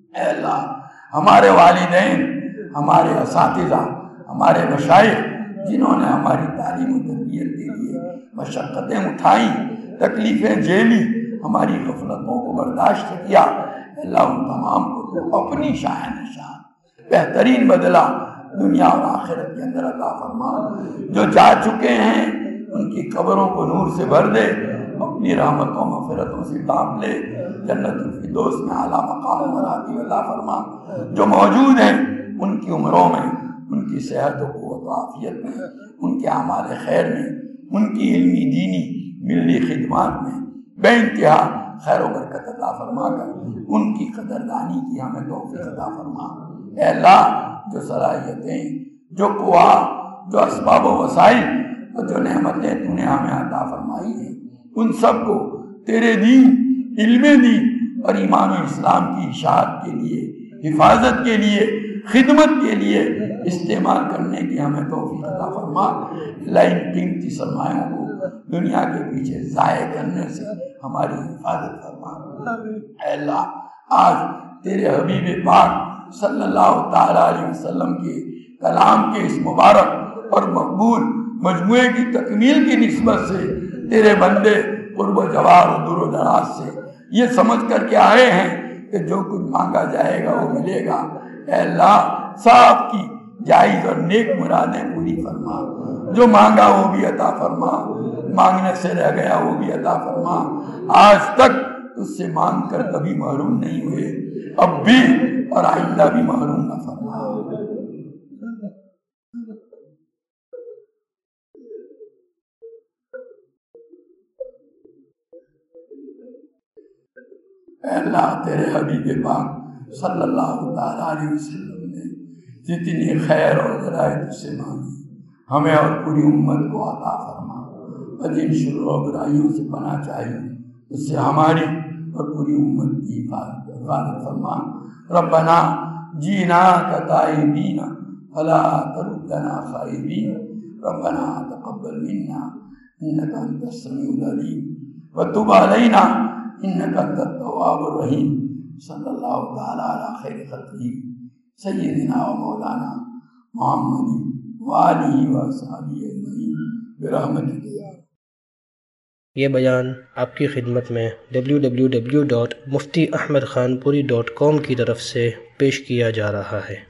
اے اللہ ہمارے والدین، ہمارے اساتذہ، ہمارے مشائخ جنہوں نے ہماری تعلیم و تربیت کے لیے مشقتیں اٹھائیں، تکلیفیں جھیلی، ہماری غفلتوں کو برداشت کیا، اللہ ان تمام کو تو اپنی شان شان بہترین بدلہ دنیا اور آخرت کے اندر عطا فرما۔ جو جا چکے ہیں ان کی قبروں کو نور سے بھر دے، اپنی رحمتوں مغفرتوں سے ڈانپ لے، جنت الفردوس میں اعلیٰ مقام مراتب عطا فرما۔ جو موجود ہیں ان کی عمروں میں، ان کی صحت و قوت و عافیت میں، ان کے اعمال خیر میں، ان کی علمی دینی ملی خدمات میں بے انتہا خیر و برکت عطا فرما کر ان کی قدردانی کی ہمیں توفیق عطا فرما۔ اے اللہ جو صلاحیتیں، جو قوا، جو اسباب و وسائل اور جو نعمتیں تو نے ہمیں عطا فرمائی ہیں، ان سب کو تیرے دین، علم دین اور ایمان و اسلام کی اشاعت کے لیے، حفاظت کے لیے، خدمت کے لیے استعمال کرنے کی ہمیں توفیق عطا فرما۔ اللہ ان قیمتی سرمایوں کو دنیا کے پیچھے ضائع کرنے سے ہماری حفاظت فرما۔ اے اللہ آج تیرے حبیب پاک صلی اللہ تعالیٰ علیہ وسلم کے کلام کے اس مبارک اور مقبول مجموعے کی تکمیل کی نسبت سے تیرے بندے قرب و جوار و دور و دراز سے یہ سمجھ کر کے آئے ہیں کہ جو کچھ مانگا جائے گا وہ ملے گا۔ اے اللہ صاحب کی جائز اور نیک مرادیں پوری فرما، جو مانگا وہ بھی عطا فرما، مانگنے سے رہ گیا وہ بھی عطا فرما۔ آج تک اس سے مانگ کر کبھی محروم نہیں ہوئے، اب بھی اور آئندہ بھی محروم نہ فرما۔ اے اللہ تیرے حبیب پاک صلی اللہ تعالیٰ علیہ وسلم نے جتنی خیر اور ذرائع سے مانگی ہمیں اور پوری امت کو عطا فرما، اور جن شر و برائیوں سے پناہ چاہیے اس سے ہماری اور پوری امت کی حفاظت حفاظت فرما۔ ربنا جینا کتائبین فلا تردنا خائبین، ربنا تقبل منا انک انت السمیع العلیم وتب علینا انک انت التواب الرحیم۔ صلی اللہ تعالیٰ علی خیر خلقہ سیدنا و مولانا محمد وآلہ وصحبہ اجمعین برحمتک یا۔ یہ بیان آپ کی خدمت میں W W W dot Mufti Ahmad Khanpuri dot کام کی طرف سے پیش کیا جا رہا ہے۔